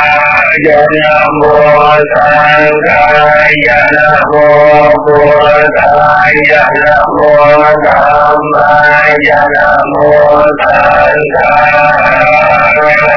Namo Sangaya Namo Buddhaya Namo Dhammaya Namo Sanghaya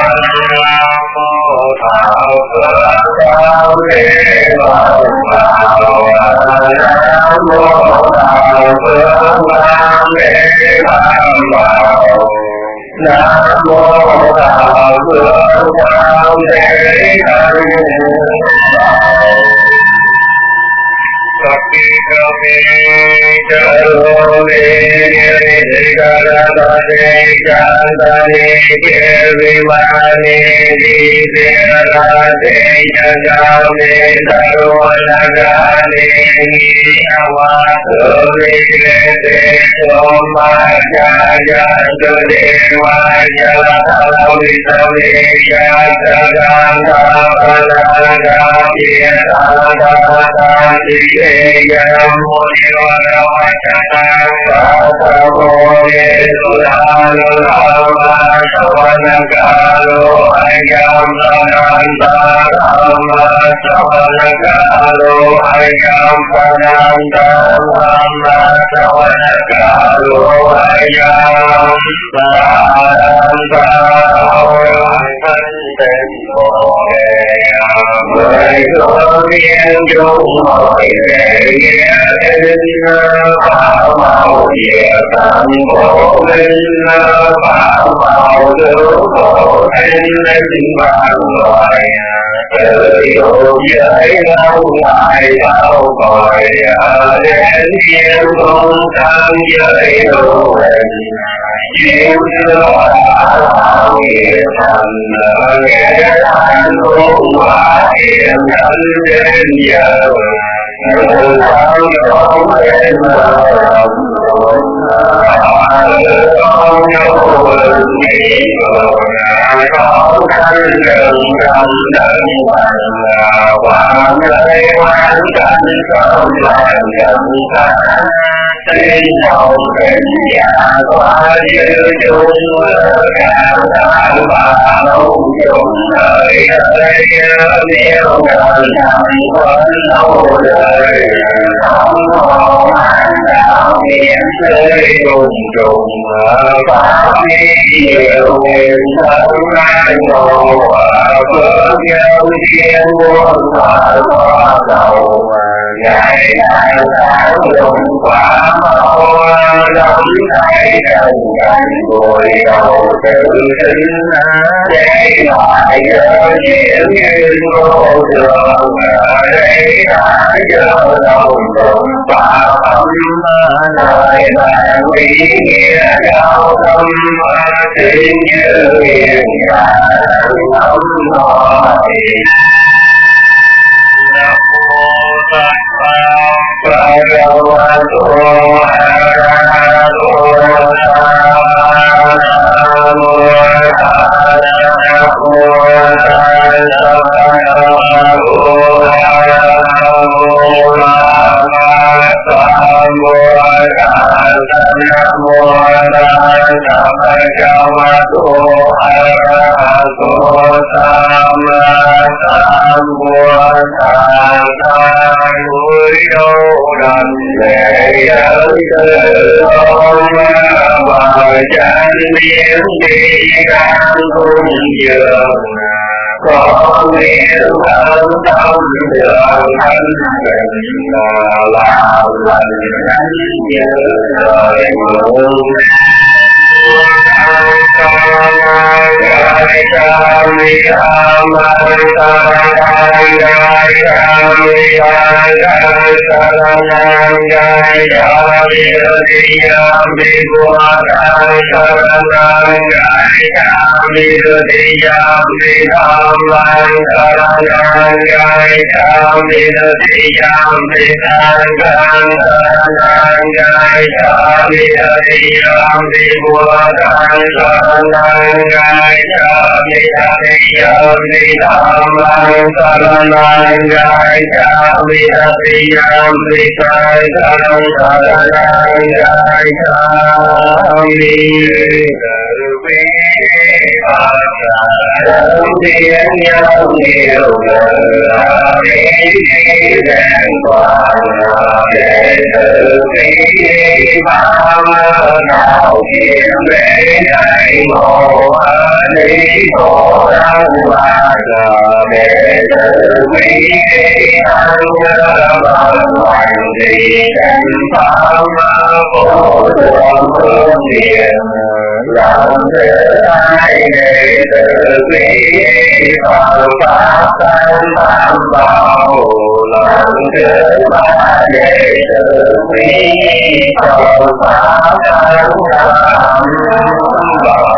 thiên nhân nhiều người đi đèn toàn đệ tử vi phạm nào kiếm để đại ngộ đi khổ đau và đệ tử vi ăn bằng hoàng thì chân pháp vô thường phương tiện làm thế ai đệ tử vi phạm pháp tăng tam bảo làm thế ba đệ tử vi phạm pháp tăng tam bảo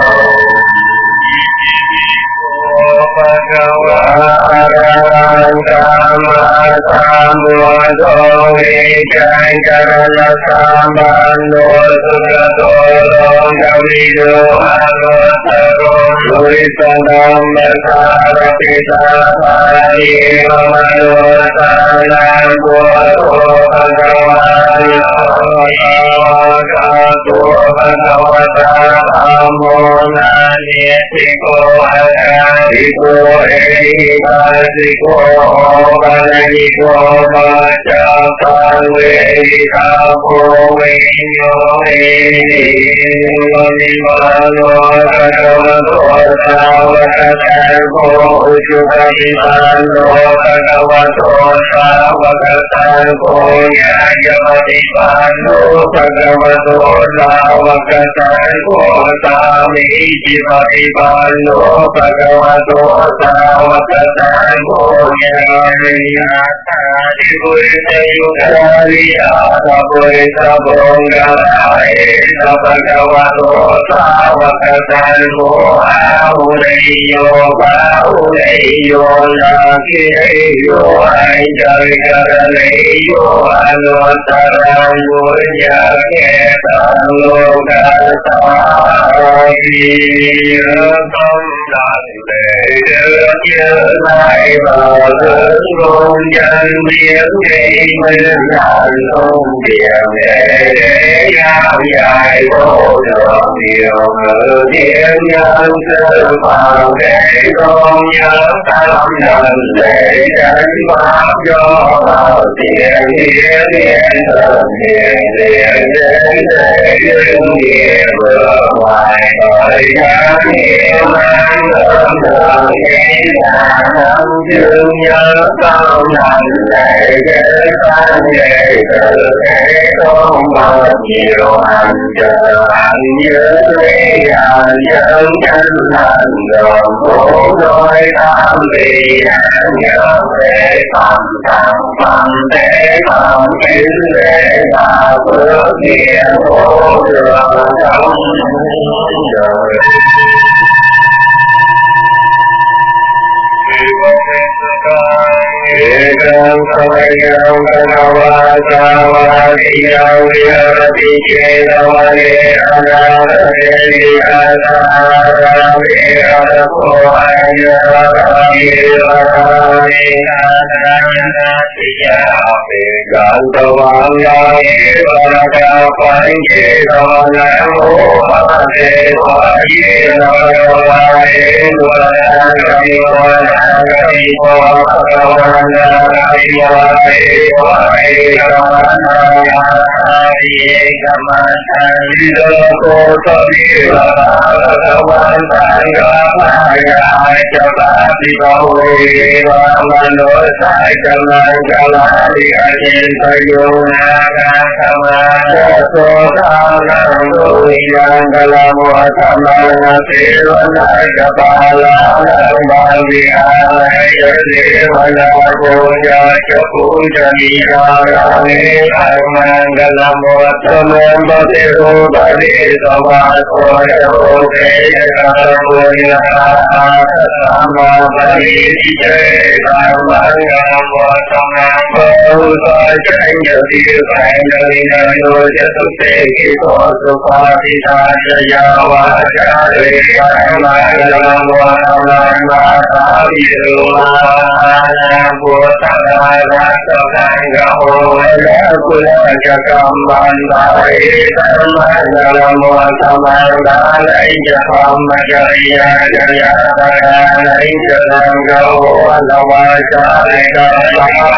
con tôi tâm nam mô tham đa lấy cho con mà chơi ya lấy cho nam câu nam mô cha lấy cho con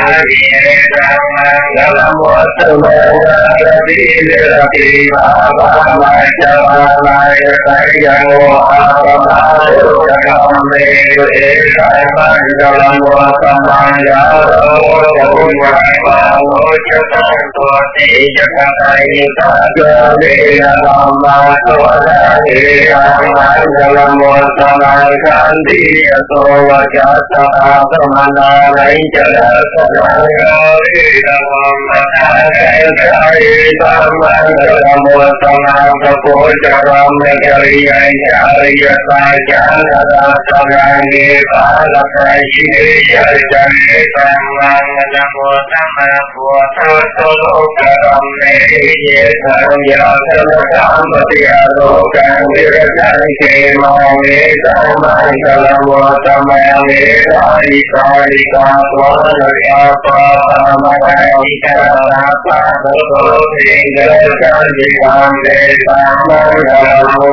nam mô tham đa đi đi ba ba mai cha mai lấy cho con con đi để sai mai cho nam mô tham đa ôi cho con tôi đi cho con thấy ta cơ đi làm mà tôi đã đi làm cho nam mô tham đa đi tôi cho ta tâm lấy cho ta đi làm cái tâm nam mô tham đa cô cho nam cái cái ta cha ta đi ta là cái gì cha nam mô tham cô ta tô cầm ne tham gia tham tiệt đồ càng biết càng khi mong nghe tham nam mô tham nghe đại đại ca quá đại ca ma đại ca ta tô thiên ca di quan đề tham nam mô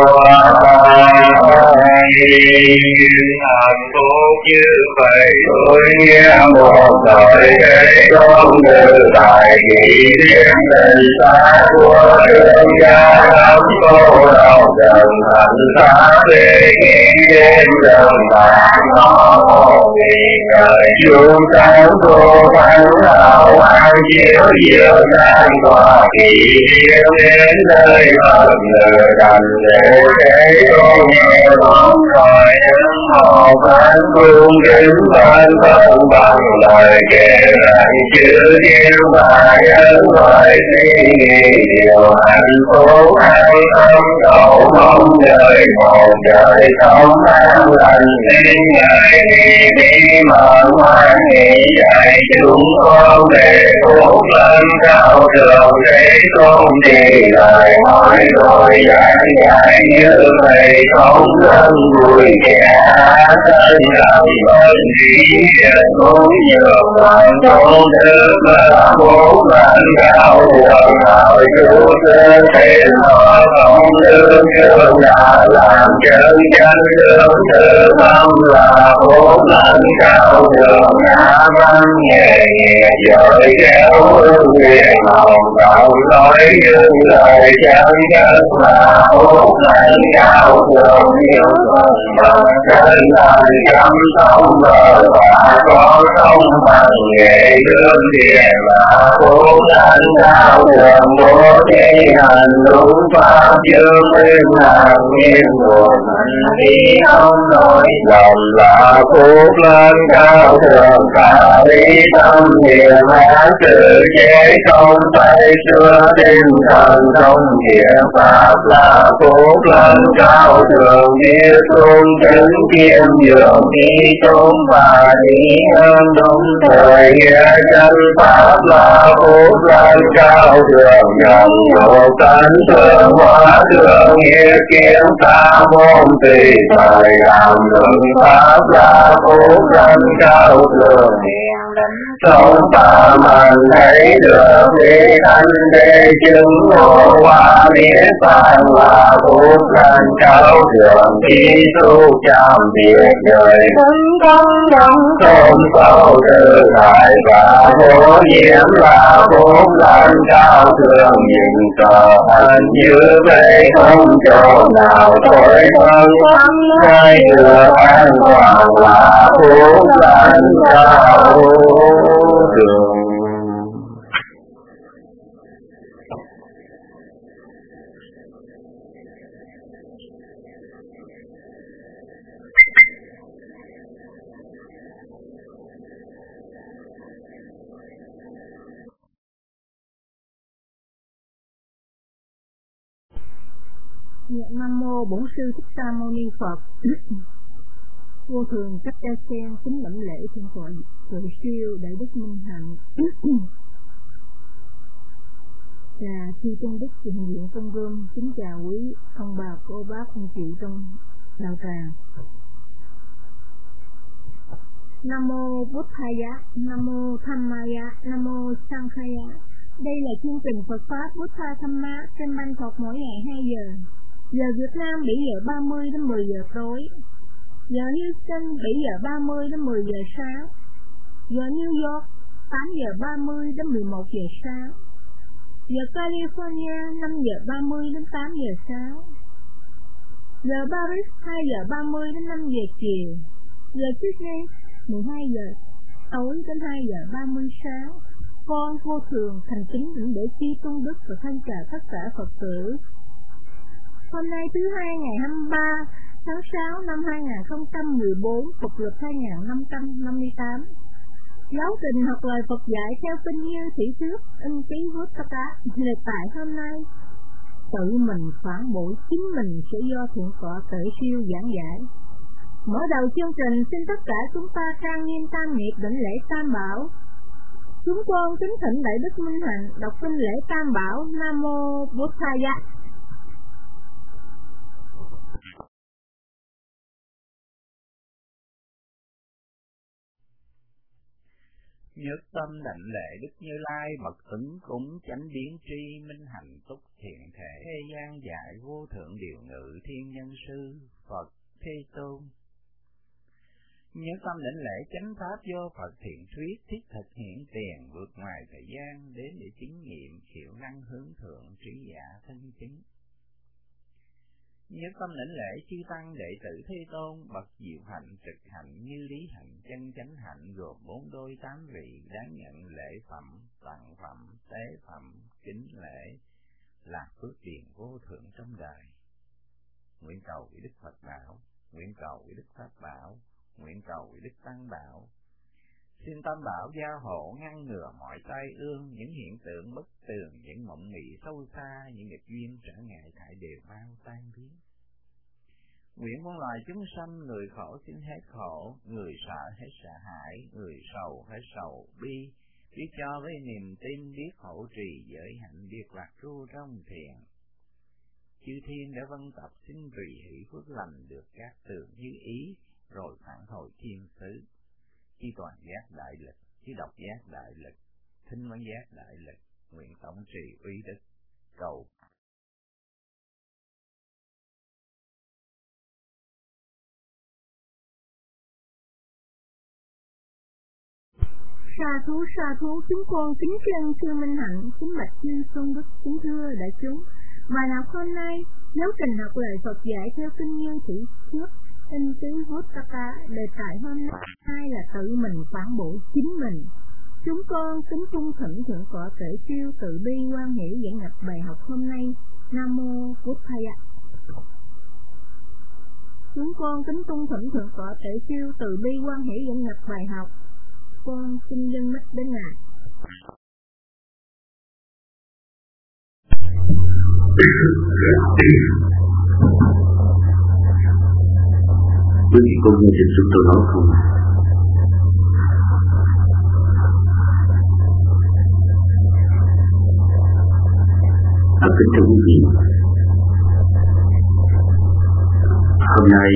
hạnh phúc như vậy tôi nghe một đời con từ tại kỷ niệm tình xa của thương gia lắm cô đầu dần thành xa về kỷ niệm dần bạc nó vì trời chuông sáng cô văn hào an chiếu diệu sang tòa kỷ niệm đến nơi phật người đành để con nghe bóng còi họ phán phương kính ban thân bằng lời kể rằng chữ điêu và nhân loại suy nghĩ điều hạnh phúc an tâm cầu mong đời một trời sống an lành nên ngày đi mở ngoan nghĩ dạy chúng con về phúc lên cao trường để con đi lời hỏi rồi dạy như vậy không nên vui vẻ thân làm ơn đi cũng nhiều lòng tôn đức là bố bạn cao đường hỏi chủ cơ thể nó không đức trường là làm chân chân đường tự tâm là bố bạn cao đường ngã văn nhẹ nhẹ giỏi kéo hương nguyện hồng đạo nói những lời chân chân là bố bạn cao đường nhiều phần chân thành chăm sóc vợ và có không bằng nghề đương địa là cố gắng cao đường bố thi hành đúng pháp chương nguyên hàng nghiên của mình đi không nói lòng là phúc lên cao đường cả lý tâm niệm án sự chế không phải xưa tinh thần không thiện pháp là phúc lên cao đường biết tôn chứng kiêm dường đi trốn và đi hơn đúng thời chân pháp là phúc lên cao đường nhận độ tánh thương hóa đường nghĩa kiến ta môn tùy thời làm luận pháp là phúc lên cao đường sống ta mình thấy được vì anh để chứng ngộ qua biết tan là phúc lên cao đường khi tu chạm biệt đời không sâu tự tại và vô nhiễm là phúc lên cao đường nhìn cờ anh như vậy không chỗ nào thôi hơn hai được an toàn là phúc lên cao đường. Nam mô Bổn Sư Thích Ca Mâu Ni Phật. Vô thường cấp ca sen kính lẫm lễ trên cội siêu đại đức Minh Hạnh. Và khi tôn đức hiện diện trong room, kính chào quý ông bà cô bác anh chị trong đạo tràng. Nam mô Buddhaya, Nam mô Dhammaya, Nam mô Sanghaya. Đây là chương trình Phật Pháp Buddha Dhamma trên Ban Thuật mỗi ngày 2 giờ. Giờ Việt Nam 7 giờ 30 đến 10 giờ tối. Giờ Houston 7 giờ 30 đến 10 giờ sáng. Giờ New York 8 giờ 30 đến 11 giờ sáng. Giờ California 5 giờ 30 đến 8 giờ sáng. Giờ Paris 2 giờ 30 đến 5 giờ chiều. Giờ Sydney 12 giờ tối đến 2 giờ 30 sáng. Con vô thường thành kính đảnh lễ Chi Tôn Đức và thân chào tất cả Phật tử. Hôm nay thứ Hai ngày 23 tháng 6 năm 2014, Phật lịch 2558. Giáo trình học lời Phật dạy theo kinh như Thủy Thuyết, In Ký Vutaka. Đề tài hôm nay: tự mình phản bội chính mình sẽ do Thượng tọa Tuệ Siêu giảng giải. Mở đầu chương trình, xin tất cả chúng ta trang nghiêm tam nghiệp đảnh lễ Tam Bảo. Chúng con kính thỉnh Đại Đức Minh Hạnh đọc kinh lễ Tam Bảo. Nam mô Buddhaya. Nhất tâm đảnh lễ Đức Như Lai bậc ứng cúng chánh biến tri minh hạnh túc thiện thể thế gian dạy vô thượng điều ngự thiên nhân sư Phật Thế Tôn. Nhất tâm đảnh lễ chánh pháp do Phật thiện thuyết thiết thực hiện tiền vượt ngoài thời gian đến để chứng nghiệm hiệu năng hướng thượng trí giả thân chính. Nhất tâm đảnh lễ chư tăng đệ tử Thế Tôn bậc diệu hạnh trực hạnh như lý hạnh chân chánh hạnh gồm 4 đôi 8 vị đáng nhận lễ phẩm tặng phẩm tế phẩm kính lễ lạc phước điền vô thượng trong đời. Nguyện cầu vị Đức Phật bảo, nguyện cầu vị Đức Pháp bảo, nguyện cầu vị Đức Tăng bảo. Xin Tam Bảo gia hộ ngăn ngừa mọi tai ương, những hiện tượng bất tường, những mộng mị sâu xa, những nghịch duyên trở ngại thải đều mau tan biến. Nguyện muôn loài chúng sanh, người khổ xin hết khổ, người sợ hết sợ hãi, người sầu hết sầu bi, biết cho với niềm tin, biết hỗ trì giới hạnh, biết lạc ru trong thiền. Chư thiên đã vân tập xin tùy hỷ phước lành được các tường như ý, rồi phản hồi thiên xứ. Chi toàn giác đại lực, chi độc giác đại lực, thinh văn giác đại lực, nguyện tổng trì uy đức, cầu. Sa thú, chúng con kính chân sư Minh Hạnh, kính bạch chư Tôn Đức, kính thưa đại chúng. Bài học hôm nay, giáo trình học lời Phật dạy theo kinh như Thủy Thuyết, In Ký Vutaka. Đề tài hôm nay là tự mình phản bội chính mình. Chúng con kính cung thỉnh Thượng tọa Tuệ Siêu từ bi quan hỷ giảng nhập bài học hôm nay. Nam mô Buddhaya. Chúng con kính cung thỉnh Thượng tọa Tuệ Siêu từ bi quan hỷ giảng nhập bài học. Con xin dâng mắt đến Ngài. Quý vị cô nghe được chúng tôi nói không? Kính thưa quý vị, hôm nay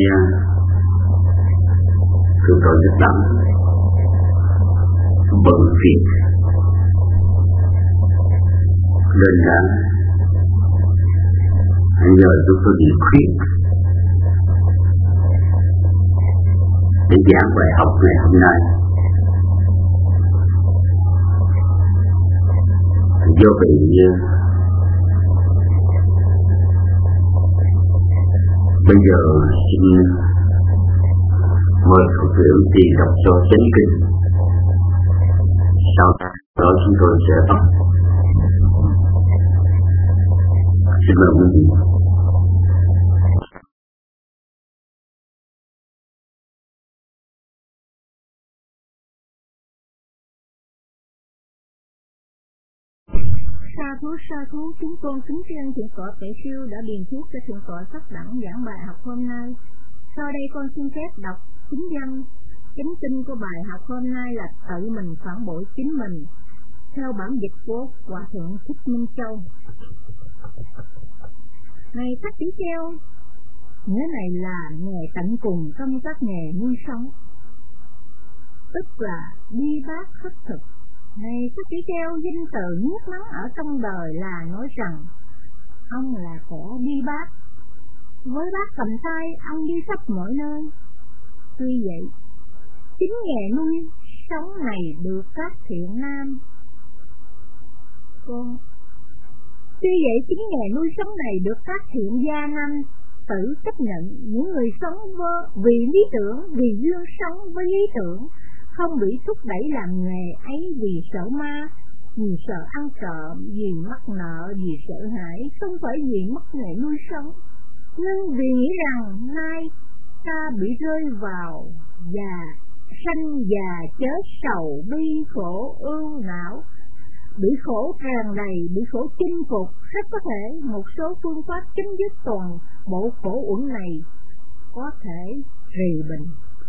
chúng tôi rất lắm bận việc nên đã nhờ chúng tôi đi khuyết để giảng bài học ngày hôm nay. Do vậy bây giờ xin mời Phật tử đi đọc cho chánh kinh, sau đó chúng tôi sẽ bắt. Xin mời quý vị. Sa thú, chúng con kính tri ân Thượng tọa Tuệ Siêu đã điền thuốc cho Thượng tọa Thất Đẳng giảng bài học hôm nay. Sau đây con xin phép đọc chính văn. Chính tinh của bài học hôm nay là tự mình phản bội chính mình, theo bản dịch của Hòa Thượng Thích Minh Châu. Này các tỷ kheo, nghĩa này là nghề tận cùng trong các nghề nuôi sống, tức là đi bát khất thực, Này các tỷ kheo, danh từ nhất mắng ở trong đời là nói rằng ông là kẻ đi bát. Với bát cầm tay, ông đi khắp mọi nơi. Tuy vậy, chính nghề nuôi sống này được các thiện nam. Tuy vậy, chính nghề nuôi sống này được các thiện gia nam tử chấp nhận. Những người sống vì lý tưởng, vì duyên sống với lý tưởng, không bị thúc đẩy làm nghề ấy vì sợ ma, vì sợ ăn trộm, vì mắc nợ, vì sợ hãi, không phải vì mất nghề nuôi sống, nhưng vì nghĩ rằng nay ta bị rơi vào già sanh già chết sầu bi khổ ưu não, bị khổ tràn đầy, bị khổ chinh phục. Rất có thể một số phương pháp chấm dứt toàn bộ khổ uẩn này có thể trì bệnh.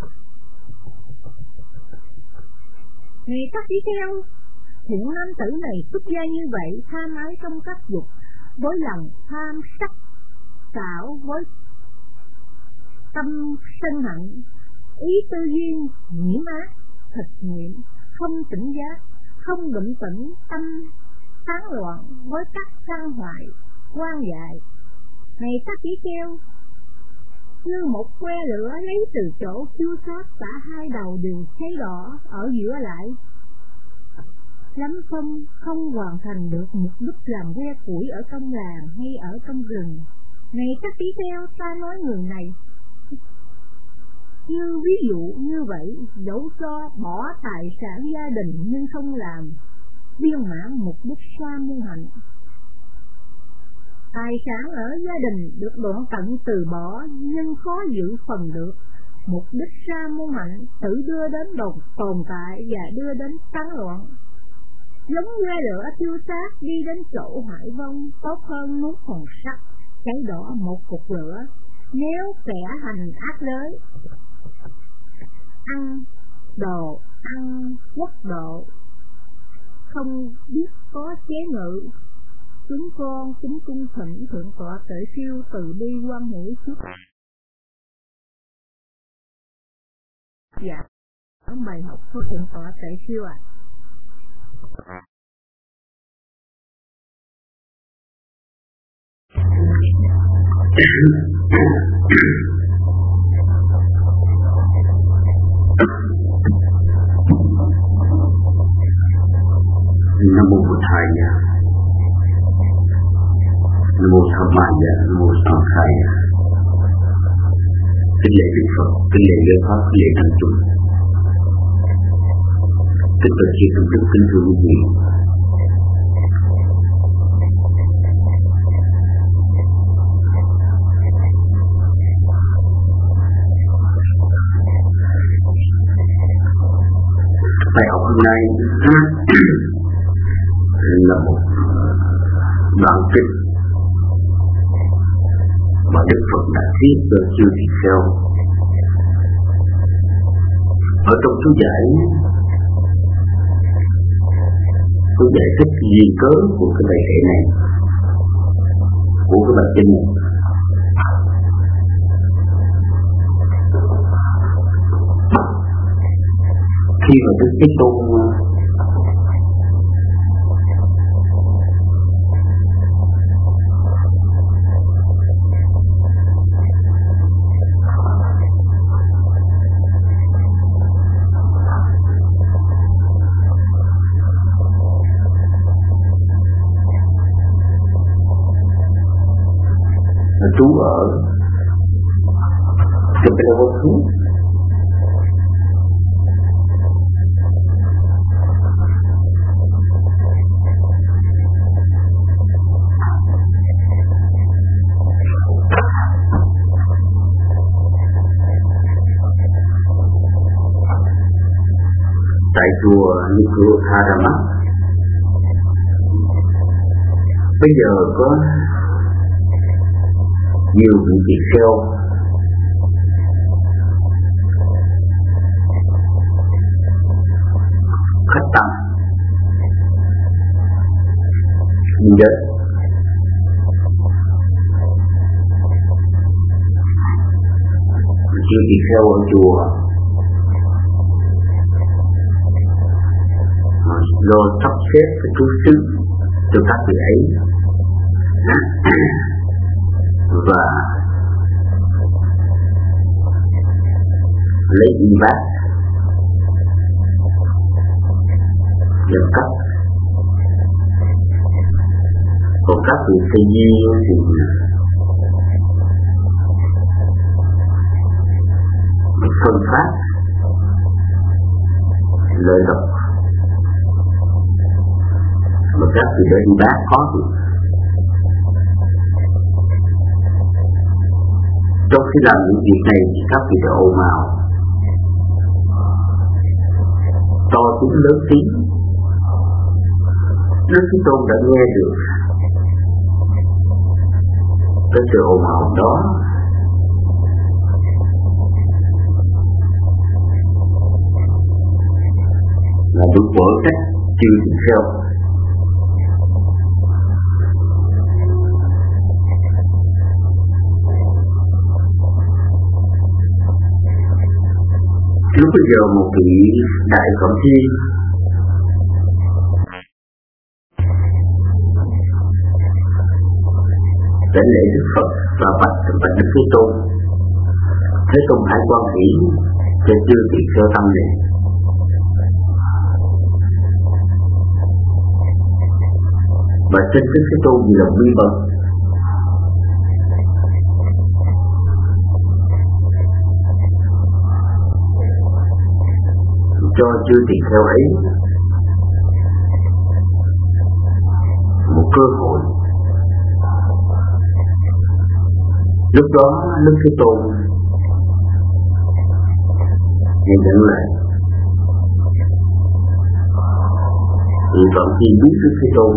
Này các tỷ kheo, thiện nam tử này xuất gia như vậy, tham ái trong các dục, với lòng tham sắc xảo, với tâm sân hận, ý tư duyên nhiễm ác, thực nghiệm, không tỉnh giác, không định tĩnh, tâm tán loạn, với các sang hoại, quan dại. Này các tỷ kheo, như một que lửa lấy từ chỗ chiếu sát, cả hai đầu đều cháy đỏ, ở giữa lại lắm phân, không hoàn thành được mục đích làm que củi ở trong làng hay ở trong rừng. Này các tỷ kheo, ta nói người này như ví dụ như vậy, dẫu cho bỏ tài sản gia đình nhưng không làm viên mãn mục đích sa môn hạnh. Tài sản ở gia đình được đoạn tận từ bỏ, nhưng khó giữ phần được mục đích sa môn hạnh, tự đưa đến tồn tại và đưa đến tán loạn. Giống như lửa thiêu sát đi đến chỗ hải vong, tốt hơn nuốt hòn sắt cháy đỏ một cục lửa. Nếu kẻ hành ác đới, ăn quốc độ, không biết có chế ngự, chúng con kính cung thỉnh thượng tọa Tuệ Siêu từ bi quan hỷ trước. Dạ, ở bài học của thượng tọa Tuệ Siêu ạ. Nam mô Bụt Thầy, Nam mô Tham Ma, Nam mô Sanh Khai. Kính lễ Đức Phật, kính lễ Giáo Pháp, kính lễ Thánh chúng. Kính bạch chư tôn đức, kính thưa quý vị. Bài học hôm nay là một đoạn kinh mà Đức Phật đã viết cho chư tỳ kheo. Ở trong chú giải thích duyên cớ của cái bài kệ này, của cái bài kinh này. Khi mà Đức Thế Tôn trú ở Kapilavatthu, tại chùa Nikrodharma. Bây giờ có nhiều vị tỳ kheo khách tăng đi đến chư tỳ kheo ở chùa lo sắp xếp cái chú xứ cho các vị ấy và lấy y bác nhận cấp. Còn các vị thầy nhi thì phân phát lợi độc, mà các vị để đi bác có được. Trong khi làm những việc này thì các vị đã ồn ào, to tiếng lớn tiếng. Đức Thế Tôn đã nghe được cái sự ồn ào đó, là được vỡ cách chưa được theo. Lúc bây giờ một vị đại cộng thiên đến lễ Đức Phật và bạch Đức Thế Tôn. Thế Tôn hãy quan hỷ cho chư vị kheo tăng này. Và xin Đức Thế Tôn vì lòng bi bận cho chư tỳ kheo ấy một cơ hội. Lúc đó Đức Thế Tôn nhận nhận lại thì vẫn khi biết Đức Thế Tôn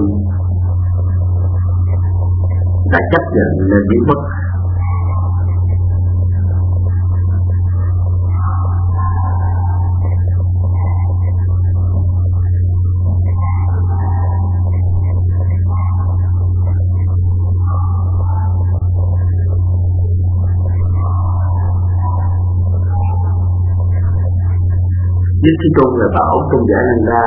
đã chấp nhận nên biến mất. Đức Thế Tôn là bảo Tôn giả Nanda ra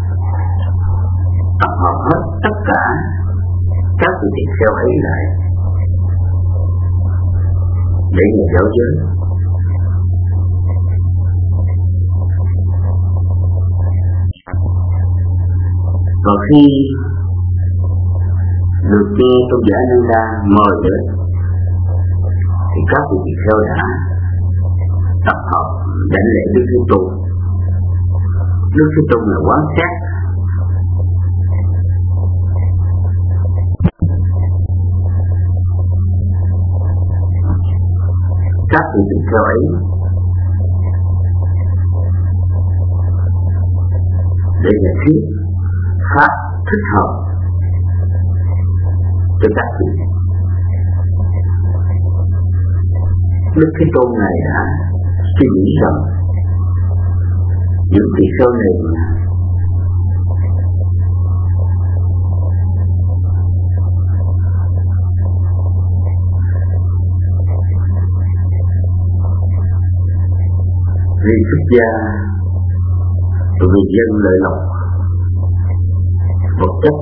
tập hợp hết tất cả các vị tỳ kheo ấy lại để Ngài giáo giới. Và khi được nghe Tôn giả Nanda mời đến thì các vị tỳ kheo đã tập hợp đảnh lễ Đức Thế Tôn. Đức Thế Tôn là quán sát các vị tỳ kheo ấy để giải thích pháp thích hợp cho các vị. Đức Thế Tôn này đã suy nghĩ rằng những vị kheo này vì xuất gia và vì dân lợi lộc vật chất,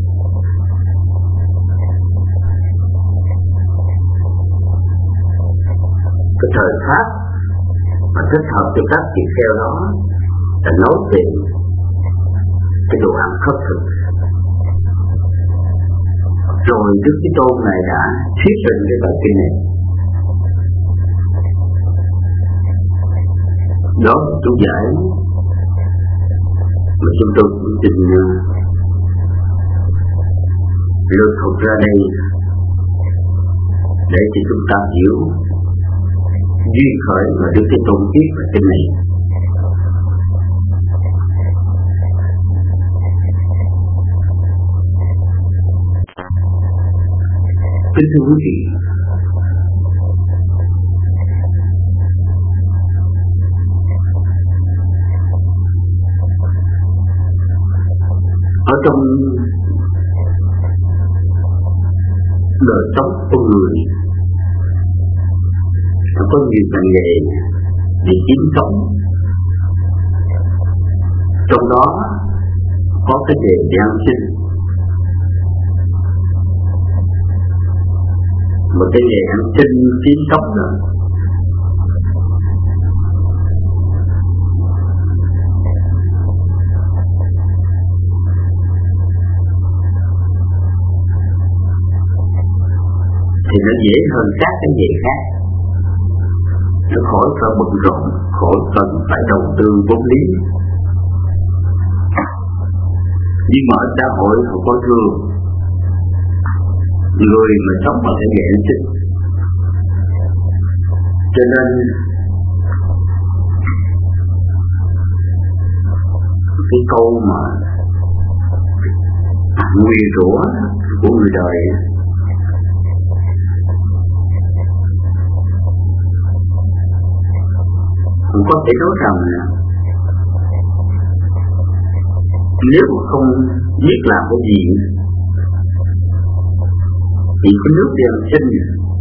cái thời pháp mà thích hợp cho các vị kheo đó là nói về cái đồ ăn khất thực. Rồi Đức Thế Tôn này đã thuyết trình cái bài kinh này. Đó là chú giải mà chúng tôi cũng trình lược thuật ra đây để cho chúng ta hiểu duyên khởi mà Đức Thế Tôn viết bài kinh này. Kính thưa quý vị, ở trong đời sống con người có nhiều ngành nghề để kiếm sống, trong đó có cái đề giáng sinh, một cái đề giáng sinh kiếm sống rồi. Thì nó dễ hơn các cái nghề khác, nó khỏi phải bận rộn, khỏi cần phải đầu tư vốn lý. Nhưng mà ở xã hội họ có thường người mà sống bằng cái nghề hành sinh, cho nên cái câu mà nguyền rủa của người đời cũng có thể nói rằng là nếu mà không biết làm cái gì thì cái nước đi ăn xin,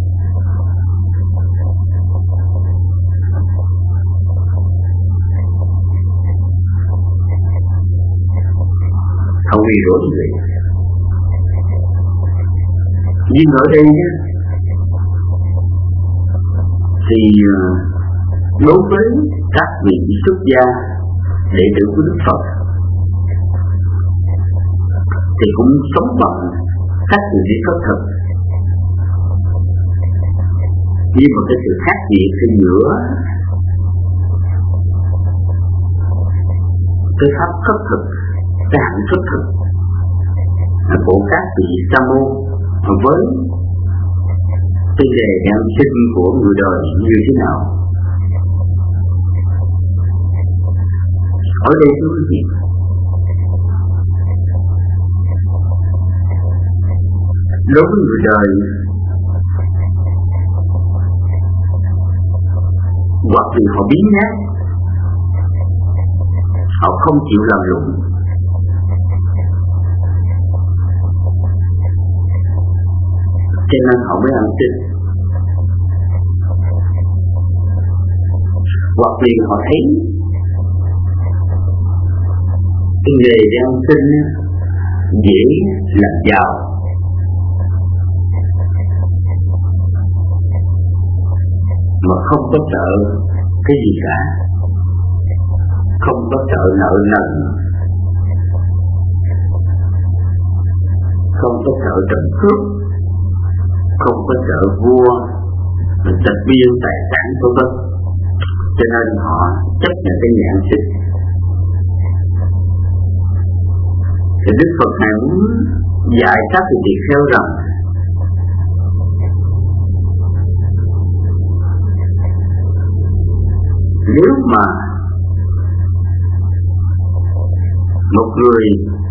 không vì rối người. Nhưng ở đây thì đối với các vị xuất gia đệ tử của Đức Phật thì cũng sống bằng các sự việc có thật, nhưng mà cái sự khác biệt ở giữa cái pháp khất thực, cái hạnh khất thực của các vị sa môn với cái đề giáng sinh của người đời như thế nào. Ở đây thưa quý vị, đối với người đời hoặc vì họ biến nhát, họ không chịu làm lụng, cho nên họ mới ăn xin, hoặc vì họ thấy cái nghề ăn xin dễ làm giàu, mà không có sợ cái gì cả, không có sợ nợ nần, không có sợ trộm cướp, không có sợ vua tịch biên tài sản của vân, cho nên họ chấp nhận cái nghề ăn xin. Thì Đức Phật Ngài muốn dạy các vị tỳ kheo rằng nếu mà một người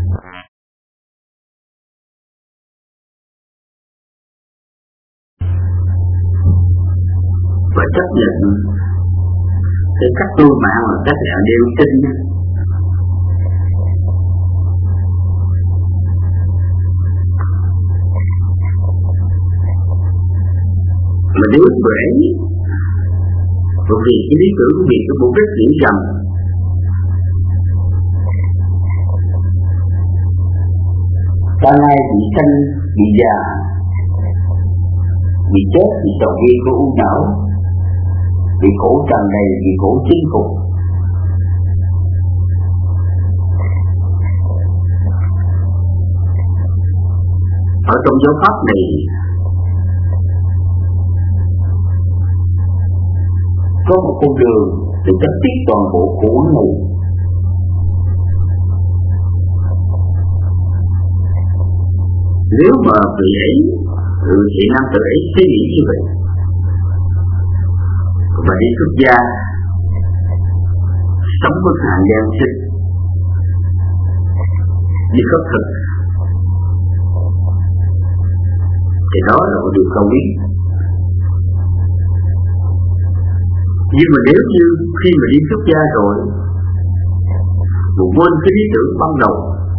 phải chấp nhận cái cách tu mạng mà các bạn đều tin, mà nếu vậy vì cái lý tưởng của việc của mục đích nghĩ rằng càng ngày bị sanh, bị già, bị chết, bị sầu bi của u não, bị khổ tràn đầy, bị khổ chinh phục, ở trong giáo pháp này có một con đường để cắt tiết toàn bộ khổ này. Nếu mà vị ấy, vị nam tử ấy suy nghĩ như vậy và đi xuất gia, sống với hàng gian sinh, đi khất thực, thì đó là một điều không biết. Nhưng mà nếu như khi mà đi xuất gia rồi một quên cái lý tưởng ban đầu,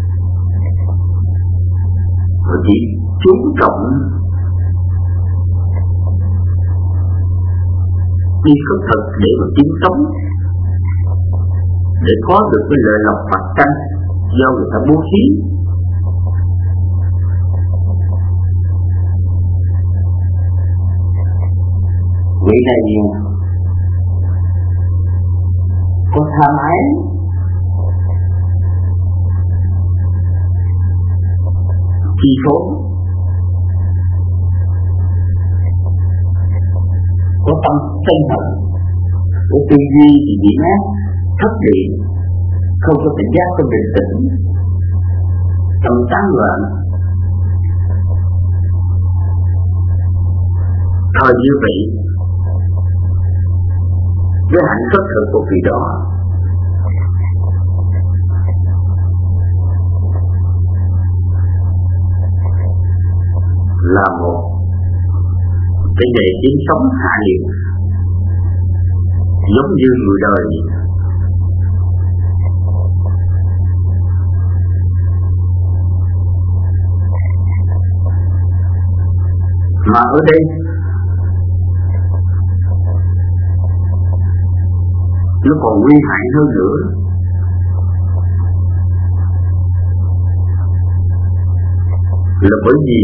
và chỉ chú trọng đi khất thực để mà kiếm sống, để có được cái lợi lộc bạc tranh, do người ta bố thí. Vị này có tham ái, chi phối, có tâm sân hận, có tư duy thì bị ác, thất điện, không có tỉnh giác, không bình tĩnh, tâm tán loạn. Thời như vậy, với hạnh xuất thực của vị đó là một cái đề kiến sống hạ liệt, giống như người đời. Mà ở đây nó còn nguy hại hơn nữa. Là bởi vì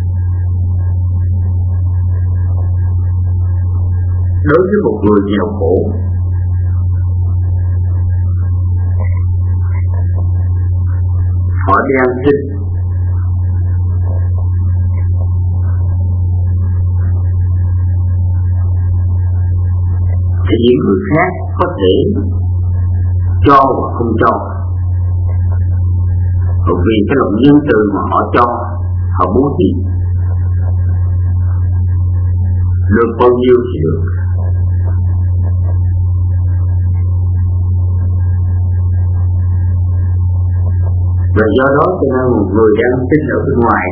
đối với một người nghèo khổ, họ đi ăn xin, thì những người khác có thể cho hoặc không cho, bởi vì cái lòng nhân từ mà họ cho, họ bố thí, được bao nhiêu thì được. Và do đó cho nên một người đang tin ở bên ngoài,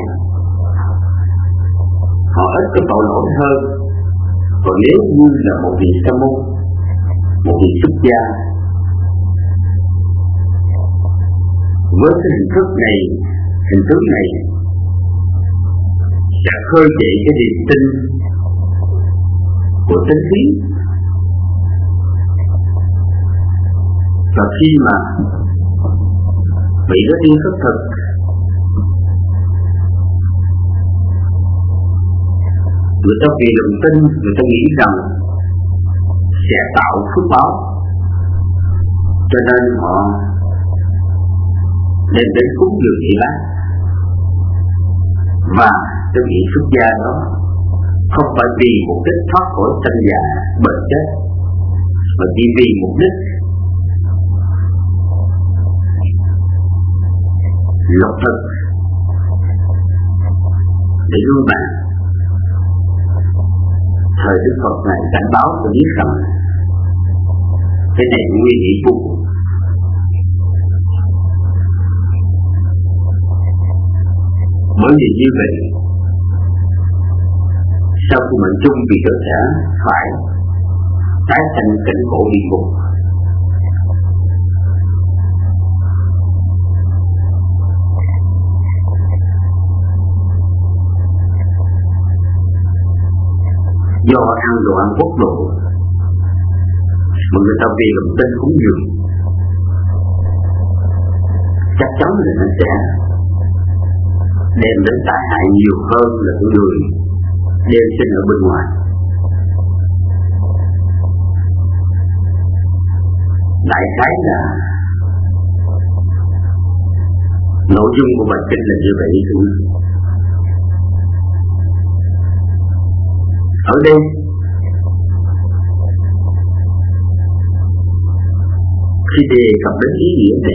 họ ít có tội lỗi hơn. Còn nếu như là một vị sa môn, một vị xuất gia, với cái hình thức này, hình tướng này sẽ khơi dậy cái niềm tin của chánh khí. Và khi mà vị đó đi khất thực, người ta vì lòng tin, người ta nghĩ rằng sẽ tạo phước báo, cho nên họ đem đến cúng dường vị bác. Và cái vị xuất gia đó không phải vì mục đích thoát khỏi sanh già bệnh chết, mà chỉ vì mục đích lộc thực để nuôi bạn. Thời Đức Phật này cảnh báo tôi biết rằng cái này nguy hiểm vô cùng. Bởi vì như vậy, sau khi mình chung vì cơ thể phải tái sanh cảnh khổ địa ngục. Do ăn đồ ăn quốc độ mà người ta vì lòng tin cúng dường, chắc chắn là nó sẽ đem đến tai hại nhiều hơn là cái người đem sinh ở bên ngoài. Đại khái là nội dung của bài kinh là như vậy thôi. Ở đây khi đề cập đến ý nghĩa này,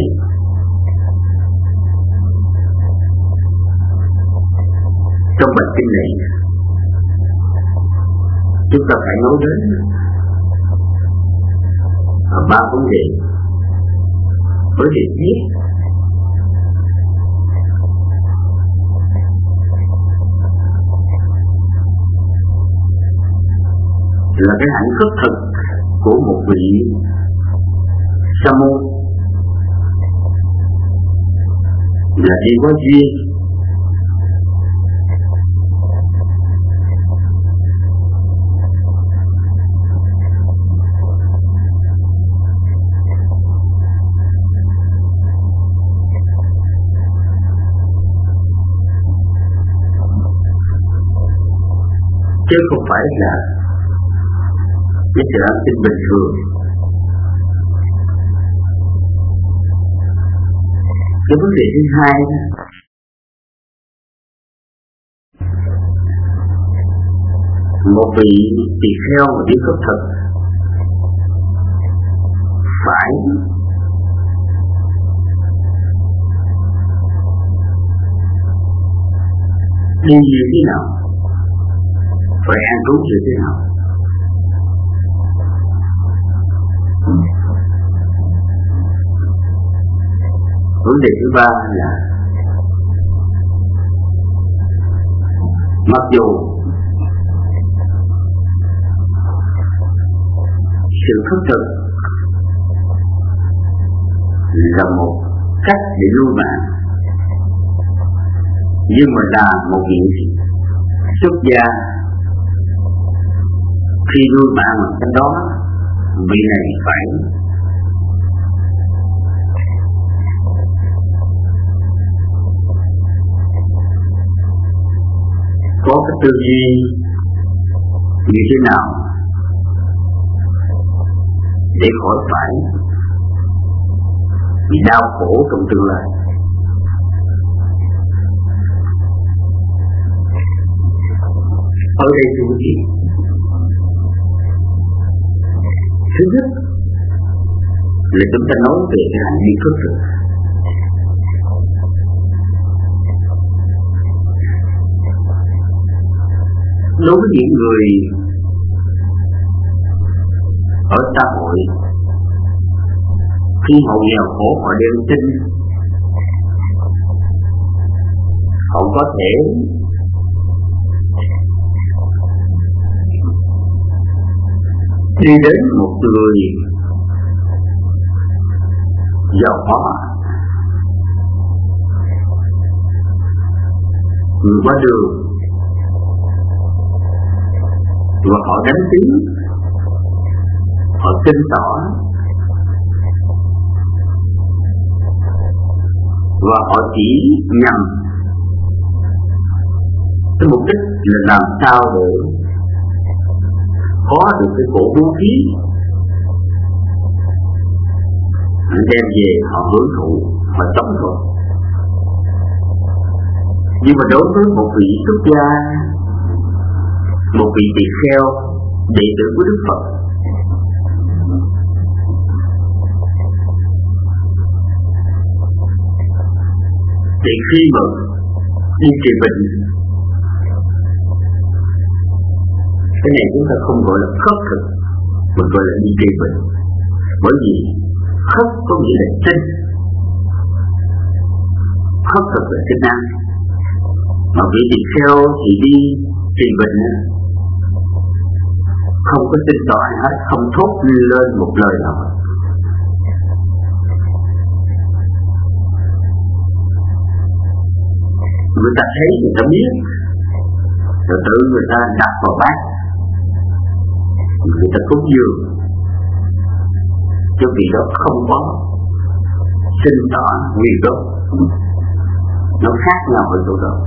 trong bài kinh này chúng ta phải nói đến ba vấn đề. Vấn đề thứ nhất là cái hạnh phúc thực của một vị sa môn là đi có duyên chứ không phải là cái sự an sinh bình thường. Cái vấn đề thứ hai, một vị tỳ kheo mà đi khất thực phải đi như thế nào, phải ăn uống như thế nào. Vấn đề thứ ba là mặc dù sự khất thực là một cách để nuôi mạng, nhưng mà là một vị xuất gia khi nuôi mạng bằng cách đó, vị này phải có cái tư duy như thế nào để khỏi phải bị đau khổ trong tương lai. Ở đây thưa quý vị, thứ nhất là chúng ta nói về cái hành vi khất thực. Đối với những người ở xã hội, khi họ nghèo khổ họ đem tin, họ có thể đi đến một người giàu có, người qua đường, và họ đánh tiếng, họ xin tỏ, và họ chỉ nhằm cái mục đích là làm sao để có được cái cổ vũ khí đem về họ hưởng thụ, họ sống thôi. Nhưng mà đối với một vị xuất gia, một vị tỳ kheo đệ tử của Đức Phật, thì khi mà đi trị bệnh, cái này chúng ta không gọi là khất thực, mình gọi là đi trị bệnh. Bởi vì khất có nghĩa là sinh, khất thực là sinh ăn, mà vị tỳ kheo thì đi trị bệnh không có xin tỏ ai hết, không thốt lên một lời nào. Người ta thấy, người ta biết, rồi tự người ta đặt vào bát, người ta cúng dường, cho vì đó không có xin tỏ nguyên gốc, nó khác nhau ở chỗ đó.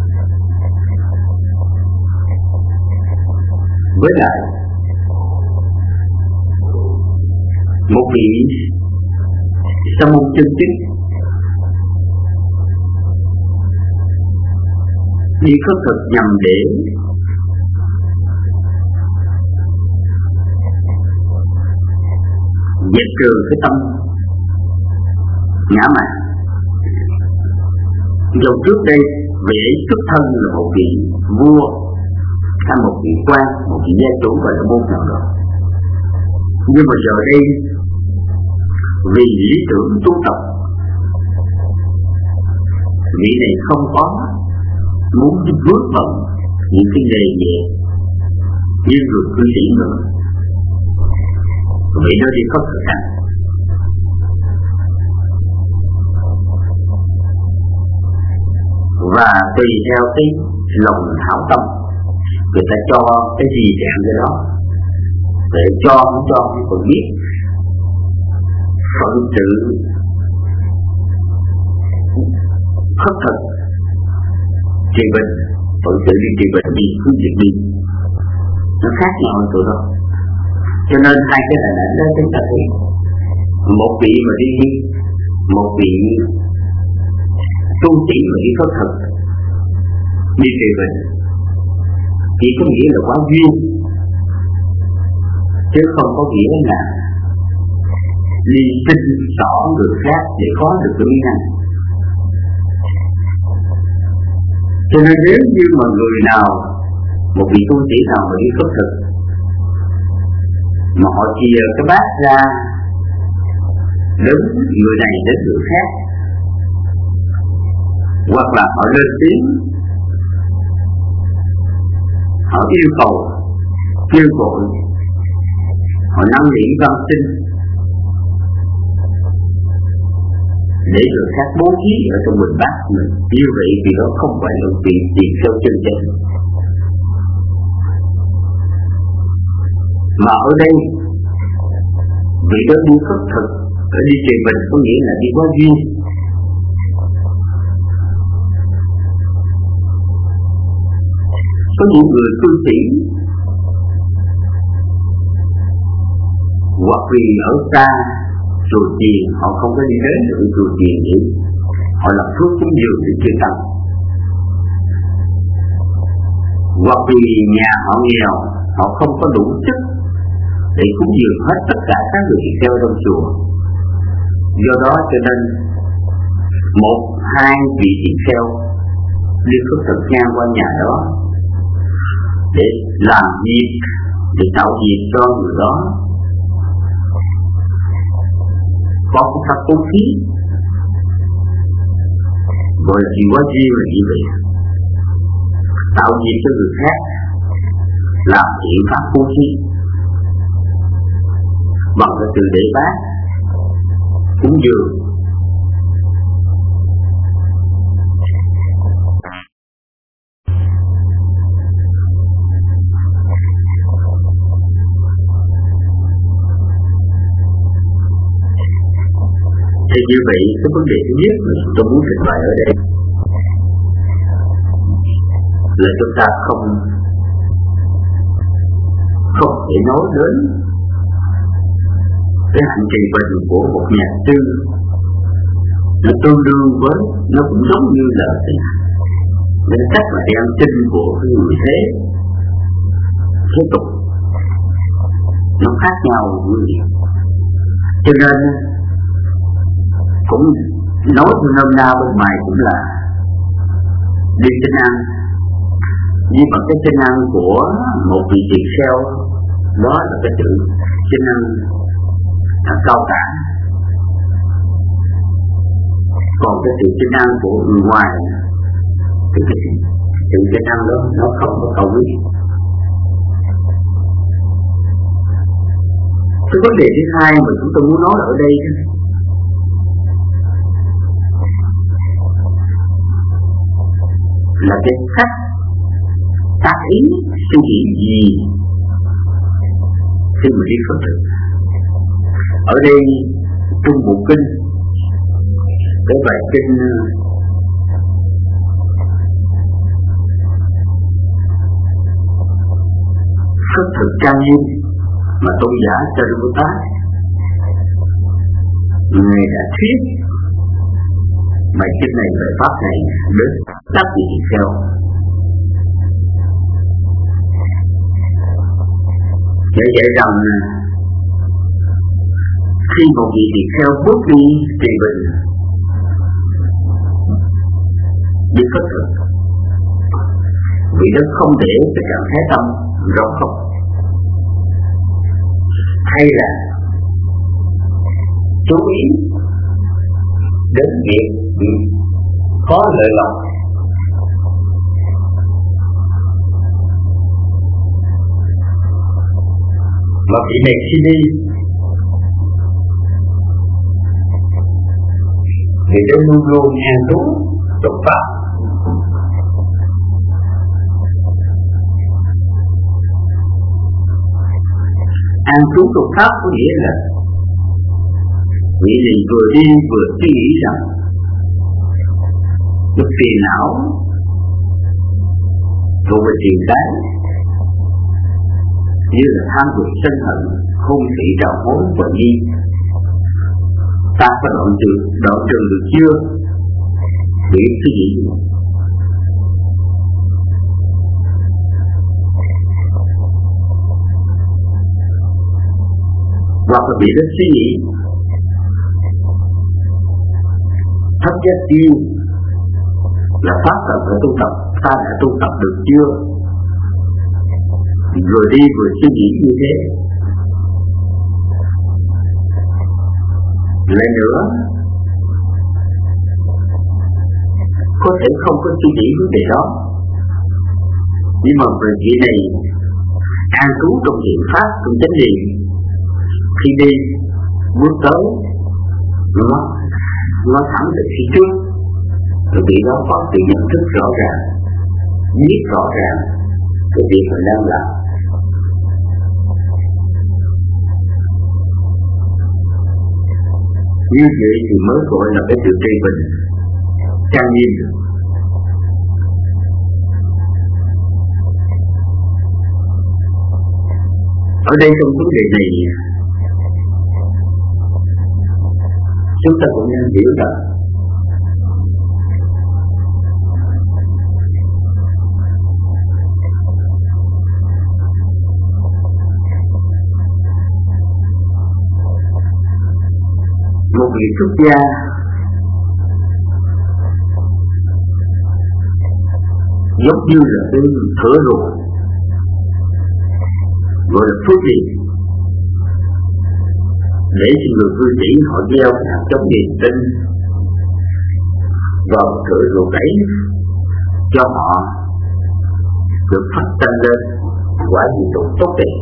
Với lại một vị sa môn chân chính đi khất thực nhằm để diệt trừ cái tâm ngã mạn. Dù trước đây vị ấy xuất thân là một vị vua hay một vị quan, một vị gia chủ và là môn nào đó, nhưng mà giờ đây vì lý tưởng tu tập, vị này không có muốn vướng bận những cái nghề về như người cư sĩ nữa, vị đó đi có thực hành. Và tùy theo cái lòng hảo tâm, người ta cho cái gì dạng cái đó, để cho không cho không còn biết phận sự khất thực trị bệnh Phật sự đi trị bệnh đi, cứ việc đi. Nó khác nhau ở chỗ đó. Cho nên hai cái hình ảnh đó chúng ta thấy một vị mà đi, một vị tu sĩ mà đi khất thực, đi trị bệnh, chỉ có nghĩa là quá duyên, chứ không có nghĩa là đi xin xỏ người khác để có được cái miếng ăn. Cho nên nếu như mà người nào, một vị tu sĩ nào mà đi khất thực mà họ chia cái bát ra đến người này đến người khác, hoặc là họ lên tiếng, họ yêu cầu, kêu gọi, họ năn nỉ van xin để người khác bố thí ở trong bình bát mình, như vậy thì đó không phải là việc tiền theo chân chân. Mà ở đây vị đó đi khất thực, ở đi trị bệnh có nghĩa là đi quá duyên. Có những người tu sĩ hoặc vì ở xa chùa chiền họ không có đi đến được chùa chiền vậy, họ lập thuốc cúng dường để chữa tăng, hoặc vì nhà họ nghèo, họ không có đủ sức để cúng dường hết tất cả các người tỳ kheo trong chùa. Do đó cho nên một hai vị tỳ kheo đi khất thực nhang qua nhà đó để làm việc, để tạo việc cho người đó, có cái pháp bố thí, gọi là chuyện quá duyên là như vậy. Tạo việc cho người khác, làm chuyện pháp bố thí bằng cái từ để bát, cúng dường. Thì như vậy, cái vấn đề thứ nhất mà tôi muốn trình bày ở đây là chúng ta không thể nói đến cái hành trình bệnh của một nhà sư. Nó tương đương với, nó cũng giống như là cái cách mà đem kinh của cái người thế tục, nó khác nhau như vậy. Cho nên cũng nói theo nôm na bên ngoài cũng là đi xin ăn, nhưng mà cái xin ăn của một vị tỳ kheo đó là cái sự xin ăn cao cả, còn cái sự xin ăn của người ngoài thì cái sự xin ăn đó nó không có cầu quý. Cái vấn đề thứ hai mà chúng tôi muốn nói ở đây là cái cách tác ý suy nghĩ gì khi mà đi khất thực. Ở đây trong bộ kinh, cái bài kinh khất thực trang nghiêm mà tôn giả Sariputta Ngài đã thuyết bài kinh này, bài pháp này đến các vị tỳ kheo. Để dạy rằng khi một vị tỳ kheo bước đi trị bệnh, đi khất thực, vị đó không để cái trạng thái tâm rỗng không, hay là chú ý đến việc có lợi lộc, mà vị này khi đi thì nó luôn luôn an trú tục pháp. An trú tục pháp có nghĩa là vị này vừa đi vừa suy nghĩ rằng cái phiền não thuộc về tiền cái, như là tham dục sân hận, hung thị trào hối và nghi. Ta có đoạn trừ được chưa? Biết cái gì? Hoặc là bị đến suy nghĩ thấp giác tiêu là pháp cần phải tu tập, ta đã tu tập được chưa? Rồi đi vừa suy nghĩ như thế. Lại nữa, có thể không có suy nghĩ vấn đề đó, nhưng mà về chuyện này an trú trong hiện pháp, trong chánh niệm, khi đi bước tới nó thẳng về phía trước, rồi bị đó có sự nhận thức rõ ràng, biết rõ ràng cái việc mình đang làm. Như vậy thì mới gọi là cái sự tri bình trang nghiêm được. Ở đây trong vấn đề này, chúng ta cũng nên hiểu rằng một vị xuất gia giống như là cái thửa ruộng, gọi là phước điền, để cho người cư sĩ họ gieo hạt giống niềm tin vào thửa ruộng ấy, cho họ được phát tăng lên quả gì tốt đẹp.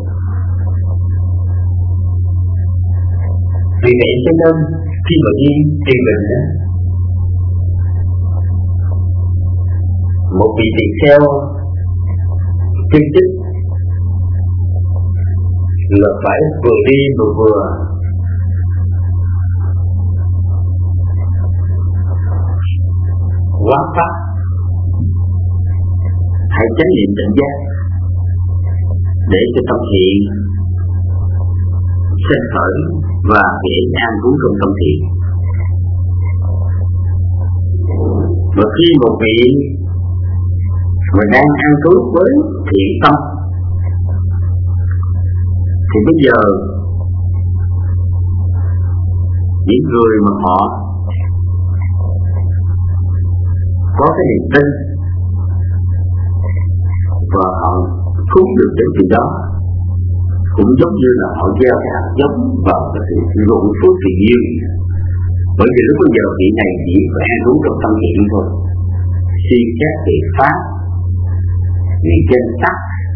Vì vậy cho nên khi mà đi tìm mình đó, một vị tỳ kheo chân chính là phải vừa đi vừa quán pháp, hãy chánh niệm tỉnh giác để cho tâm thiện sinh khởi và dễ an trú trong tâm thiện. Và khi một vị mà đang an trú với thiện tâm thì bây giờ những người mà họ có cái niềm tin và họ thú được cái gì đó, cũng giống như là họ gieo cái hạt giống vào cái sự ruộng phước tự nhiên. Bởi vì lúc bây giờ vị này chỉ phải an trú trong tâm thiện thôi, suy xét về pháp, về chân sắc,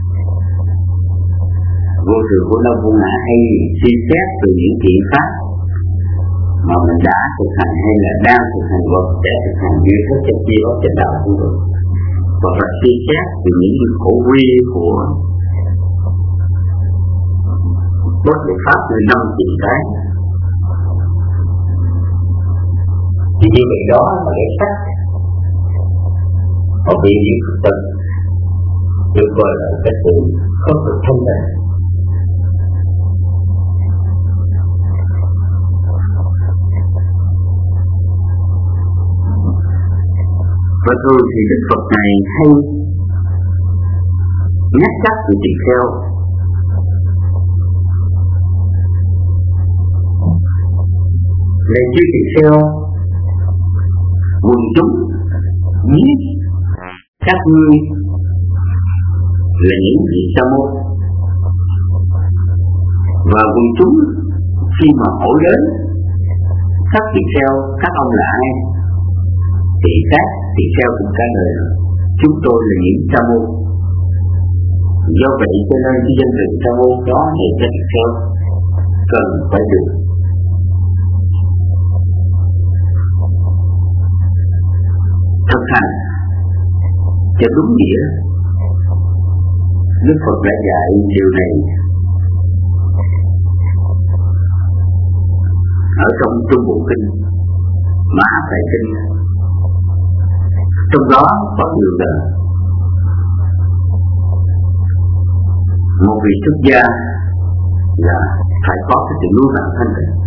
vô thường của đâu vô ngã, hay suy xét từ những thiện pháp mà mình đã thực hành hay là đang thực hành vật để thực hành duy thức cho chia ở trên đạo của mình, hoặc là suy xét từ những khổ quy của bất địa pháp từ năm chuyện cái. Thì như vậy đó là cái sắc ở bị những thực tình được gọi là cái sự không được thông minh. Và thường thì Đức Phật này hay nhắc chắc về tỳ kheo này, chư tỳ kheo, quần chúng biết các ngươi là những vị sa môn, và quần chúng khi mà hỏi đến các tỳ kheo các ông là ai, thì các tỳ kheo cũng trả lời chúng tôi là những sa môn. Do vậy cho nên cái danh từ sa môn đó thì các tỳ kheo cần phải được thực hành cho đúng nghĩa. Đức Phật đã dạy điều này ở trong Trung Bộ Kinh, Mã Đại Kinh. Trong đó có điều là một vị xuất gia là phải có cái sự nuôi bạn thanh tịnh.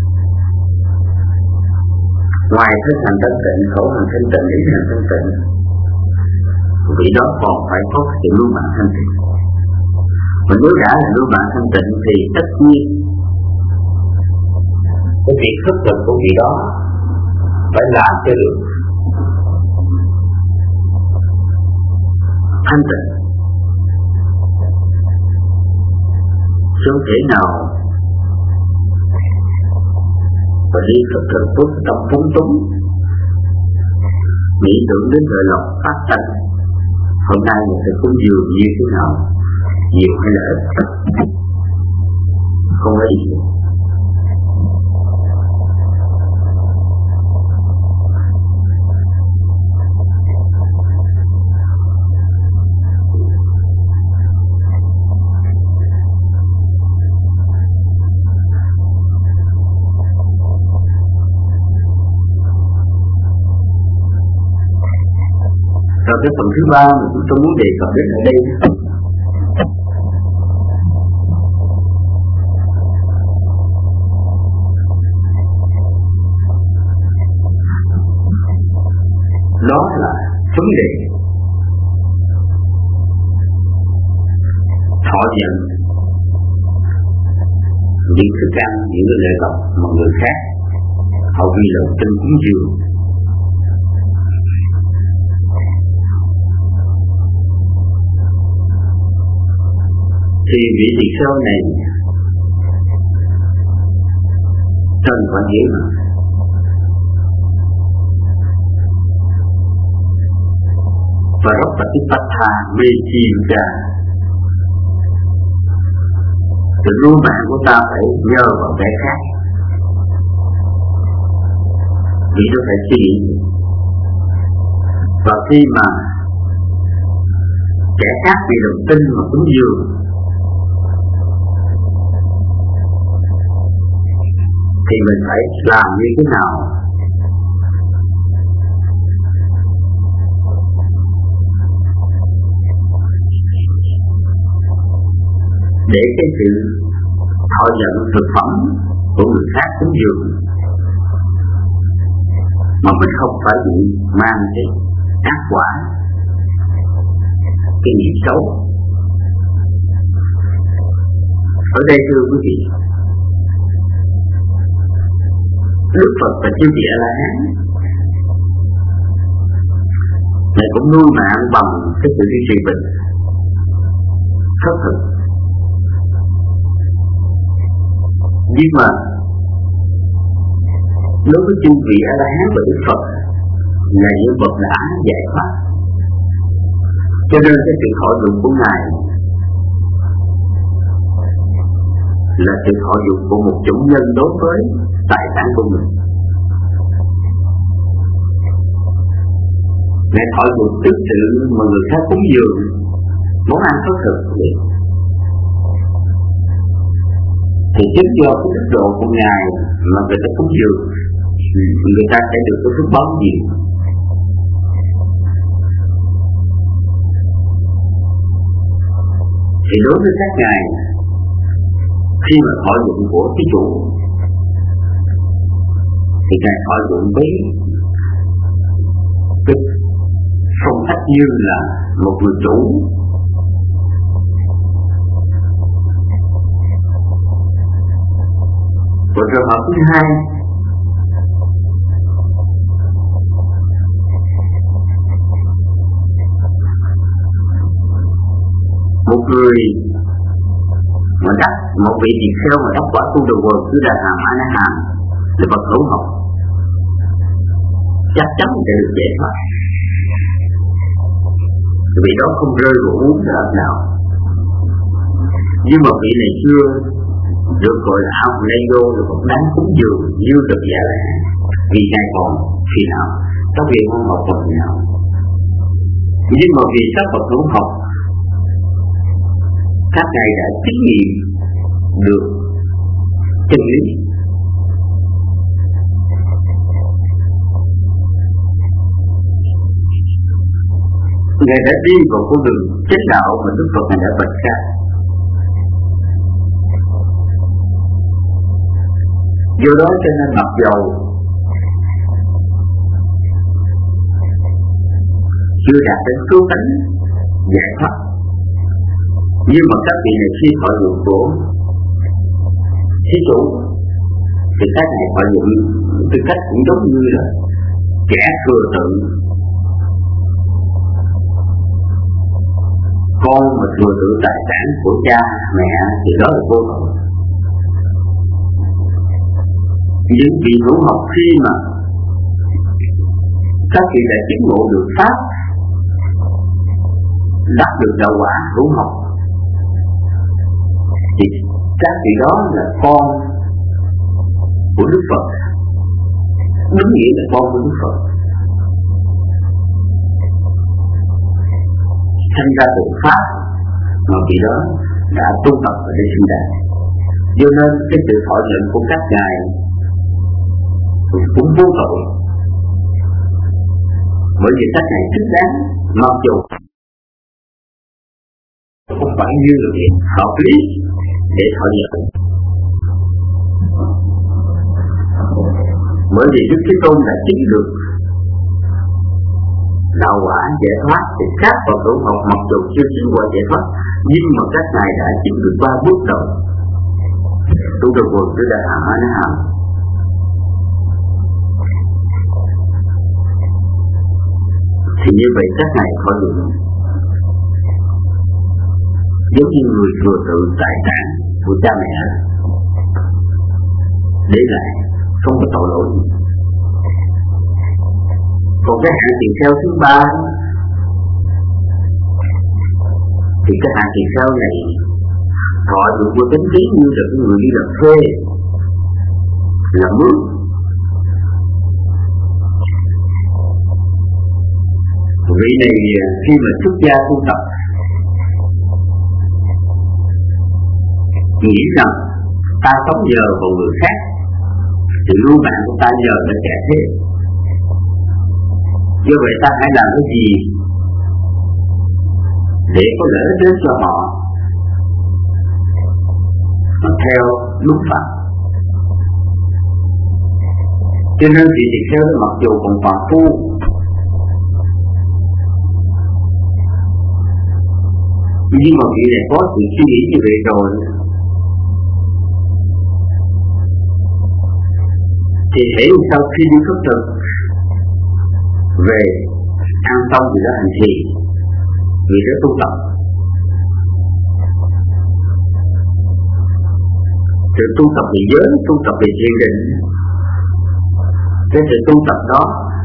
Ngoài thực hành thanh tịnh, khẩu hành thanh tịnh, ý hành thanh tịnh, vị đó còn phải có cái sự nuôi bạn thanh tịnh. Và nếu đã là nuôi bạn thanh tịnh thì tất nhiên cái việc thức thực của vị đó phải làm cho được thanh tịnh. Không thể nào và đi thực thực phúc trong phóng túng, nghĩ tưởng đến lời lộc phát sanh. Hôm nay mình sẽ cúng dường như thế nào, nhiều hay là ít, không có gì. Rồi cái phần thứ ba mà chúng tôi muốn đề cập đến ở đây đó là vấn đề thọ nhận những thức ăn, những lễ vật mà người khác họ vì lòng tin cúng dường. Thì vị tỳ kheo này cần phải hiểu và rất là cái bạch thà mê chi ra. Sự nuôi mạng của ta phải nhờ vào kẻ khác, vì nó phải suy nghĩ. Và khi mà kẻ khác vì đồng tin mà cúng dường thì mình phải làm như thế nào để cái sự thọ nhận thực phẩm của người khác cúng dường mà mình không phải bị mang cái ác quả, cái nghiệp xấu. Ở đây thưa quý vị, Đức Phật và chư vị A-la-hán Ngài cũng nuôi mạng bằng cái sự duy trì bình khất thực. Nhưng mà đối với chư vị A-la-hán và Đức Phật là những bậc đã giải thoát, cho nên cái sự thọ dụng của Ngài là sự thọ dụng của một chủ nhân đối với tài sản của mình. Ngài thọ dụng trước sự mà người khác cúng dường món ăn khất thực thì chính do cái đức độ của Ngài mà người ta cúng dường, người ta sẽ được cái phước báo nhiều. Thì đối với các Ngài, khi mà thọ dụng của cái chủ thì Ngài thọ dụng với cái phong cách như là một người chủ. Và trường hợp thứ hai, một người mà đắc, một vị tỳ kheo mà đắc quả tu đầu quần cứ Đà Hàm A Na Hàm là bậc hữu học, chắc chắn sẽ được giải thoát. Vì đó không rơi vào uống đợt nào. Nhưng mà vị này chưa được gọi là học lây đô là một đáng cúng dường như được giả lại, vì Ngài còn khi nào các vị không học còn nào. Nhưng mà vì các bậc hữu học, các Ngài đã chứng nghiệm được chân lý, Ngài đã đi vào con đường chánh đạo mà Đức Phật Ngài đã vạch ra. Do đó cho nên mặc dầu chưa đạt đến cứu cánh giải thoát, nhưng mà các vị này khi thọ dụng của thí chủ thì các này thọ dụng tư cách cũng giống như là kẻ thừa tự. Con mà thừa tự tài sản của cha mẹ thì đó là vô tội. Những vị hữu học khi mà các vị đã chứng ngộ được pháp, đắc được đạo quả hữu học, thì các vị đó là con của Đức Phật, đúng nghĩa là con của Đức Phật, thành ra từ pháp mà vị đó đã tu tập ở đây sinh ra. Do nên cái sự thọ nhận của các ngài cũng vô tội, bởi vì các ngài thích đáng, mặc dù không phải như là việc hợp lý để thọ nhận. Bởi vì Đức Thế Tôn đã chứng được đạo quả giải thoát, thì các Phật hữu học mặc dù chưa chứng quả giải thoát, nhưng mà các ngài đã chứng được 3 bước đầu. Tu được một cái đại hàm nó hàm. Thì như vậy các ngài khỏi được giống như người thừa tự tài sản của cha mẹ để lại, không có tội lỗi gì. Còn cái hạng tiền theo thứ 3 thì cái hạng tiền theo này thọ dụng của tính trí như là cái người đi làm thuê, làm mướn. Vị này khi mà xuất gia tu tập nghĩ rằng ta sống nhờ vào người khác thì lưu mạng của ta nhờ nó sẽ thế. Do vậy ta hãy làm cái gì để có lợi ích đến cho họ mà theo đúng pháp. Cho nên vị tỳ kheo mặc dù còn phàm phu, nhưng mà vị này có sự suy nghĩ như vậy rồi thì hễ sau khi đi khất thực về ăn xong thì đã hành trì, vì đã tu tập. Sự tu tập về giới, tu tập về thiền định, cái sự tu tập đó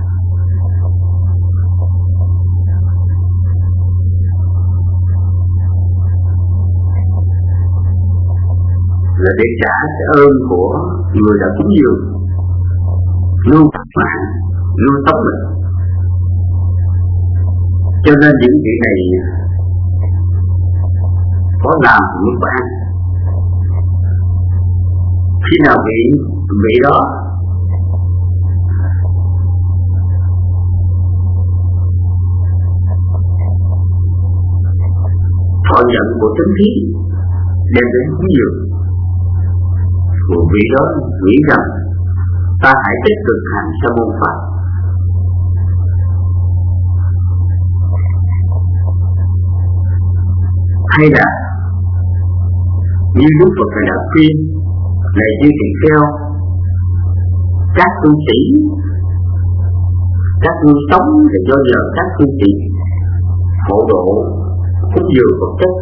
là để trả cái ơn của người đã cúng dường, luôn mạng, luôn sống mình. Cho nên những chuyện này có làm mới có ăn. Khi nào vị đó thọ nhận của tính thí đem đến cúng dường, của vị đó nghĩ rằng ta hãy tích cực hành sa môn pháp. Hay là như Đức Phật đã khuyên là như tỳ kheo, các tu sĩ, các nuôi sống thì do nhờ các tu sĩ hộ độ cúng dường vật chất,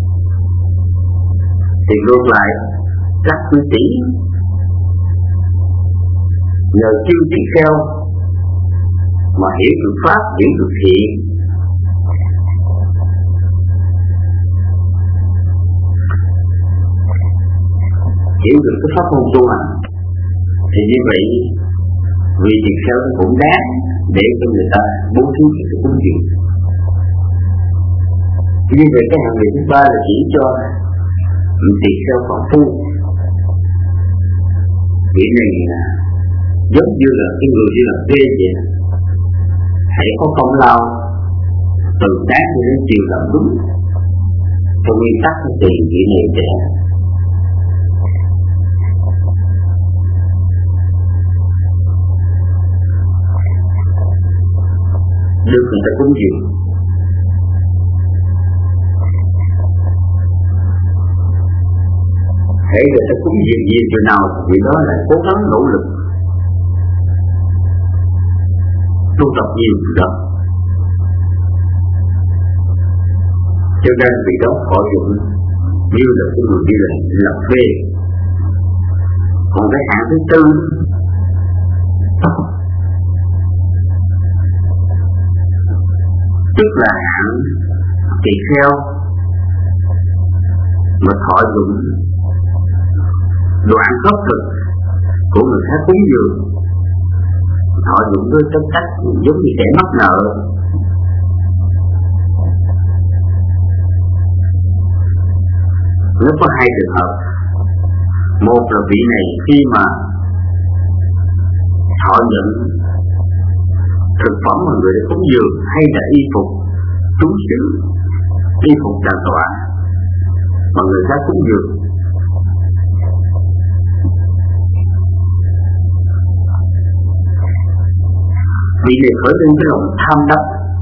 thì ngược lại các tu sĩ nhờ chư tỳ kheo mà hiểu được pháp, hiểu được thiện, hiểu được cái pháp môn tu hành, thì như vậy vì tỳ kheo cũng đáng để cho người ta bố thí sự cúng dường. Như vậy cái hạng vị thứ 3 là chỉ cho tỳ kheo phàm phu. Vị này giống như là cái người đi làm thuê vậy, hãy có công lao từ sáng đến chiều làm đúng theo nguyên tắc của tiền vị này để được người ta cúng dường. Hễ người ta cúng dường gì chỗ nào thì đó là cố gắng nỗ lực tu tập nhiều đó. Cho nên vì đó họ dụng như là cái người đi làm thuê. Còn cái hạng thứ tư tức là hạng tỳ kheo mà thọ dụng đồ ăn khất thực của người khác cúng dường, thọ dụng với tính cách giống như kẻ mắc nợ. Nó có hai trường hợp. Một là vị này khi mà thọ nhận thực phẩm mà người đã cúng dường hay là y phục trúng xứ, y phục trà tọa mà người khác cúng dường, vị này khởi lên cái lòng tham đắm,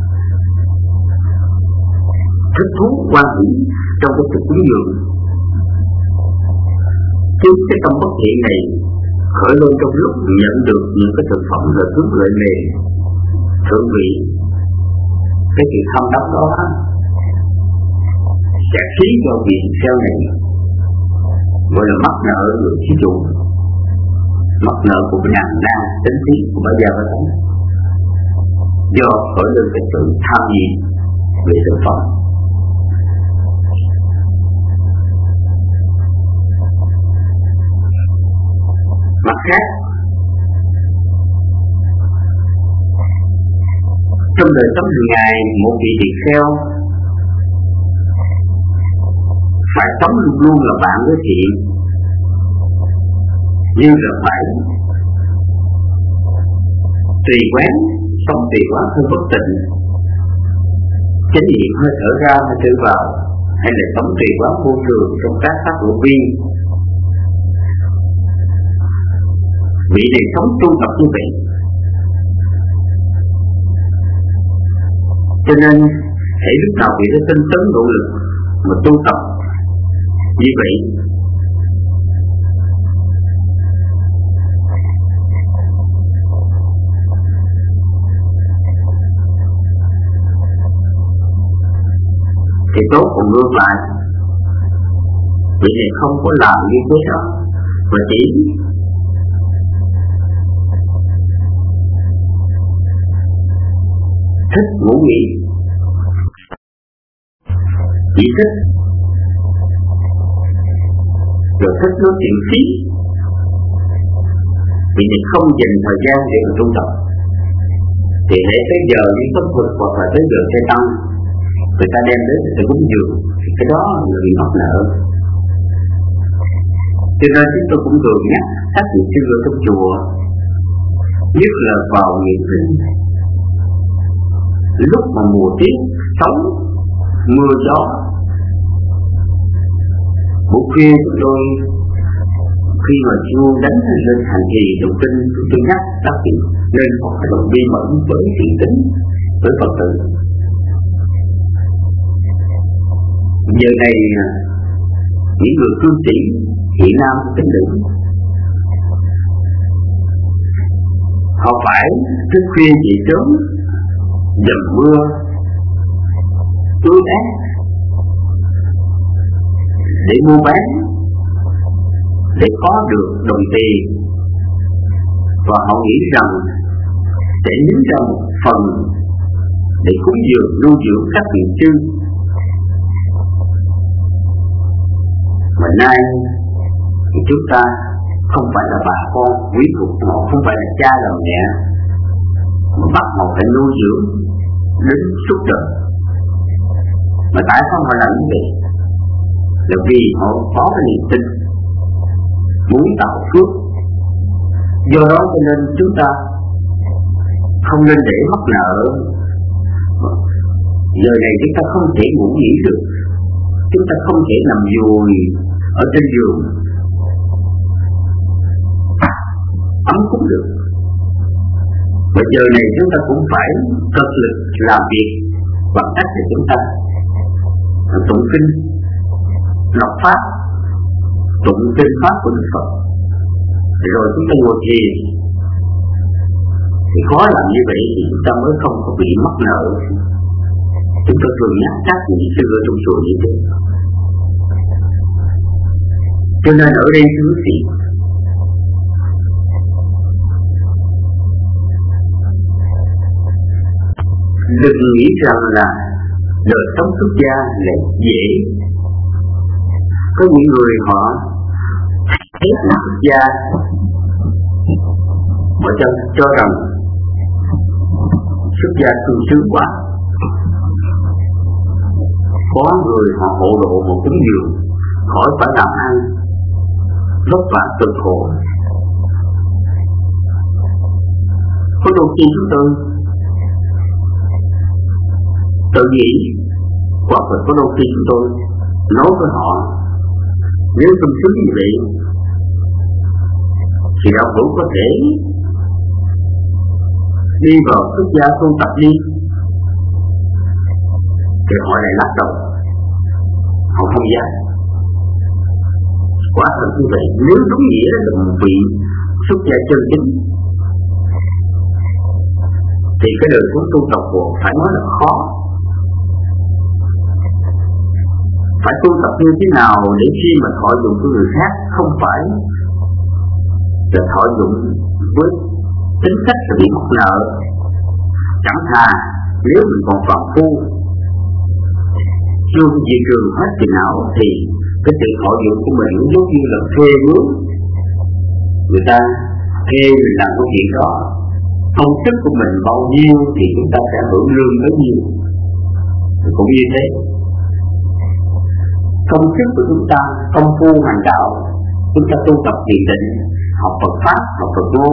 thích thú quan hỷ trong cái sự cúng dường. Trước cái tâm bất thiện này khởi lên trong lúc nhận được những cái thực phẩm là cúng lợi mề thượng vị, cái sự tham đắm đó sẽ khiến cho vị theo này gọi là mắc nợ người thí chủ, mắc nợ của cái nàng na tính khí của bà già bà tánh, do khởi lên cái sự tham nhiệt về thực phẩm. Mặt khác, trong đời sống hàng ngày, một vị tỳ kheo phải sống luôn luôn là bạn với thiện, nhưng là phải tùy quán, sống tùy quán hơi bất tịnh, chánh niệm hơi thở ra hơi thở vào, hay là sống tùy quán vô thường trong các pháp hữu vi. Vị này sống tu tập như vậy, cho nên hãy lúc nào vị đã tinh tấn nỗ lực mà tu tập như vậy, thì tốt. Còn ngược lại, vị này không có làm như thế đó, mà chỉ thích ngủ nghỉ, chỉ thích rồi thích nói chuyện phí, vì này không dành thời gian để mà tu tập. Thì hãy tới giờ đi tâm Phật hoặc là tới giờ xe tăng, người ta đem đến sự cúng dường, thì cái đó là bị mắc nợ. Cho nên chúng tôi cũng thường nhắc các vị sư ở trong chùa, nhất là vào ngày sinh, lúc mà mùa tiết sóng mưa gió, buổi khuya chúng tôi khi mà chuông đánh lên hành trì tụng kinh, tôi nhắc các vị nên có cái lòng bi mẫn với thiện tính, với Phật tử. Giờ này những người cư sĩ hiện nam tính nữ, họ phải thức khuya dậy sớm, dầm mưa tưới ác để mua bán, để có được đồng tiền, và họ nghĩ rằng sẽ nhấn ra một phần để cúng dường nuôi dưỡng các vị sư. Mà nay thì chúng ta không phải là bà con quý thuộc họ, không phải là cha là mẹ, mà bắt họ phải nuôi dưỡng đến suốt đời. Mà tại sao họ làm như vậy? Là vì họ có cái niềm tin muốn tạo phước. Do đó cho nên chúng ta không nên để mắc nợ. Giờ này chúng ta không thể ngủ nghỉ được, chúng ta không thể nằm vùi ở trên giường ấm cũng được, Và giờ này chúng ta cũng phải cực lực làm việc bằng cách để chúng ta tụng kinh, đọc pháp, tụng kinh pháp của Đức Phật, rồi chúng ta ngồi thiền. Thì khó làm như vậy thì chúng ta mới không có bị mắc nợ. Chúng ta thường nhắc các vị sư ở trong chùa như thế. Cho nên ở đây thưa quý vị, đừng nghĩ rằng là đời sống xuất gia là dễ. Có những người họ thấy là xuất gia, họ cho rằng xuất gia sung sướng quá. Có người họ hộ độ một cúng dường khỏi phải làm ăn, vất vả cực khổ. Có đôi khi chúng tôi tự nghĩ, hoặc là có đôi khi chúng tôi nói với họ, nếu sung sướng như vậy thì đạo hữu có thể đi vào xuất gia tu tập đi. Thì họ lại lắc đầu, họ không dám. Quả thật như vậy, nếu đúng nghĩa là một vị xuất gia chân chính thì cái đời sống tu tập của phải nói là khó. Phải tu tập như thế nào để khi mà thọ dụng của người khác không phải là thọ dụng với tính cách là bị mắc nợ. Chẳng thà nếu mình còn phạm phu chưa diệt trừ hết chừng nào thì cái sự thọ dụng của mình cũng giống như là thuê mướn. Người ta thuê mình làm cái chuyện đó, công sức của mình bao nhiêu thì chúng ta sẽ hưởng lương bấy nhiêu. Cũng như thế, công sức của chúng ta, công phu hành đạo, chúng ta tu tập thiền định, học Phật pháp, học Phật ngôn,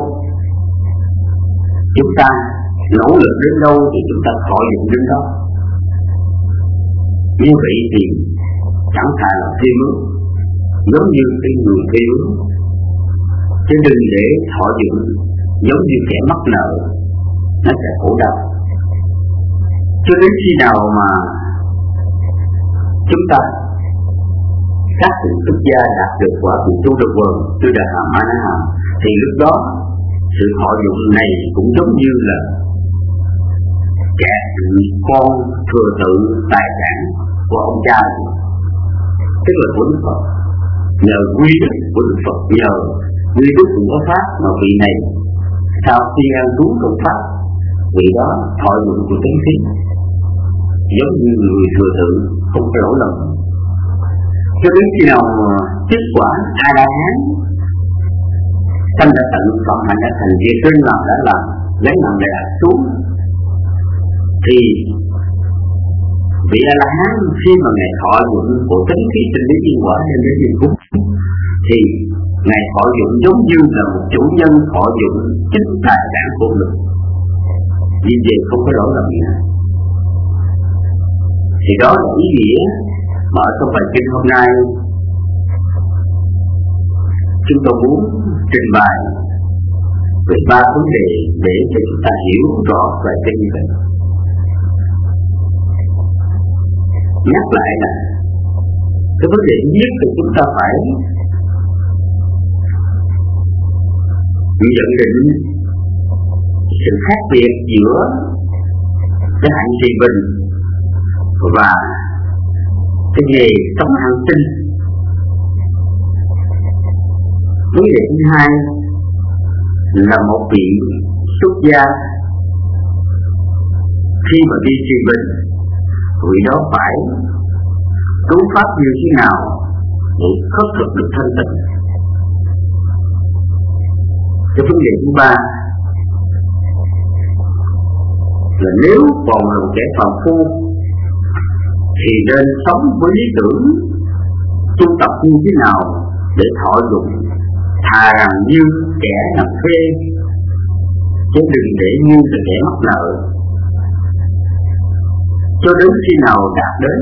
chúng ta nỗ lực đến đâu thì chúng ta thọ dụng đến đó. Như vậy thì chẳng thà là thuê mướn, giống như cái người thuê mướn, chứ đừng để thọ dụng giống như kẻ mắc nợ, nó sẽ khổ đau. Cho đến khi nào mà chúng ta các vị xuất gia đạt được quả vị tu được vườn, tư đà hàm a na hàm, thì lúc đó sự thọ dụng này cũng giống như là kẻ con thừa tự tài sản của ông cha, tức là của Đức Phật. Nhờ quy đức của Đức Phật, nhờ quy đức của pháp mà vị này sau khi ăn trú trong pháp, vị đó thọ dụng của tính khí giống như người thừa tự không có lỗi lầm. Cho đến khi nào kết quả A La Hán, tâm đã tận, còn hành đã thành, việc trên làm đã làm, lấy làm để đặt xuống, thì vị A La Hán khi mà ngài thọ dụng của tính khí sinh lý nhân quả trên đến diêm phúc, thì ngài thọ dụng giống như là một chủ nhân thọ dụng chính tài sản của mình, vì vậy không có lỗi lầm gì. Thì đó là ý nghĩa mà ở trong bài kinh hôm nay chúng tôi muốn trình bày về 3 vấn đề để cho chúng ta hiểu rõ bài kinh như vậy. Nhắc lại là cái vấn đề nhất thì chúng ta phải nhận định sự khác biệt giữa cái hạnh trì bình và cái nghề sống ăn sinh. Vấn đề thứ hai là một vị xuất gia khi mà đi trì bình, vị đó phải trú pháp như thế nào để khắc phục được thanh tịnh. Cái vấn đề thứ ba là nếu còn là một kẻ phàm phu thì nên sống với lý tưởng tu tập như thế nào để thọ dụng, thà rằng như kẻ làm thuê chứ đừng để như là kẻ mắc nợ. Cho đến khi nào đạt đến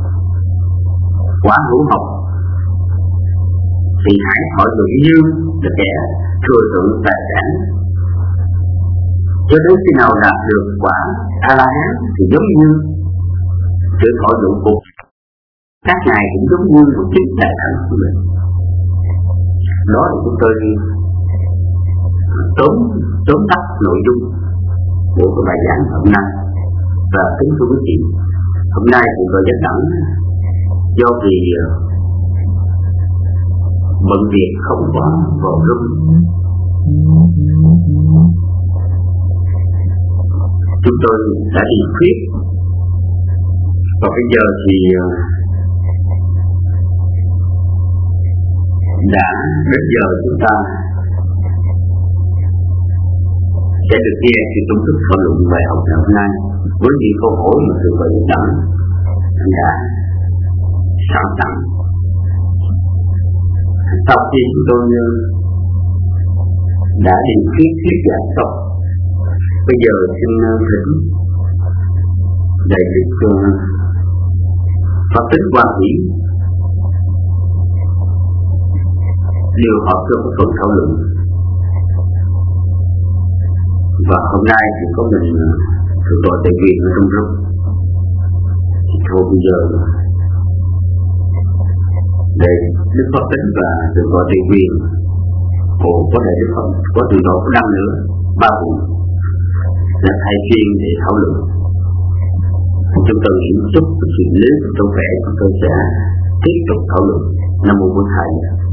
quả hữu học thì hãy thọ dụng như là kẻ thừa tự tài sản. cho đến khi nào đạt được quả A-la-hán thì giống như sự thọ dụng cuộc các ngài cũng giống như một chiếc đại thần của mình. Đó là chúng tôi tóm tắt nội dung của bài giảng hôm nay. Và kính thưa quý vị, hôm nay thì tôi rất đẳng do vì bận việc không có vào room. Chúng tôi đã đi thuyết và bây giờ thì đã đến giờ chúng ta sẽ được nghe sự tổng thức thảo luận bài học ngày hôm nay với những câu hỏi mà sự bài giảng đã sẵn sàng. Sau khi chúng tôi đã đi thuyết giảng xong, bây giờ xin thỉnh đại đức Pháp Tính Quang Thủy điều họp cho một phần thảo luận. Và hôm nay thì có mình thượng tọa Tề Quyền ở trong room. Thì thôi bây giờ để Đức Pháp Tính và thượng tọa Tề Quyền, có thể Đức Pháp có thượng tọa Phú Đăng nữa, 3 vị là thay phiên để thảo luận. Chúng tôi nghĩ chút chuyện nếu chúng tôi khỏe, chúng tôi sẽ tiếp tục thảo luận. Nam mô Bổn Thầy.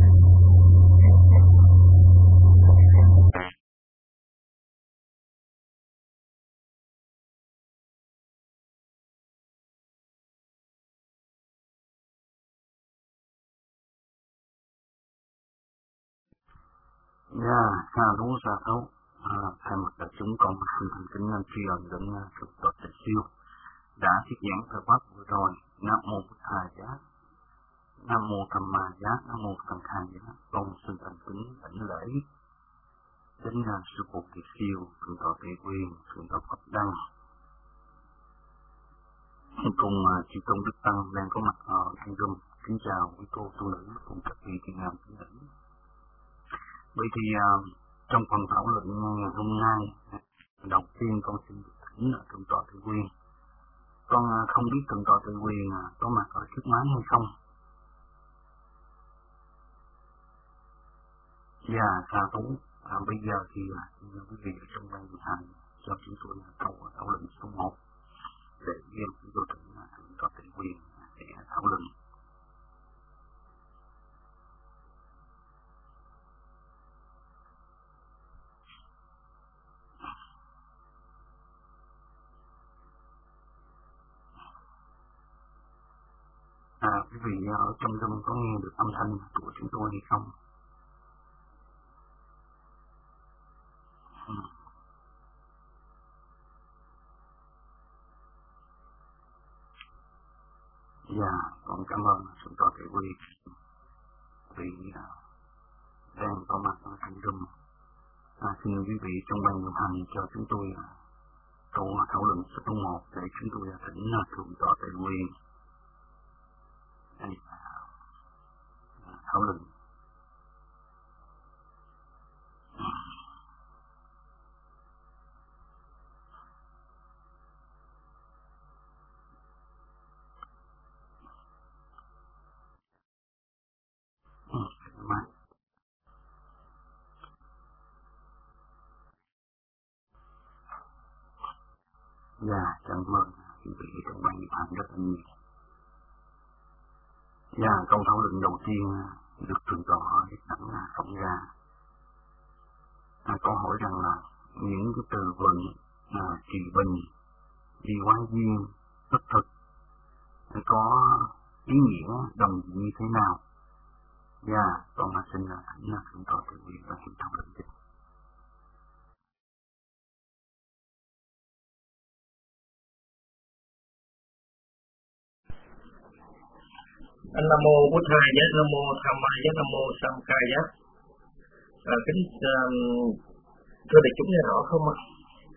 Sa thú. Thay mặt đại chúng con xin thành kính tri ân đến Thượng tọa Tề Siêu đã thuyết giảng thời pháp vừa rồi. Nam mô Bổn Thầy Giác, Nam mô Tham Ma Giác, Nam mô Tăng Khai Giác. Con xin thành kính đảnh lễ đến sư phụ Tề Siêu, Thượng tọa Tề Quyền, Thượng tọa Pháp Đăng cùng chư tôn đức tăng đang có mặt ở trong room. Kính chào quý cô tu nữ cùng các vị thiện nam tín nữ. Vậy thì trong phần thảo luận ngày hôm nay, đầu tiên con xin được thỉnh Thượng tọa Tề Quyền. Con không biết Thượng tọa Tề Quyền có mặt ở trước máy hay không. Sa thú. Bây giờ thì quý vị ở trong ban điều hành cho chúng tôi câu thảo luận số 1 để chúng tôi thỉnh Thượng tọa Tề Quyền để thảo luận. Quý vị ở trong room có nghe được âm thanh của chúng tôi hay không? Con cảm ơn Thượng tọa Tề Quyền vì đang có mặt ở trong room. Xin quý vị trong ban điều hành cho chúng tôi câu thảo luận số 1 để chúng tôi thỉnh Thượng tọa Tề Quyền thảo luận. Cảm ơn quý vị trong ban điều hành rất là nhiều. Câu thảo luận đầu tiên được Thượng tọa sẵn phóng ra. Câu hỏi rằng là những cái từ vựng trì bình, đi quán duyên, tất thực có ý nghĩa đồng như thế nào? Con xin thỉnh Thượng tọa Tề Quyền và thảo luận tiếp. Nam mô Bổn Thầy Giác, Nam mô Tham Ma Giác, Nam mô Tăng Khai Giác. Kính thưa đại chúng nghe rõ không ạ?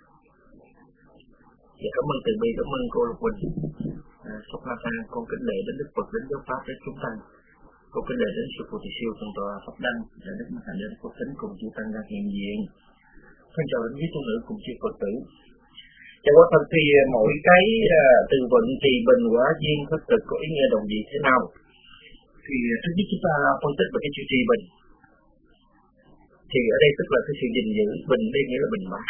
Cảm ơn Từ Bi, cảm ơn cô Lục Quỳnh. Sóc La Phan, con kính lễ đến Đức Phật, đến giáo pháp, đến chúng tăng. Con kính lễ đến sư phụ Tề Siêu, Thượng tọa Pháp Đăng, để Đức Thánh Thánh đến Phật Tính cùng chư tăng đang hiện diện. Con chào đến với tu nữ cùng chư Phật tử. Và quả thật thì mỗi cái từ vựng trì bình quả duyên khất thực có ý nghĩa đồng gì thế nào? Thì trước nhất chúng ta phân tích về cái chữ trì bình. Thì ở đây tức là cái sự gìn giữ, bình đây nghĩa là bình bát.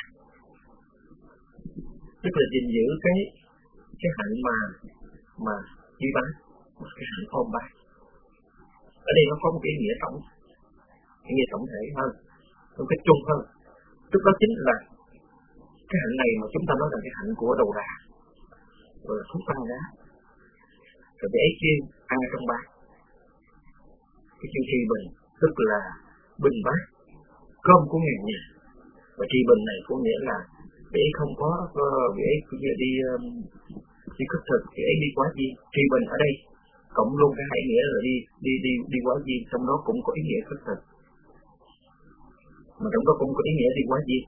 Tức là gìn giữ cái hạnh mà duy bát, một cái hạnh ôm bát. Ở đây nó có một cái ý nghĩa tổng thể hơn, một cái chung hơn. Tức đó chính là cái hạnh này mà chúng ta nói là cái hạnh của đầu đà, rồi là thuốc tăng giá, rồi cái ấy chiên ăn ở trong bát. Cái chữ trì bình tức là bình bát, cơm của ngàn nhà. Và trì bình này có nghĩa là vị ấy không có vị ấy đi khất thực, vị ấy đi quá duyên. Trì bình ở đây cộng luôn cái hai nghĩa là đi quá duyên, trong đó cũng có ý nghĩa khất thực, mà trong đó cũng có ý nghĩa đi quá duyên.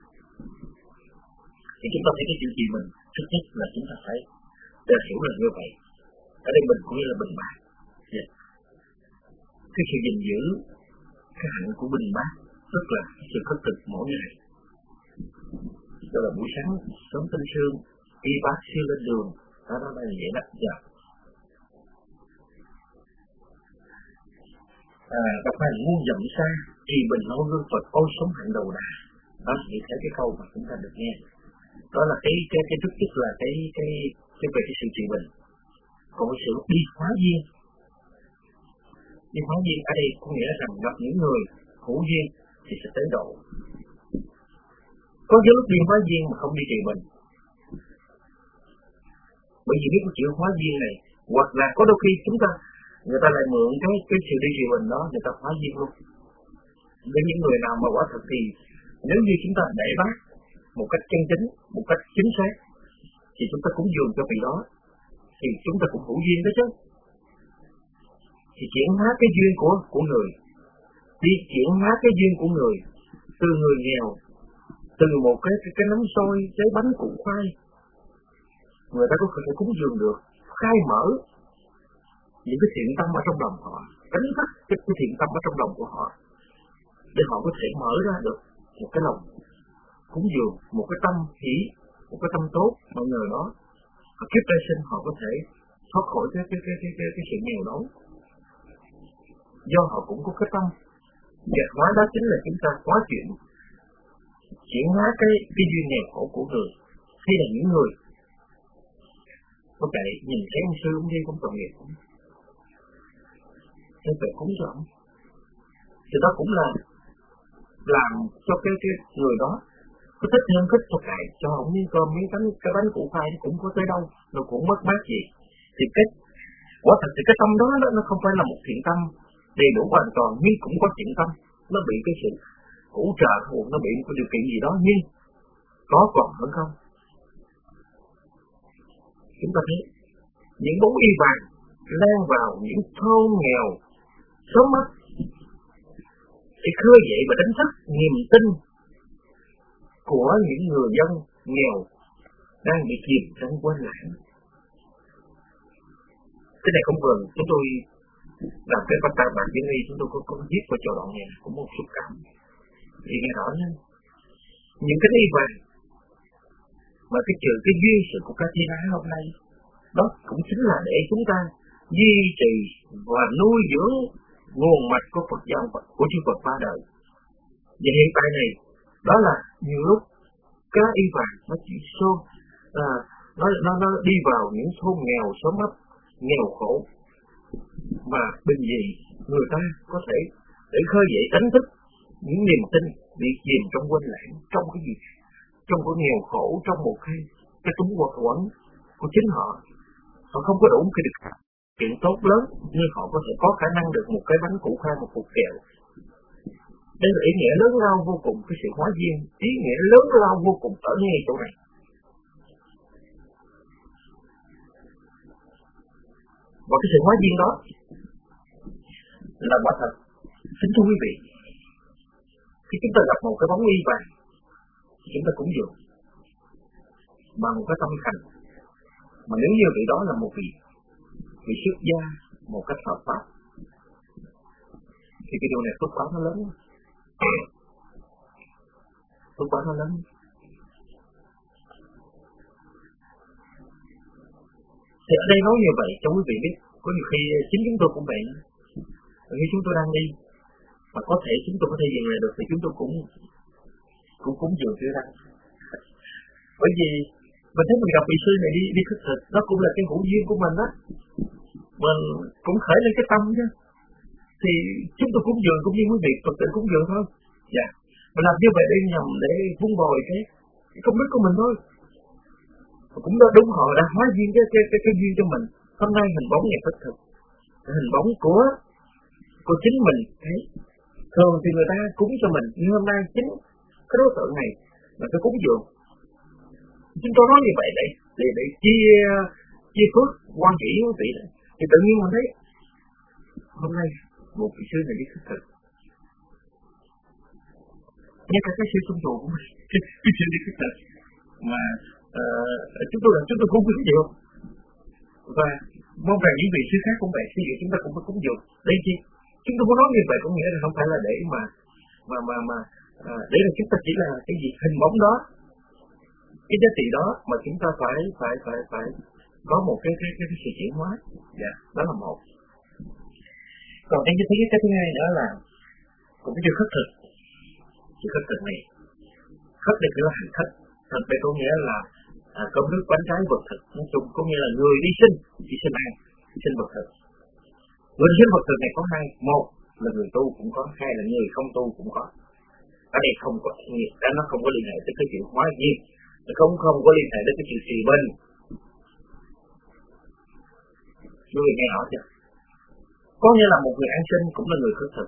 Thì chúng ta thấy cái chữ trì bình trước nhất là chúng ta phải hiểu là như vậy. Ở đây bình cũng như là bình bát. Cái sự gìn giữ cái hạnh của bình bát tức là sự khất thực mỗi ngày. Đó là buổi sáng sớm tinh sương y bát siêu lên đường, đó là vậy đó. Đọc hành muôn dặm xa, trì bình nấu hương Phật ôi sống hạnh đầu đà. Đó thì theo cái câu mà chúng ta được nghe. Đó là cái trước nhất là cái về cái sự trì bình. Còn cái sự đi hóa duyên. Đi hóa duyên ở đây có nghĩa rằng gặp những người hữu duyên thì sẽ tới độ. Có những lúc đi hóa duyên mà không đi trì bình. Bởi vì biết cái chữ hóa duyên này, hoặc là có đôi khi chúng ta người ta lại mượn cái sự đi trì bình đó, người ta hóa duyên luôn. Với những người nào mà quả thật thì nếu như chúng ta để bát một cách chân chính, một cách chính xác, thì chúng ta cúng dường cho vị đó, thì chúng ta cũng hữu duyên đó chứ. Thì chuyển hóa cái duyên của người, đi chuyển hóa cái duyên của người từ người nghèo, từ một cái nắm xôi, cái bánh củ khoai, người ta có thể cúng dường được, khai mở những cái thiện tâm ở trong lòng họ, đánh thức cái thiện tâm ở trong lòng của họ, để họ có thể mở ra được một cái lòng cúng dường, một cái tâm hỷ, một cái tâm tốt, mà nhờ đó kiếp tái sinh họ có thể thoát khỏi cái sự nghèo đói. Do họ cũng có cái tâm dệt hóa, đó chính là chúng ta hóa chuyển hóa cái duyên nghèo khổ của người, hay là những người có thể nhìn thấy ông sư ông đi cũng tội nghiệp, thế phải cúng cho ông, thì đó cũng là làm cho cái người đó có thích nhân thích cho cài cho ông miếng cơm miếng cái bánh củ khoai cũng có tới đâu, nó cũng mất mát gì. Thì quả thật thì cái tâm đó nó không phải là một thiện tâm đầy đủ hoàn toàn, nhưng cũng có thiện tâm, nó bị cái sự cũ trợ thuộc, nó bị một cái điều kiện gì đó, nhưng có còn hơn không. Chúng ta thấy những bóng y vàng lan vào những thôn nghèo sớm mất để khơi dậy và đánh thức niềm tin của những người dân nghèo đang bị chìm trong quên lãng. Cái này không gần, chúng tôi làm cái văn bản tiếng Anh, chúng tôi có viết vào chỗ đoạn này cũng một xúc cảm. Vì nghe rõ nha, những cái y vàng mà cái duyên sự của các thiên ái hôm nay, đó cũng chính là để chúng ta duy trì và nuôi dưỡng nguồn mạch của Phật giáo của chư Phật ba đời. Và hiện tại này, đó là nhiều lúc các y vàng nó chỉ nó đi vào những thôn nghèo xóm ấp nghèo khổ, mà bình dị người ta có thể để khơi dậy đánh thức những niềm tin bị chìm trong quên lãng, trong cái gì, trong cái nghèo khổ, trong một cái túng quật quẩn của chính họ. Họ không có đủ một cái điều kiện tốt lớn, nhưng họ có thể có khả năng được một cái bánh củ khoai, một cục kẹo. Đây là ý nghĩa lớn lao vô cùng, cái sự hóa duyên, ý nghĩa lớn lao vô cùng ở ngay chỗ này. Và cái sự hóa duyên đó là quả thật. Xin thưa quý vị, khi chúng ta gặp một cái bóng y vàng, chúng ta cúng dường bằng một cái tâm thành. Mà nếu như vị đó là một vị xuất gia, một cách hợp pháp, thì cái điều này phước báo nó lớn. phước báo nó lớn. Thì ở đây nói như vậy cho quý vị biết, có nhiều khi chính chúng tôi cũng vậy. Khi chúng tôi đang đi, mà có thể chúng tôi có thể dừng lại được thì chúng tôi cũng dường chưa ra. Bởi vì mình thấy mình gặp vị sư này đi khất thực, nó cũng là cái hữu duyên của mình đó. Mình cũng khởi lên cái tâm chứ. Thì chúng tôi cúng dường cũng như quý vị Phật tử cúng dường thôi. Dạ. Mình làm như vậy để nhằm để vun bồi cái công đức của mình thôi. Cũng đó đúng, họ đã hóa duyên cái duyên cho mình. Hôm nay hình bóng ngày khất thực, hình bóng của chính mình. Thấy thường thì người ta cúng cho mình, nhưng hôm nay chính cái đối tượng này là cái cúng dường. Chúng tôi nói như vậy để chia phước quan chỉ quý vị. Thì tự nhiên mình thấy hôm nay một vị sư này đi khất thực, ngay cả cái sư trong chùa cũng vị sư đi khất thực, mà chúng tôi cũng cúng dường, và mong rằng những vị sư khác cũng vậy, sư chúng ta cũng phải cúng dường. Đây chi chúng tôi muốn nói như vậy có nghĩa là không phải là để mà để là chúng ta chỉ là cái gì hình bóng đó, cái giá trị đó mà chúng ta phải có một cái sự chuyển hóa. Dạ, đó là một. Còn cái thứ hai nữa là cũng cái điều khất thực. Sự khất thực này, khất đây là hành khất. Thật đây có nghĩa là công đức bánh trái vật thực. Nói chung có nghĩa là người đi sinh ăn, sinh vật thực. Người đi sinh vật thực này có hai, một là người tu cũng có, hai là người không tu cũng có. Ở đây không có nghĩa, nó không có liên hệ tới cái chuyện hóa duyên, nó không có liên hệ đến cái chuyện trì bên. Quý vị nghe rõ chưa? Có nghĩa là một người ăn sinh cũng là người khất thực.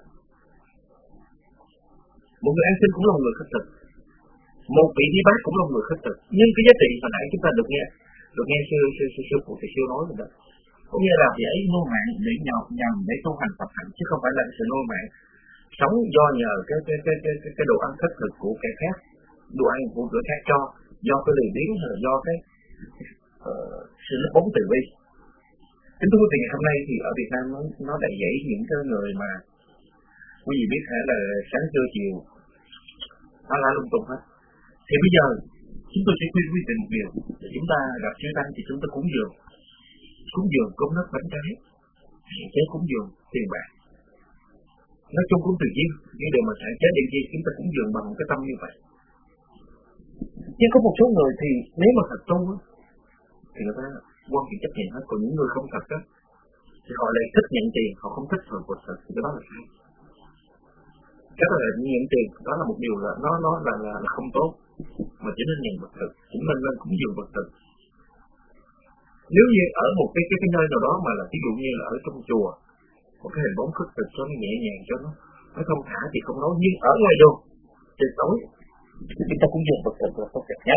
Một người ăn sinh cũng là một người khất thực. Một vị đi bát cũng là một người khất thực. Nhưng cái giá trị hồi nãy chúng ta được nghe sư phụ thầy siêu nói rồi đó. Có nghĩa là để nuôi mạng để nhằm để tu hành tập hạnh, chứ không phải là sự nuôi mạng sống do nhờ cái đồ ăn khất thực của kẻ khác, đồ ăn của người khác cho, do cái lười biếng hay là do cái sự lấp bóng từ bi. Kính thưa quý vị, ngày hôm nay thì ở Việt Nam nó đầy dẫy những cái người mà quý vị biết là sáng trưa chiều nó la lung tung hết. Thì bây giờ chúng tôi sẽ khuyên quý vị một điều, để chúng ta gặp chư tăng thì chúng ta cúng dường cúng nước bánh trái, hạn chế cúng dường tiền bạc. Nói chung cũng tùy duyên, nhưng để mà hạn chế điều gì chúng ta cúng dường bằng một cái tâm như vậy. Nhưng có một số người thì nếu mà thật tu thì người ta quan hệ chấp nhận hết, còn những người không thật đó thì họ lại thích nhận tiền, họ không thích phần vật thực, thì cái đó là sai. Cái đó là nhận tiền, đó là một điều là nó là không tốt, mà chỉ nên nhận vật thực, cũng nên cúng dường vật thực. Nếu như ở một cái nơi nào đó mà là ví dụ như là ở trong chùa, một cái hình bóng khất thực cho nó nhẹ nhàng, cho nó không thả thì không nói, nhưng ở ngoài đường trời tối chúng ta cũng dùng vật thực là tốt đẹp nhất.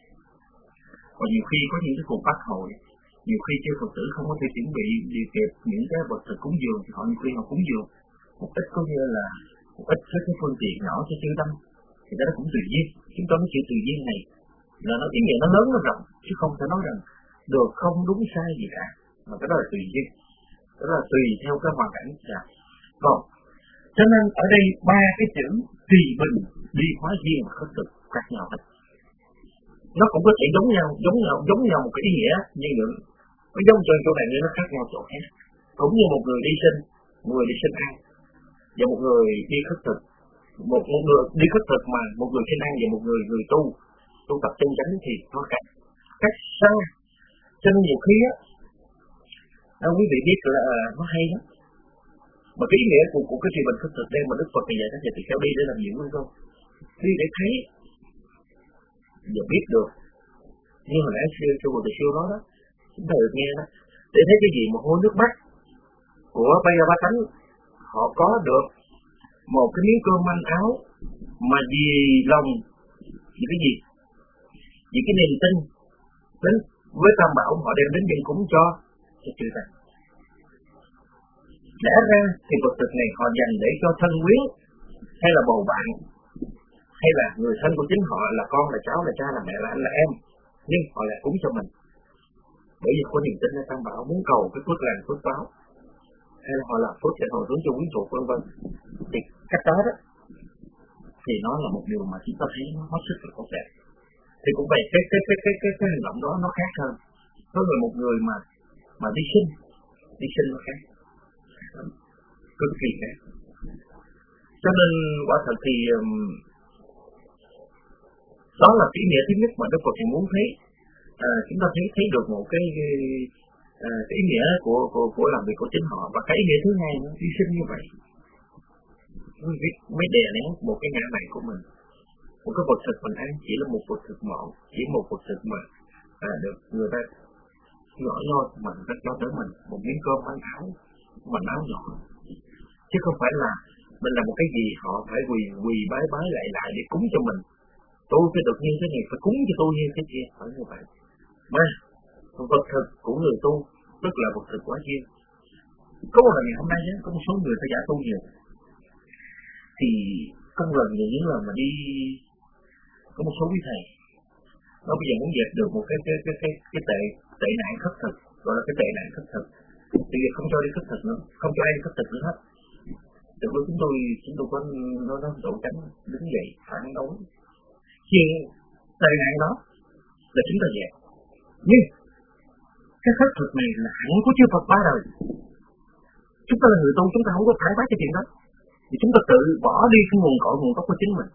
Còn nhiều khi có những cái cuộc bắt hội, nhiều khi chư Phật tử không có thể chuẩn bị điều kịp những cái vật thực cúng dường, thì họ nhiều khi họ cúng dường một ít, có như là một ít cái phương tiện nhỏ cho chư tăng, thì đó cũng tùy duyên. Chúng ta nói chuyện tùy duyên này là nó ý nghĩa nó lớn, nó rộng, chứ không thể nói rằng được không đúng sai gì cả, mà cái đó là tùy duyên, đó là tùy theo cái hoàn cảnh. Còn cho nên ở đây ba cái chữ tùy bình, đi hóa duyên và khất thực khác nhau hết. Nó cũng có thể giống nhau một cái ý nghĩa, nhưng nó giống chỗ này nó khác nhau chỗ khác. Cũng như một người đi sinh ăn và một người đi khất thực, một người đi khất thực mà một người sinh ăn và một người tu tập chân chánh thì nó cách xa. Cho nên nhiều khi quý vị biết là nó hay lắm. Mà cái ý nghĩa của cái chuyện mình khất thực đây mà Đức Phật thì dạy các thầy tỳ kheo đi để làm gì cũng không? Đi để thấy và biết được. Như hồi nãy sư phụ thầy siêu nói đó, chúng ta được nghe đó, để thấy cái gì mà hôi nước mắt của Bây Ba Tánh họ có được một cái miếng cơm manh áo mà vì lòng vì cái gì? Vì cái niềm tin đến với Tam Bảo họ đem đến dân cúng cho chư tăng. Lẽ ra thì vật thực này họ dành để cho thân quyến hay là bầu bạn hay là người thân của chính họ, là con, là cháu, là cha, là mẹ, là anh, là em, nhưng họ lại cúng cho mình bởi vì có niềm tin ở Tam Bảo, muốn cầu cái phước lành phước báo, hay là họ làm phước để hồi hướng cho quyến thuộc vân vân. Thì cách đó thì nó là một điều mà chúng ta thấy nó hết sức là tốt đẹp. Thì cũng vậy, cái hành động đó nó khác hơn. Có một người mà đi sinh nó khác, cực kỳ khác. Cho nên quả thật thì đó là cái ý nghĩa thứ nhất mà Đức Phật muốn thấy. Chúng ta thấy được một cái ý nghĩa của làm việc của chính họ. Và cái ý nghĩa thứ hai nó hy sinh như vậy mới đè nén một cái ngã mạn của mình. Một cái vật thực mình ăn chỉ là một vật thực mọn, chỉ một vật thực mà được người ta nhỏ nhoi mà người ta cho tới mình một miếng cơm ăn áo, mình áo nhỏ, chứ không phải là mình làm một cái gì họ phải quỳ bái lại để cúng cho mình. Tôi phải được như thế này, phải cúng cho tôi như thế kia, phải như vậy. Mà vật thực của người tu tức là vật thực quá duyên. Có một lần ngày hôm nay có một số người ta giả tu nhiều, thì có lần những lần mà đi có một số quý thầy nó bây giờ muốn dẹp được một cái tệ nạn khất thực, gọi là cái tệ nạn khất thực, bây giờ không cho đi khất thực nữa, không cho ai khất thực nữa hết. Từ lúc chúng tôi có nó độ tránh đứng dậy phản đối chuyện tệ nạn đó là chúng ta dẹp. Nhưng cái khất thực này là hẳn của chư Phật ba đời. Chúng ta là người tu, chúng ta không có phản bác cái chuyện đó, thì chúng ta tự bỏ đi cái nguồn gốc của chính mình.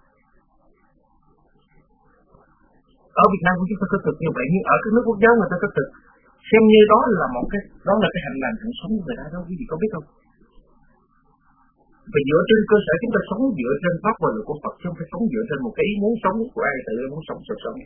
Ở Việt Nam của chúng ta khất thực như vậy, nhưng ở các nước quốc giáo người ta khất thực xem như đó là cái hành làm hạnh sống của người ta đó, quý vị có biết không? Và dựa trên cơ sở chúng ta sống dựa trên pháp và luật của Phật, chứ không phải sống dựa trên một cái ý muốn sống của ai tự muốn sống sự sống.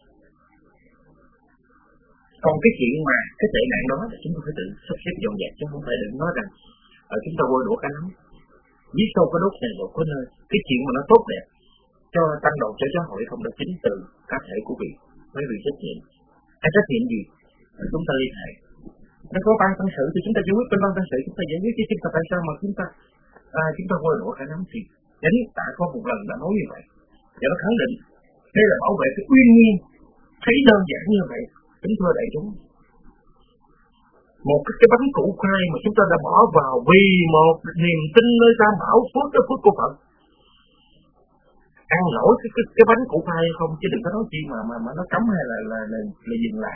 Còn cái chuyện mà cái tệ nạn đó là chúng ta phải tự sắp xếp dọn dẹp, chứ không phải đừng nói rằng chúng ta quơ đũa cá nắm, biết sâu có đốt này có nơi. Cái chuyện mà nó tốt đẹp cho tăng độ cho giáo hội không được chính từ cá thể của vị, mấy vị trách nhiệm. Hay trách nhiệm gì? Chúng ta liên hệ. Nó có ban tăng sự thì chúng ta giải quyết bên ban tăng sự, chúng ta giải quyết, chứ chúng ta tại sao mà chúng ta quơ đũa cá nắm thì chính đã có một lần đã nói như vậy, và nó khẳng định đây là bảo vệ cái uy nghiêm. Thấy đơn giản như vậy, chúng tôi đại chúng một cái bánh củ khoai mà chúng ta đã bỏ vào vì một niềm tin nơi Tam Bảo, phước của Phật, ăn nổi cái bánh củ khoai hay không, chứ đừng có nói chi mà nó cấm hay là dừng lại.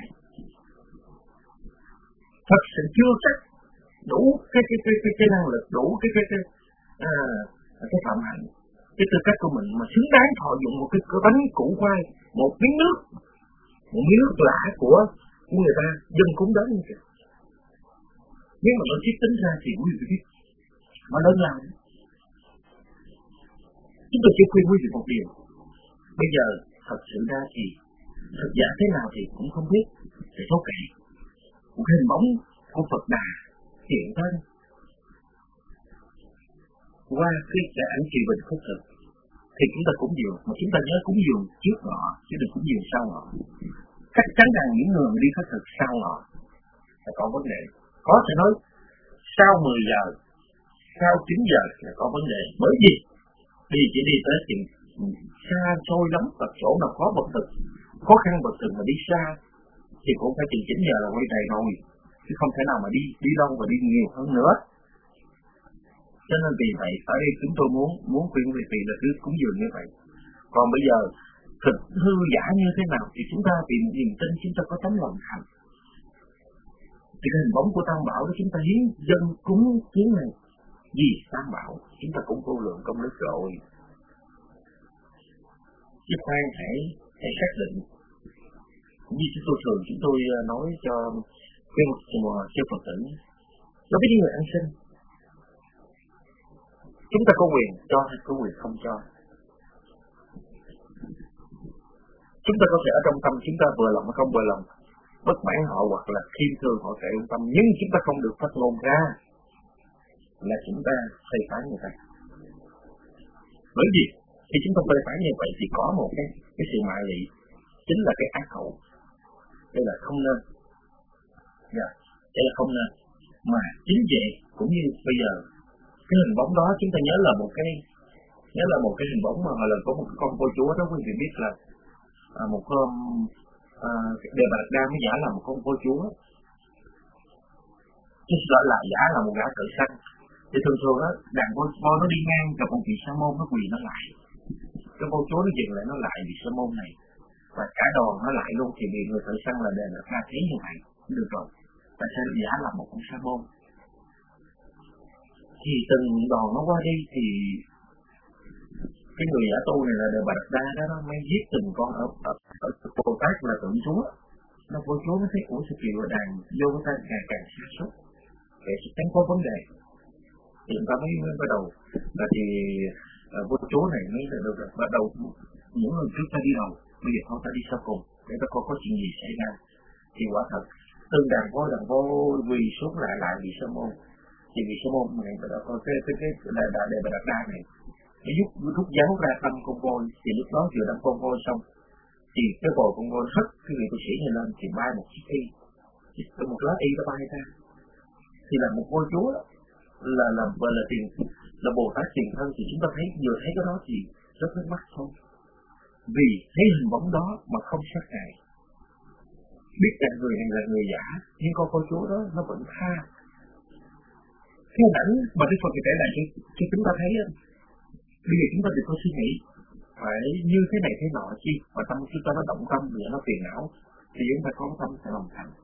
Thật sự chưa chắc đủ cái năng lực, đủ cái phạm hạnh, cái tư cách của mình mà xứng đáng thọ dụng một cái bánh củ khoai, một miếng nước lạ của người ta dân cúng đến như vậy. Nhưng mà nó chiết tính ra thì quý vị biết nó lớn lao. Chúng tôi chỉ khuyên quý vị một điều, bây giờ thật sự ra thì thực giả thế nào thì cũng không biết, thì tốt kệ. Một hình bóng của Phật Đà hiện thân qua cái ảnh trì bình khất thực thì chúng ta cúng dường, mà chúng ta nhớ cúng dường trước họ chứ đừng cúng dường sau họ. Chắc chắn rằng những người mà đi khất thực sau họ là có vấn đề. Có thể nói sau 10 giờ, sau 9 giờ là có vấn đề. Bởi vì chỉ đi tới chuyện xa xôi lắm, tập chỗ nào có vật thực, khó khăn vật thực mà đi xa thì cũng phải chừng 9 giờ là quay về rồi, chứ không thể nào mà đi lâu và đi nhiều hơn nữa. Cho nên vì vậy ở đây chúng tôi muốn khuyên quý vị là cứ cúng dường như vậy. Còn bây giờ thực hư giả như thế nào thì chúng ta vì niềm tin, chúng ta có tấm lòng thành. Thì cái hình bóng của Tam Bảo đó chúng ta hiến dân cúng kiến này vì Tam Bảo, chúng ta cũng vô lượng công đức rồi. Chứ khoan hãy xác định. Như chúng tôi nói cho khuyên siêu Phật tử, đối với những người ăn xin, chúng ta có quyền cho hay có quyền không cho. Chúng ta có thể ở trong tâm chúng ta vừa lòng hay không vừa lòng, bất mãn họ hoặc là khiêm thương họ kệ trong tâm, nhưng chúng ta không được phát ngôn ra là chúng ta phê phán người ta. Bởi vì khi chúng ta phê phán như vậy thì có một cái sự mại lị, chính là cái ác khẩu. Đây là không nên. Đây là không nên. Mà chính vậy cũng như bây giờ cái hình bóng đó chúng ta nhớ là một cái hình bóng mà hồi lần có một con vua chúa đó, quý vị biết là một con Đề Bà Đạt Đa mới giả là một con vua chúa, chứ là giả là một gã thợ săn. Thì thường đó đàn voi nó đi ngang gặp một vị sa môn, nó quỳ nó lại, cái vô chúa nó dừng lại, nó lại vị sa môn này và cả đoàn nó lại luôn. Thì vì người thợ săn là đề đặt ra thế như vậy được rồi, tại sao giả là một con sa môn. Thì từng đoàn nó qua đi thì cái người giả tu này là Đề Bà Đạt Đa đó, nó mới giết từng con ở Bồ Tát là tượng Chúa. Nó vô Chúa mới thấy ủa sự kỳ và đàn vô người ta càng xa suốt, để chắc chắn có vấn đề. Thì người ta mới bắt đầu là thì vô Chúa này mới được bắt đầu những người trước ta đi đầu, bây giờ thôi ta đi sau cùng để ta có chuyện gì xảy ra. Thì quả thật từng đàn vô vì suốt lại vì sa môn. Thì vì sa môn này bắt đầu coi cái Đề Bà Đạt Đa này nó rút giáo ra tâm con voi. Thì lúc đó vừa đâm con voi xong thì cái bồi con voi hất cái người tu sĩ này lên thì bay một chiếc y, một lá y nó bay ra. Thì là một ngôi Chúa là tiền là Bồ Tát tiền thân. Thì chúng ta thấy vừa thấy cái đó thì rất nước mắt thôi, vì thấy hình bóng đó mà không sát hại, biết rằng người này là người giả, nhưng con Chúa đó nó vẫn tha. Cái hình ảnh mà Đức Phật thì để lại cho chúng ta thấy. Bây giờ chúng ta đừng có suy nghĩ phải như thế này thế nọ chi, mà tâm chúng ta nó động tâm và nó phiền não, thì chúng ta có tâm sẽ lòng thành.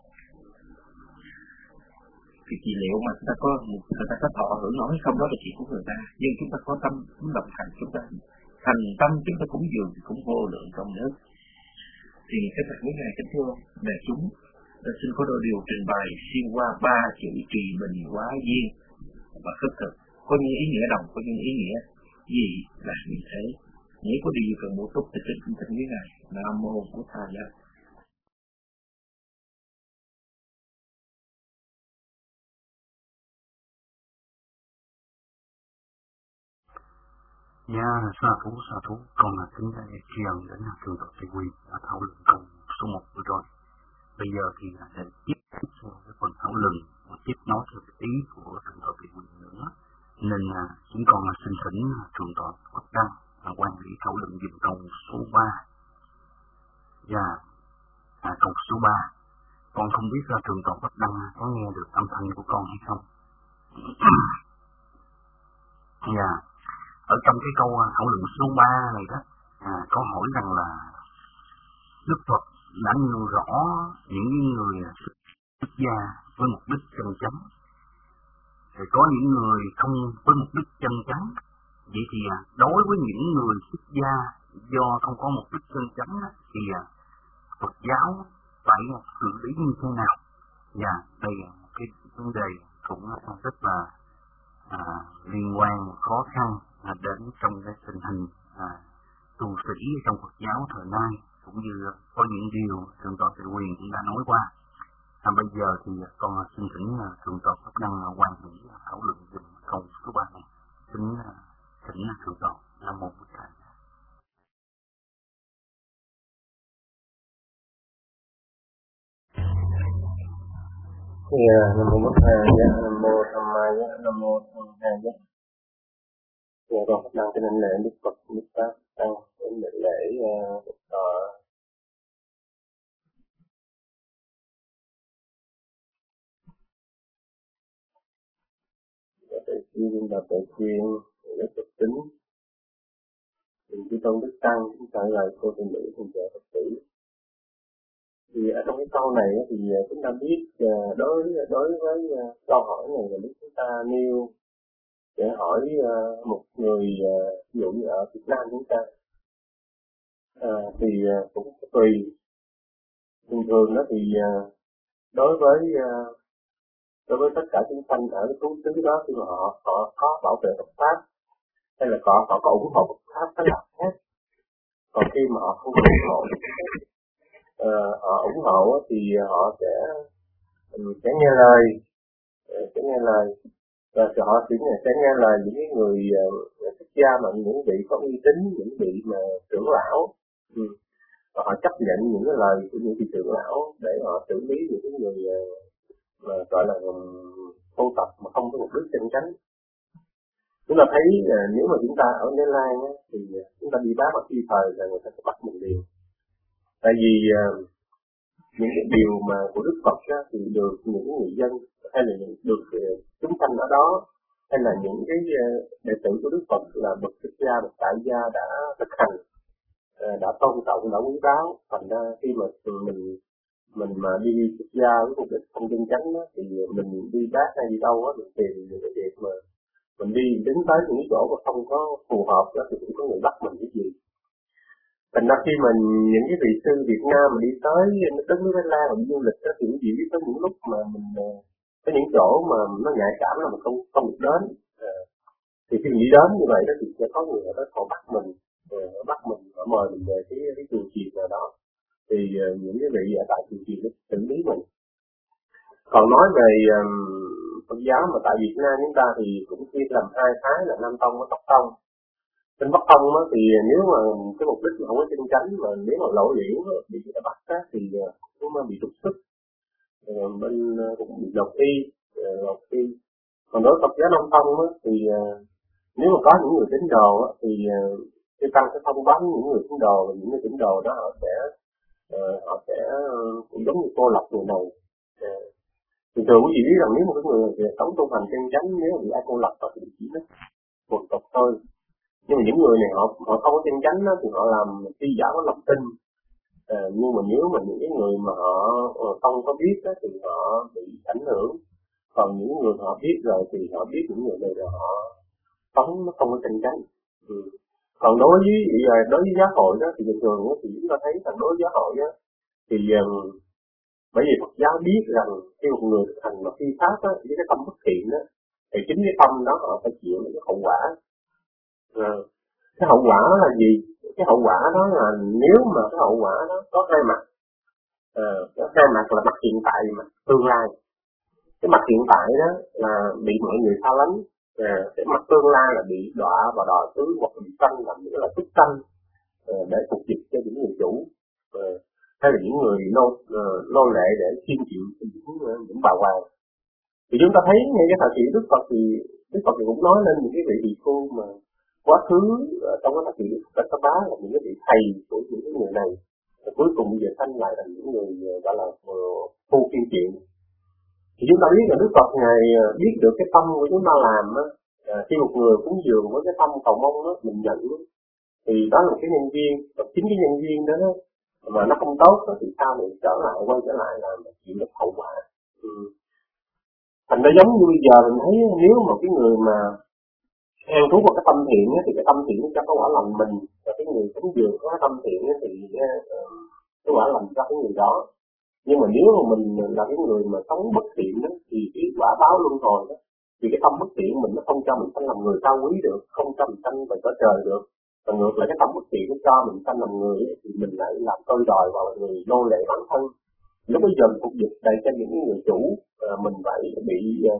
Thì trị liệu mà người ta có thọ hưởng nói không đó là chuyện của người ta, nhưng chúng ta có tâm cũng đồng thành, chúng ta thành tâm chúng ta cúng dường thì cũng vô lượng công đức. Thì cái thật với ngài kính thưa đại chúng, xin có đôi điều trình bày xuyên qua 3 chữ trì bình hóa duyên và khất thực, có những ý nghĩa đồng, có những ý nghĩa gì là như thế. Nếu có điều cần bổ túc thì xin thỉnh với ngài. Nam mô Bổn Thầy. Dạ, sa thú, con là kính tri ân đến trường tọa Tây Quy đã thảo luận câu số 1 vừa rồi. Bây giờ thì để tiếp theo cái phần thảo luận và tiếp nối theo ý của trường tọa Tây Quy nữa, nên chúng con xin thỉnh trường tọa Quách Đăng quan lý thảo luận dùm câu số 3. Dạ, câu số 3, con không biết là trường tọa Quách Đăng có nghe được âm thanh của con hay không. Dạ. Ở trong cái câu thảo luận số 3 này đó, có hỏi rằng là Đức Phật đã nêu rõ những người xuất gia với mục đích chân chánh, rồi có những người không với mục đích chân chánh. Vậy thì đối với những người xuất gia do không có mục đích chân chánh thì Phật giáo phải xử lý như thế nào? Và đây là một cái vấn đề cũng rất là liên quan khó khăn đến trong cái tình hình tu sĩ trong Phật giáo thời nay, cũng như có những điều Thượng tọa Tề Quyền cũng đã nói qua. Bây giờ thì con xin thỉnh Thượng tọa Pháp Đăng quan hỷ thảo luận dùm câu số 3 này. Thỉnh Thượng tọa. Nam mô Bổn Thầy. Nam mô Bổn Thầy, Nam mô Tham Ma, Nam mô Tham Hai. Con Pháp Đăng trên lễ Đức Phật Đức Pháp Tăng đến lễ thọ Đại Chuyên và Đại Chuyên để Phật tính. Chư Tôn Đức Tăng chúng ta lời cô tình nữ cùng trợ Phật tử. Thì ở trong cái câu này thì chúng ta biết đối với câu hỏi này là lúc chúng ta nêu để hỏi một người ví dụ như ở Việt Nam chúng ta thì cũng tùy. Thường thường đó thì đối với tất cả chúng sanh ở cái tú xứ đó, khi mà họ có bảo vệ Phật pháp hay là họ có ủng hộ Phật pháp cái là khác. Còn khi mà họ không ủng hộ họ ủng hộ thì họ sẽ nghe lời và họ sẽ nghe lời những cái người xuất gia mà những vị có uy tín, những vị mà trưởng lão. Và họ chấp nhận những cái lời của những vị trưởng lão để họ xử lý những cái người mà gọi là tu tập mà không có mục đích chân chánh. Chúng ta thấy nếu mà chúng ta ở Thái Lan thì chúng ta đi bác ở khi thời là người ta sẽ bắt mình liền. Tại vì những cái điều mà của Đức Phật thì được những người dân hay là được chúng sanh ở đó hay là những cái đệ tử của Đức Phật là bậc xuất gia, bậc tại gia đã thực hành, đã tôn trọng, đã quý báu. Thành ra khi mà mình mà đi xuất gia với mục đích không chân chánh đó, thì mình đi bác hay đi đâu á, mình tìm những cái việc mà mình đi đến tới những cái chỗ mà không có phù hợp đó thì cũng có người bắt mình cái gì. Thành ra khi mình những cái vị sư Việt Nam mà đi tới đất nước Thái Lan mà đi du lịch đó, thì chỉ biết có những lúc mà mình có những chỗ mà nó nhạy cảm là mình không được đến. Thì khi mình đi đến như vậy đó thì sẽ có người ở đó họ bắt mình, họ mời mình về cái chùa chiền nào đó. Thì những cái vị ở tại chùa chiền nó xử lý mình. Còn nói về Phật giáo mà tại Việt Nam chúng ta thì cũng chia làm hai phái là Nam Tông và Bắc Tông. Trên Bắc Tông á, thì nếu mà cái mục đích mà không có chân chánh mà nếu mà lỗi liễu bị người ta bắt á, thì cũng bị trục xuất, bên cũng bị lột y. Còn đối với Phật giáo Nam Tông á, thì nếu mà có những người tín đồ á, thì cái tăng sẽ thông báo những người tín đồ, và những người tín đồ đó họ sẽ cũng giống như cô lập người này. Thường quý vị biết rằng nếu một cái người sống tu hành chân chánh, nếu bị ai cô lập thì chỉ nó một tục thôi. Nhưng mà những người này họ không có chân chánh đó, thì họ làm suy giảm cái lòng tin. Nhưng mà nếu mà những cái người mà họ không có biết đó, thì họ bị ảnh hưởng. Còn những người họ biết rồi thì họ biết những người này là họ sống nó không có chân chánh. Còn đối với giáo hội đó thì thường thì chúng ta thấy rằng đối với giáo hội đó thì bởi vì Phật giáo biết rằng khi một người thực hành mà phi pháp á, với cái tâm bất thiện đó, thì chính cái tâm đó họ phải chịu những cái hậu quả. Cái hậu quả là gì? Cái hậu quả đó là nếu mà cái hậu quả đó có hai mặt, có hai mặt là mặt hiện tại và mặt tương lai. Cái mặt hiện tại đó là bị mọi người xa lánh, cái mặt tương lai là bị đọa và đọa tứ hoặc bị sanh, làm nghĩa là xuất sanh để phục dịch cho những người chủ, hay là những người nô lệ để chiêm chịu những bà hoàng. Thì chúng ta thấy ngay cái thời kỳ Đức Phật thì Đức Phật cũng nói lên những cái vị tỳ khưu mà quá khứ trong cái thời kỳ Đức Phật có bá là những cái vị thầy của những cái người này, và cuối cùng bây giờ sanh lại thành những người gọi là phu kiên truyện. Thì chúng ta biết là Đức Phật Ngài biết được cái tâm của chúng ta làm á, khi một người cúng dường với cái tâm cầu mong đó, mình nhận đó, thì đó là một cái nhân viên, và chính cái nhân viên đó mà nó không tốt đó, thì sao mình quay trở lại là chịu được hậu quả. Thành ra giống như bây giờ mình thấy nếu mà cái người mà an trú vào cái tâm thiện á, thì cái tâm thiện nó cho cái quả lành mình, và cái người cúng dường có cái tâm thiện á, thì cái quả lành cho cái người đó. Nhưng mà nếu mà mình là cái người mà sống bất thiện đó, thì cái quả báo luân hồi đó, thì cái tâm bất thiện mình nó không cho mình sanh làm người cao quý được, không cho mình sanh về cõi trời được. Và ngược lại cái tâm bất thiện nó cho mình sanh làm người thì mình lại làm tôi đòi vào người nô lệ bản thân. Lúc bây giờ phục dịch đầy cho những người chủ, mình phải bị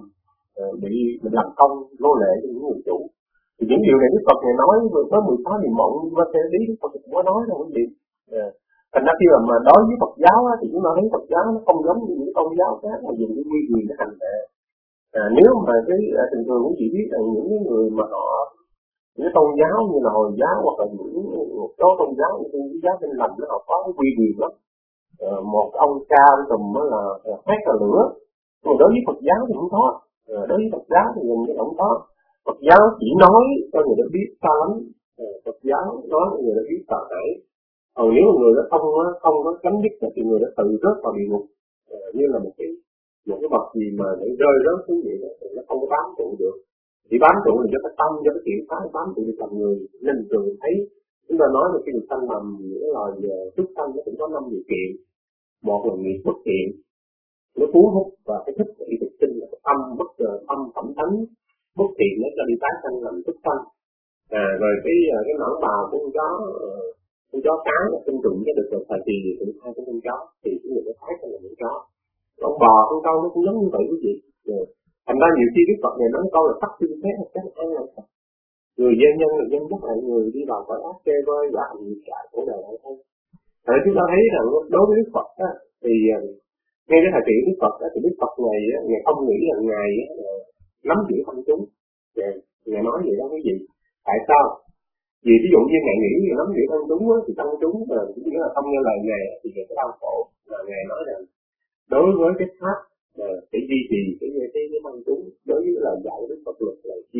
mình làm công nô lệ cho những người chủ. Thì những điều này Đức Phật này nói với 16 niệm mộng và thế lý Đức Phật cũng có nói đâu quý vị. Thành ra khi mà đối với Phật giáo á, thì chúng ta thấy Phật giáo nó không giống như những tôn giáo khác mà dùng cái quy quyền để hành đệ. Nếu mà cái thường thường quý vị biết là những cái người mà họ những cái tôn giáo như là Hồi giáo hoặc là những một số tôn giáo như cái giáo Tin Lành nó họ có cái quy quyền lắm. Một ông cha tùm đó là hát là lửa. Nhưng mà đối với Phật giáo thì không có. Đối với Phật giáo thì gần như không có. Phật giáo chỉ nói cho người đã biết xa lắm. Phật giáo nói cho người đã biết sợ hãi. Còn nếu mà người đó không có chánh dứt thì người đó tự rớt vào địa ngục, như là một cái bậc gì mà để rơi rớt xuống vậy thì nó không có bám trụ được. Chỉ bám trụ là do cái tâm, do cái chuyển phái bám trụ được làm người. Nên thường thấy chúng ta nói là khi được sanh làm những cái loài súc sanh nó cũng có 5 điều kiện. Một là nghiệp bất thiện, nó cuốn hút và cái thích của y thực sinh là cái tâm phẩm tánh bất thiện nó cho đi tái sanh làm súc sanh. Rồi cái mảng bào của con chó cái là tinh trùng cái được rồi thời kỳ cũng hai con chó thì cái người nó thấy là những chó. Con bò con trâu nó cũng giống như vậy quý vị. Thành ra nhiều khi Đức Phật này nói câu là sắc sinh thế là chắc ăn là sao? Người dân nhân là dân bất hại người đi vào cõi ác chê vơi và hành nghiệp trại của đời lại thôi. Thật chúng ta thấy rằng đối với Đức Phật á, thì ngay cái thời kỳ Đức Phật á, thì Đức Phật ngày không nghĩ là ngày nắm giữ công chúng. Ngài nói vậy đó quý vị. Tại sao? Vì ví dụ như Ngài nghĩ là nắm giữ công chúng á, thì công chúng cũng nghĩa là không nghe lời Ngài thì Ngài sẽ đau khổ. Và Ngài nói rằng đối với cái pháp để duy trì cái công chúng, đối với lời dạy Đức Phật luật là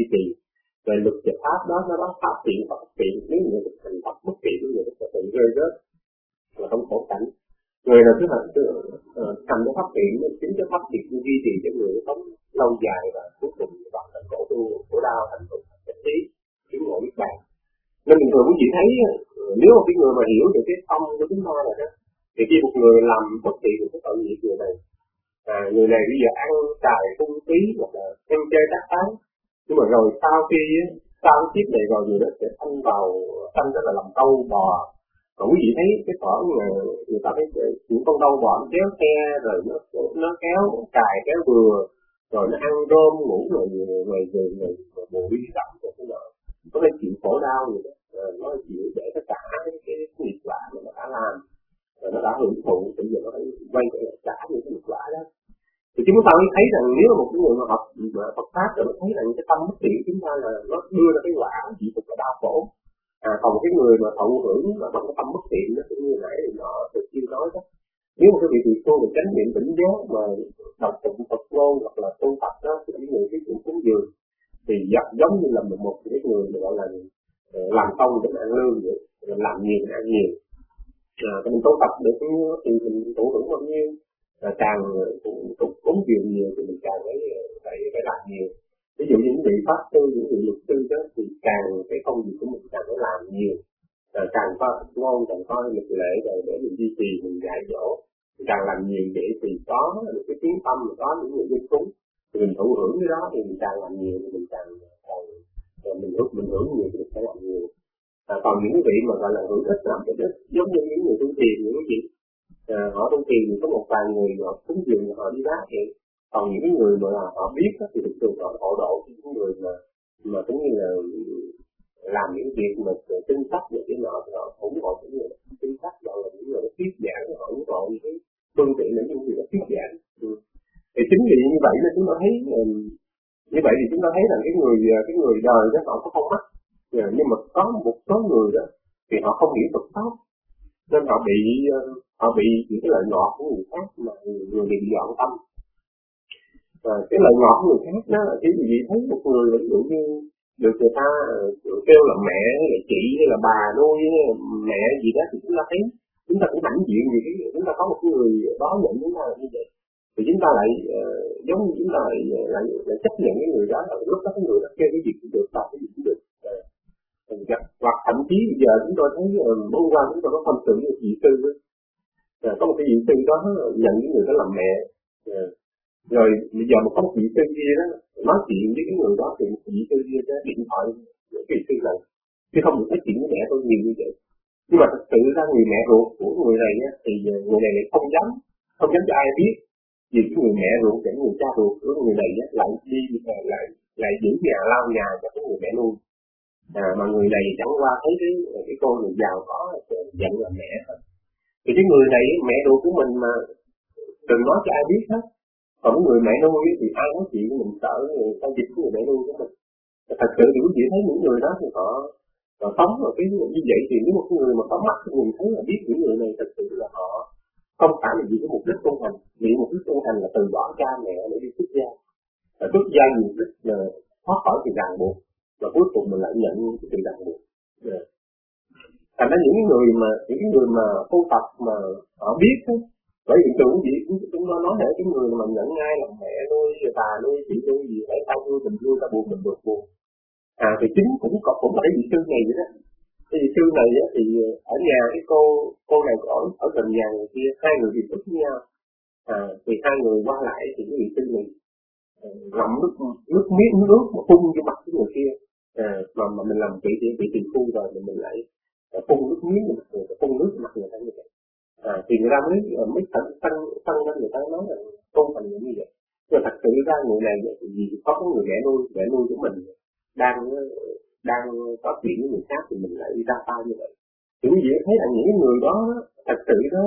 về luật và pháp đó nó đó pháp tiện và bất tiện. Nếu người thực hành pháp bất tiện, người sẽ tự rơi rớt là không khổ cảnh. Người nào cứ thành cái pháp tiện, chính cái pháp tiện duy trì cho người sống lâu dài và cuối cùng vào thành khổ đau, thành khổ chất trí, chứng ngộ niết bàn. Nên bình thường quý vị thấy nếu mà cái người mà hiểu được cái tâm của chúng ta rồi đó, thì khi một người làm bất tiện thì cái tội nghiệp người này bây giờ ăn xài phung phí hoặc là ăn chơi tác tán, nhưng mà rồi sau kiếp này rồi người đó sẽ sanh rất là làm trâu bò. Còn quý vị thấy cái phở người ta thấy những con trâu bò nó kéo xe rồi nó kéo cài kéo vừa rồi nó ăn rơm ngủ rồi bù đi đậm rồi cái đó nó phải chịu khổ đau vậy đó. Nó chịu để tất cả cái nghiệp quả mà nó đã làm rồi nó đã hưởng thụ, bây giờ nó phải quay trở lại trả những cái nghiệp quả đó. Thì chúng ta mới thấy rằng nếu mà một cái người mà học Phật pháp rồi nó thấy rằng cái tâm bất tiện chúng ta là nó đưa ra cái quả chỉ thuộc là đau khổ. Còn một cái người mà thụ hưởng mà bằng cái tâm bất tiện nó cũng như nãy nó được chưa nói đó. Nếu mà cái vị tỳ khưu mà chánh niệm tỉnh giác mà đọc tụng Phật ngôn hoặc là tu tập đó, thì những người cái chuyện cúng dường thì giống như là một cái người mà gọi là làm công để ăn lương vậy, làm nhiều để ăn nhiều. Mình tu tập được thì mình thụ hưởng bao nhiêu, càng cúng dường nhiều thì mình càng phải làm nhiều. Ví dụ những vị pháp sư, những vị luật sư đó thì càng cái công việc của mình càng phải làm nhiều, càng có ngon, càng có lực lệ rồi để mình duy trì, mình dạy dỗ, càng làm nhiều vậy thì có được cái tiếng tâm, có những người dân cúng thì mình thụ hưởng cái đó, thì mình càng làm nhiều thì mình càng mình hưởng nhiều thì mình phải làm nhiều. Còn những vị mà gọi là hưởng ít làm ít, giống như những người tu tiền những cái gì họ tu tiền thì có một vài người họ cúng dường họ đi đá vậy. Còn những cái người mà họ biết đó, thì thường thường họ hộ độ những người mà cũng như là làm những việc mà tinh sách và cái nọ thì họ ủng hộ những người tinh sách, gọi là những người thuyết giảng, họ ủng hộ những cái phương tiện để những người thuyết giảng. Thì chính vì như vậy nên chúng ta thấy như vậy thì chúng ta thấy rằng cái người đời đó họ có con mắt, nhưng mà có một số người đó thì họ không hiểu Phật pháp nên họ bị những cái lợi ngọt của người khác mà người bị dọn tâm. Cái lợi ngọt của người khác đó là cái gì thấy một người ví dụ như được người ta kêu là mẹ hay là chị hay là bà nuôi mẹ gì đó thì chúng ta thấy chúng ta cũng hãnh diện gì cái chúng ta có một người đó nhận chúng ta là như vậy thì chúng ta lại giống như chúng ta lại chấp nhận cái người đó, lúc đó cái người đó kêu cái gì cũng được, làm cái gì cũng được. Hoặc thậm chí bây giờ chúng tôi thấy hôm qua chúng tôi có tâm sự với vị sư có một cái vị sư đó nhận những người đó làm mẹ, rồi bây giờ mà có một vị sư kia đó nói chuyện với cái người đó thì một vị sư kia sẽ điện thoại với vị sư này chứ không được nói chuyện với mẹ tôi nhiều như vậy. Nhưng mà thực sự ra người mẹ ruột của người này á, thì người này lại không dám cho ai biết, vì cái người mẹ ruột và người cha ruột của người này á, lại đi lại giữ nhà lao nhà cho cái người mẹ nuôi. Mà người này chẳng qua thấy cái cô người giàu có giận là mẹ thôi. Thì cái người này mẹ ruột của mình mà đừng nói cho ai biết hết. Còn người mẹ nuôi thì ai nói chuyện mình sợ người ta dịch của người mẹ nuôi của mình. Thật sự thì quý vị thấy những người đó thì họ sống ở cái như vậy thì nếu một người mà có mắt thì mình thấy là biết những người này thật sự là họ không phải là vì cái mục đích tu hành, vì mục đích tu hành là từ bỏ cha mẹ để đi xuất gia. Xuất gia mục đích là thoát khỏi sự ràng buộc và cuối cùng mình lại nhận cái sự ràng buộc. Thành ra những người mà tu tập mà họ biết đó, bởi vì tưởng gì chúng ta nói để cái người mà nhận ngay là mẹ nuôi, bà nuôi, chị nuôi gì phải tao nuôi mình nuôi ta buồn mình được buồn. Thì chính cũng có cái vị sư này vậy đó. Cái vị sư này á, thì ở nhà cái cô này ở gần nhà người kia, hai người tiếp xúc với nhau. Thì hai người qua lại thì cái vị sư này ngậm nước miếng nước mà phun vô mặt cái người kia. Mà mình làm vị tỳ khưu rồi thì mình lại phun nước miếng vào mặt người, phun nước vào mặt người ta như vậy. Thì người ta mới tăng lên người ta nói là tu hành như vậy. Nhưng thật sự ra người này thì vì có người mẹ nuôi của mình đang có chuyện với người khác thì mình lại đi ra tay như vậy. Thì quý vị thấy là những người đó thật sự đó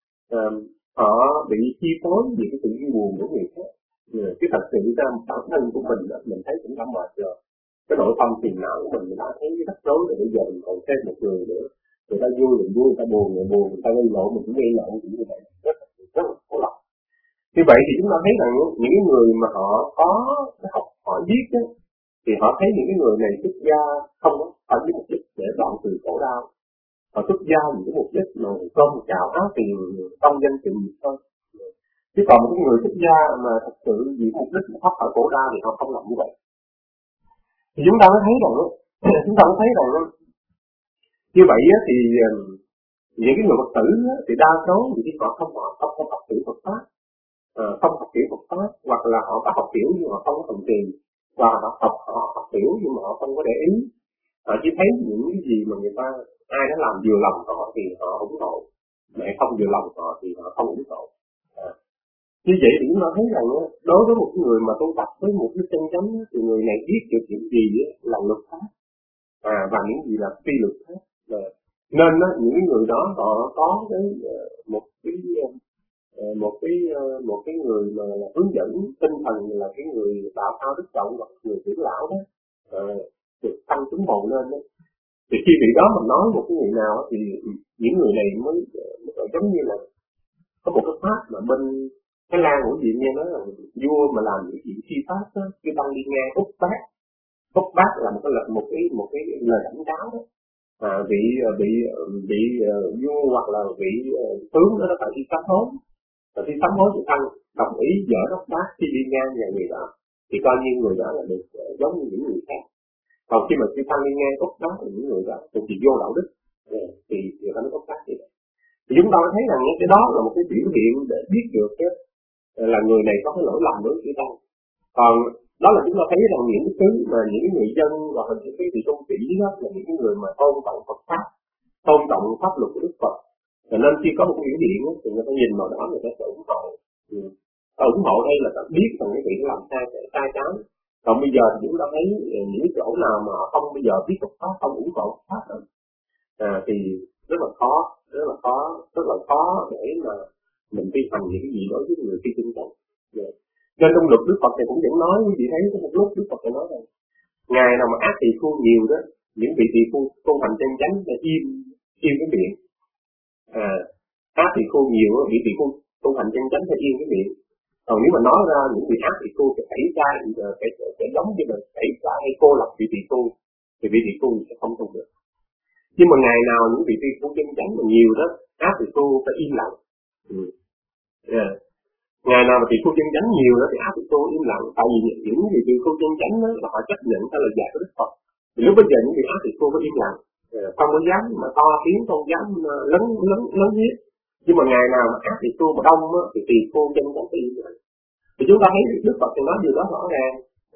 họ bị chi phối vì cái sự vui buồn của người khác. Chứ thật sự ra bản thân của mình đó, mình thấy cũng đã mệt rồi. Cái nội tâm phiền não của mình đã thấy rắc rối rồi, bây giờ mình còn thêm một người nữa. Người ta vui mình vui, người ta buồn mình buồn, người ta gây lộn mình cũng gây lộn cũng như vậy, rất là khổ lòng. Như vậy thì chúng ta thấy rằng những người mà họ có cái học, họ biết đó, thì họ thấy những cái người này xuất gia không có phải với mục đích để đoạn trừ khổ đau, họ xuất gia vì cái mục đích mà công cạo áo tiền công danh sự nghiệp thôi. Chứ còn một cái người xuất gia mà thật sự vì mục đích thoát khỏi khổ đau thì họ không làm như vậy. Thì chúng ta mới thấy rằng như vậy thì những cái người Phật tử thì đa số thì họ không học hiểu Phật pháp, không học hiểu Phật pháp, hoặc là họ có học hiểu nhưng họ không có thành trì, và họ học hiểu nhưng mà họ không có để ý, họ chỉ thấy những cái gì mà người ta ai đã làm vừa lòng họ thì họ ủng hộ, mà không vừa lòng họ thì họ không ủng hộ. Như vậy thì chúng ta thấy rằng đối với một người mà tu tập với một cái chân chánh thì người này biết được những gì là luật pháp và những gì là phi luật pháp. Nên những người đó họ có một cái người mà là hướng dẫn tinh thần, là cái người đạo cao đức trọng hoặc người trưởng lão đó được tăng chứng hồn lên đó. Thì khi vị đó mình nói một cái người nào thì những người này mới giống như là có một cái pháp mà bên Thái Lan của gì nghe nói là vua mà làm những chuyện phi pháp đó, cái tăng đi ngang úp bát là một cái lời cảnh cáo đó. Vị vua hoặc là vị tướng đó nó phải đi sám hối, và đi sám hối thì tăng đồng ý dỡ úp bát khi đi ngang nhà người đó, thì coi như người đó là được giống như những người khác. Còn khi mà tăng đi ngang úp bát thì những người đó thì vô đạo đức thì người ta mới úp bát như vậy. Thì chúng ta thấy rằng cái đó là một cái biểu hiện để biết được là người này có cái lỗi lầm đối với ta. Còn đó là chúng ta thấy rằng những cái thứ mà những người dân hoặc là những cái vị tôn sĩ đó là những cái người mà tôn trọng Phật pháp, tôn trọng pháp luật của Đức Phật. Cho nên khi có một cái biểu hiện thì người ta nhìn vào đó người ta sẽ ủng hộ. Ủng hộ đây là ta biết rằng cái việc làm sai trái. Còn bây giờ thì chúng ta thấy những cái chỗ nào mà không bây giờ biết Phật pháp, không ủng hộ Phật pháp thì rất là khó để mà mình vi hành những cái gì đối với người phi tinh tấn. Nên trong luật Đức Phật này cũng vẫn nói, quý vị thấy có một lúc Đức Phật này nói rằng ngày nào mà ác tỳ phu nhiều đó, những vị tỳ phu tu hành chân chánh là im cái miệng. Ác tỳ phu nhiều đó, vị tỳ phu tu hành chân chánh phải im cái miệng. Còn nếu mà nói ra những vị ác tỳ phu phải tẩy ra, phải giống như là tẩy ra hay cô lập vị tỳ phu thì vị tỳ phu sẽ không tu được. Nhưng mà ngày nào những vị tỳ phu chân chánh mà nhiều đó, ác tỳ phu phải im lặng. Ngày nào mà tỳ phu chân chánh nhiều đó thì ác tỳ phu im lặng, tại vì những vị tỳ phu chân chánh đó là họ chấp nhận theo lời dạy của Đức Phật. Thì lúc bây giờ những vị ác tỳ phu phải im lặng, không có dám mà to tiếng, không dám lớn hiếp. Nhưng mà ngày nào mà ác tỳ phu mà đông á thì tỳ phu chân chánh phải im lặng. Thì chúng ta thấy Đức Phật thì nói điều đó rõ ràng,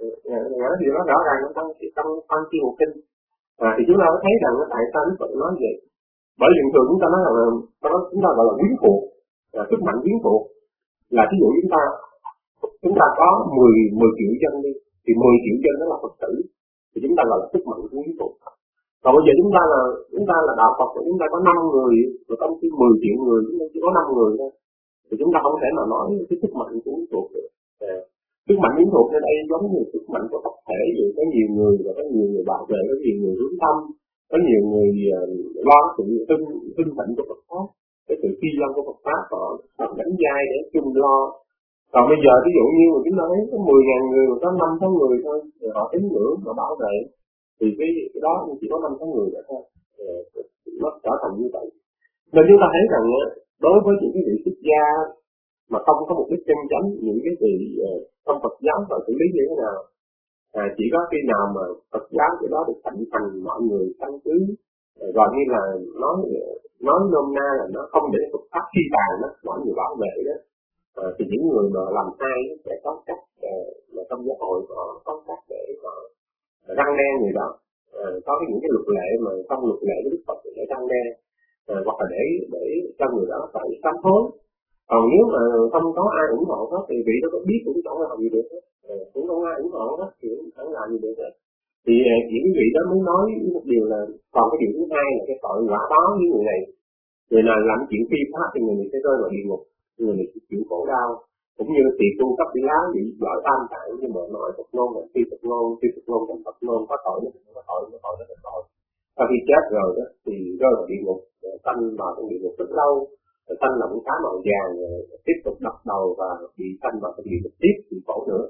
trong Tăng Chi Một Kinh. Thì chúng ta thấy rằng tại sao Đức Phật nói vậy? Bởi vì thường chúng ta nói là chúng ta gọi là quyến thuộc, sức mạnh quyến thuộc. Là ví dụ chúng ta có 10 triệu dân đi, thì 10 triệu dân đó là Phật tử, thì chúng ta gọi là sức mạnh quyến thuộc. Còn bây giờ chúng ta là đạo Phật, chúng ta có 5 người, và trong khi 10 triệu người chúng ta chỉ có 5 người thôi, thì chúng ta không thể nào nói cái sức mạnh quyến thuộc được. Sức mạnh quyến thuộc ở đây giống như sức mạnh của tập thể, vậy có nhiều người và có nhiều người bảo vệ, có nhiều người hướng tâm, có nhiều người lo sự tinh tịnh của Phật pháp, cái sự phi long của Phật pháp họ đánh vai để chung lo. Còn bây giờ ví dụ như mà chúng ta thấy có 10.000 người mà có 5-6 người thôi, rồi họ tín ngưỡng, họ bảo vệ, thì cái đó chỉ có 5-6 người nữa thôi, nó trở thành như vậy. Nên chúng ta thấy rằng đối với những cái vị xuất gia mà không có mục đích chân chánh, những cái vị trong Phật giáo phải xử lý như thế nào? Chỉ có khi nào mà Phật giáo cái đó được thịnh hành, mọi người căn cứ, rồi như là nói nôm na là nó không để Phật pháp phi tàn đó, mọi người bảo vệ đó, thì những người mà làm sai sẽ có cách mà trong giáo hội họ có cách để họ răn đe người đó, có những cái luật lệ mà trong luật lệ của Đức Phật để răn đe, hoặc là để cho người đó phải sám hối. Còn nếu mà không có ai ủng hộ hết thì vị đó có biết cũng chẳng làm gì được hết, cũng không ai ủng hộ hết thì cũng chẳng làm gì được hết. Thì những cái vị đó mới nói một điều là, còn cái điều thứ hai là cái tội quả báo với người này. Người nào làm chuyện phi pháp thì người này sẽ rơi vào địa ngục, người này sẽ chịu khổ đau. Cũng như tỳ tu cấp tỷ lá bị gọi tam tạng, nhưng mà nói Phật ngôn là phi Phật ngôn thành Phật ngôn, có tội nó có tội, nó thành tội. Sau khi chết rồi đó thì rơi vào địa ngục, sanh vào trong địa ngục rất lâu, sanh là một cái màu vàng, tiếp tục đập đầu và bị sanh vào trong địa ngục tiếp, bị khổ nữa.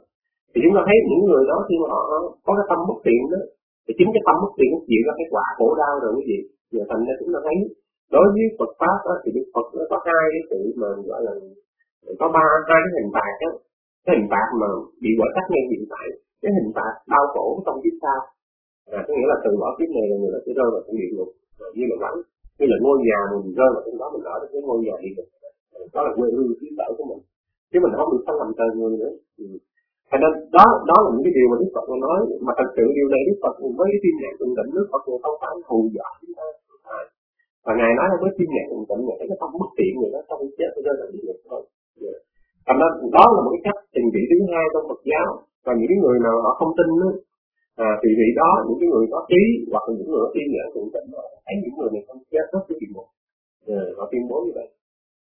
Thì chúng ta thấy những người đó khi mà họ có cái tâm bất thiện đó, thì chính cái tâm bất thiện nó chịu ra cái quả khổ đau rồi quý vị. Giờ thành ra chúng ta thấy đối với Phật pháp đó, thì Đức Phật nó có hai cái sự mà gọi là có hai cái hình phạt đó. Cái hình phạt mà bị quả sát ngay hiện tại, cái hình phạt đau khổ trong kiếp sau, có nghĩa là từ bỏ kiếp này là người ta sẽ rơi vào trong địa ngục, như là quán, như là ngôi nhà mình rơi vào trong đó, mình ở được cái ngôi nhà địa ngục, đó là quê hương xứ sở của mình, chứ mình không được sanh làm trời người nữa. Thành nên đó là những cái điều mà Đức Phật nói, mà thật sự điều này Đức Phật với cái thiên nhãn tường tịnh, Đức Phật không phải hù dọa chúng ta. Và ngài nói là với thiên nhãn tường tịnh, ngài cái tâm bất tiện người đó không chết rơi vào địa ngục thôi. Thành nên đó là một cái cách trình vị thứ hai trong Phật giáo. Và những cái người nào họ không tin đó, thì vì đó những cái người có trí hoặc là những người có thiên nhãn tường tịnh, thấy những người này không chết rất cái địa ngục, họ tuyên bố như vậy.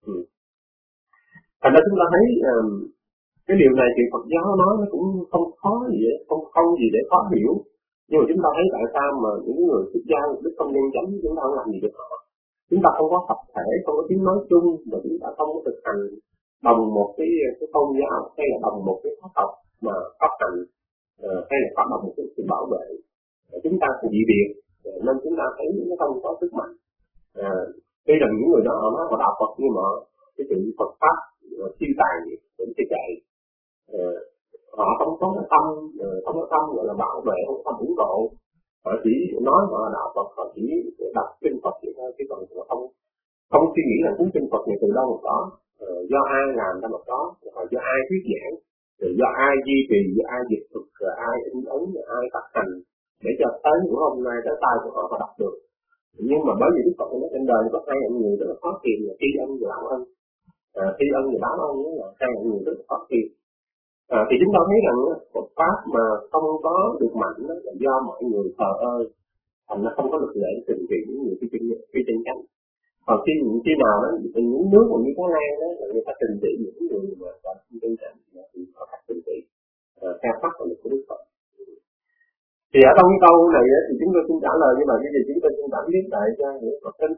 Thành ra chúng ta thấy cái điều này thì Phật giáo nói nó cũng không khó gì vậy, không gì để khó hiểu. Nhưng mà chúng ta thấy tại sao mà những người xuất gia đức không nhân chánh chúng ta không làm gì được họ. Chúng ta không có tập thể, không có tiếng nói chung, và chúng ta không có thực hành đồng một cái tôn giáo, hay là đồng một cái pháp học mà pháp hành, hay là pháp đồng một cái sự bảo vệ. Chúng ta cũng dị biệt, nên chúng ta thấy nó không có sức mạnh. Tuy rằng những người đó họ nói họ đạo Phật, nhưng mà cái sự Phật pháp siêu tài cũng sẽ chạy. Họ không có tâm gọi là bảo vệ, không có tâm ủng hộ. Họ chỉ nói họ là đạo Phật, họ chỉ đọc kinh Phật vậy thôi, chứ còn họ không suy nghĩ là cuốn kinh Phật này từ đâu mà có, do ai làm ra mà có, hoặc do ai thuyết giảng, rồi do ai duy trì, do ai dịch thuật, rồi ai in ấn, rồi ai phát hành để cho tới những hôm nay tới tay của họ đọc được. Nhưng mà bởi vì Đức Phật nói trên đời có hai hạng người rất là khó tìm, là tri ân và báo ân. Tri ân và báo ân là hai hạng người rất là khó tìm. Thì chúng ta thấy rằng Phật pháp mà không có được mạnh đó là do mọi người thờ ơ, thành nó không có lực lệ trình trị những người phi chân chánh. Còn khi nào đó những nước mà như Thái Lan đó là người ta trình trị những người mà gọi phi chân chánh thì họ cách trình trị theo pháp và lực của Đức Phật. Thì ở trong cái câu này thì chúng tôi xin trả lời như vậy, bây giờ chúng tôi xin đảm biết lại cho những Phật sinh.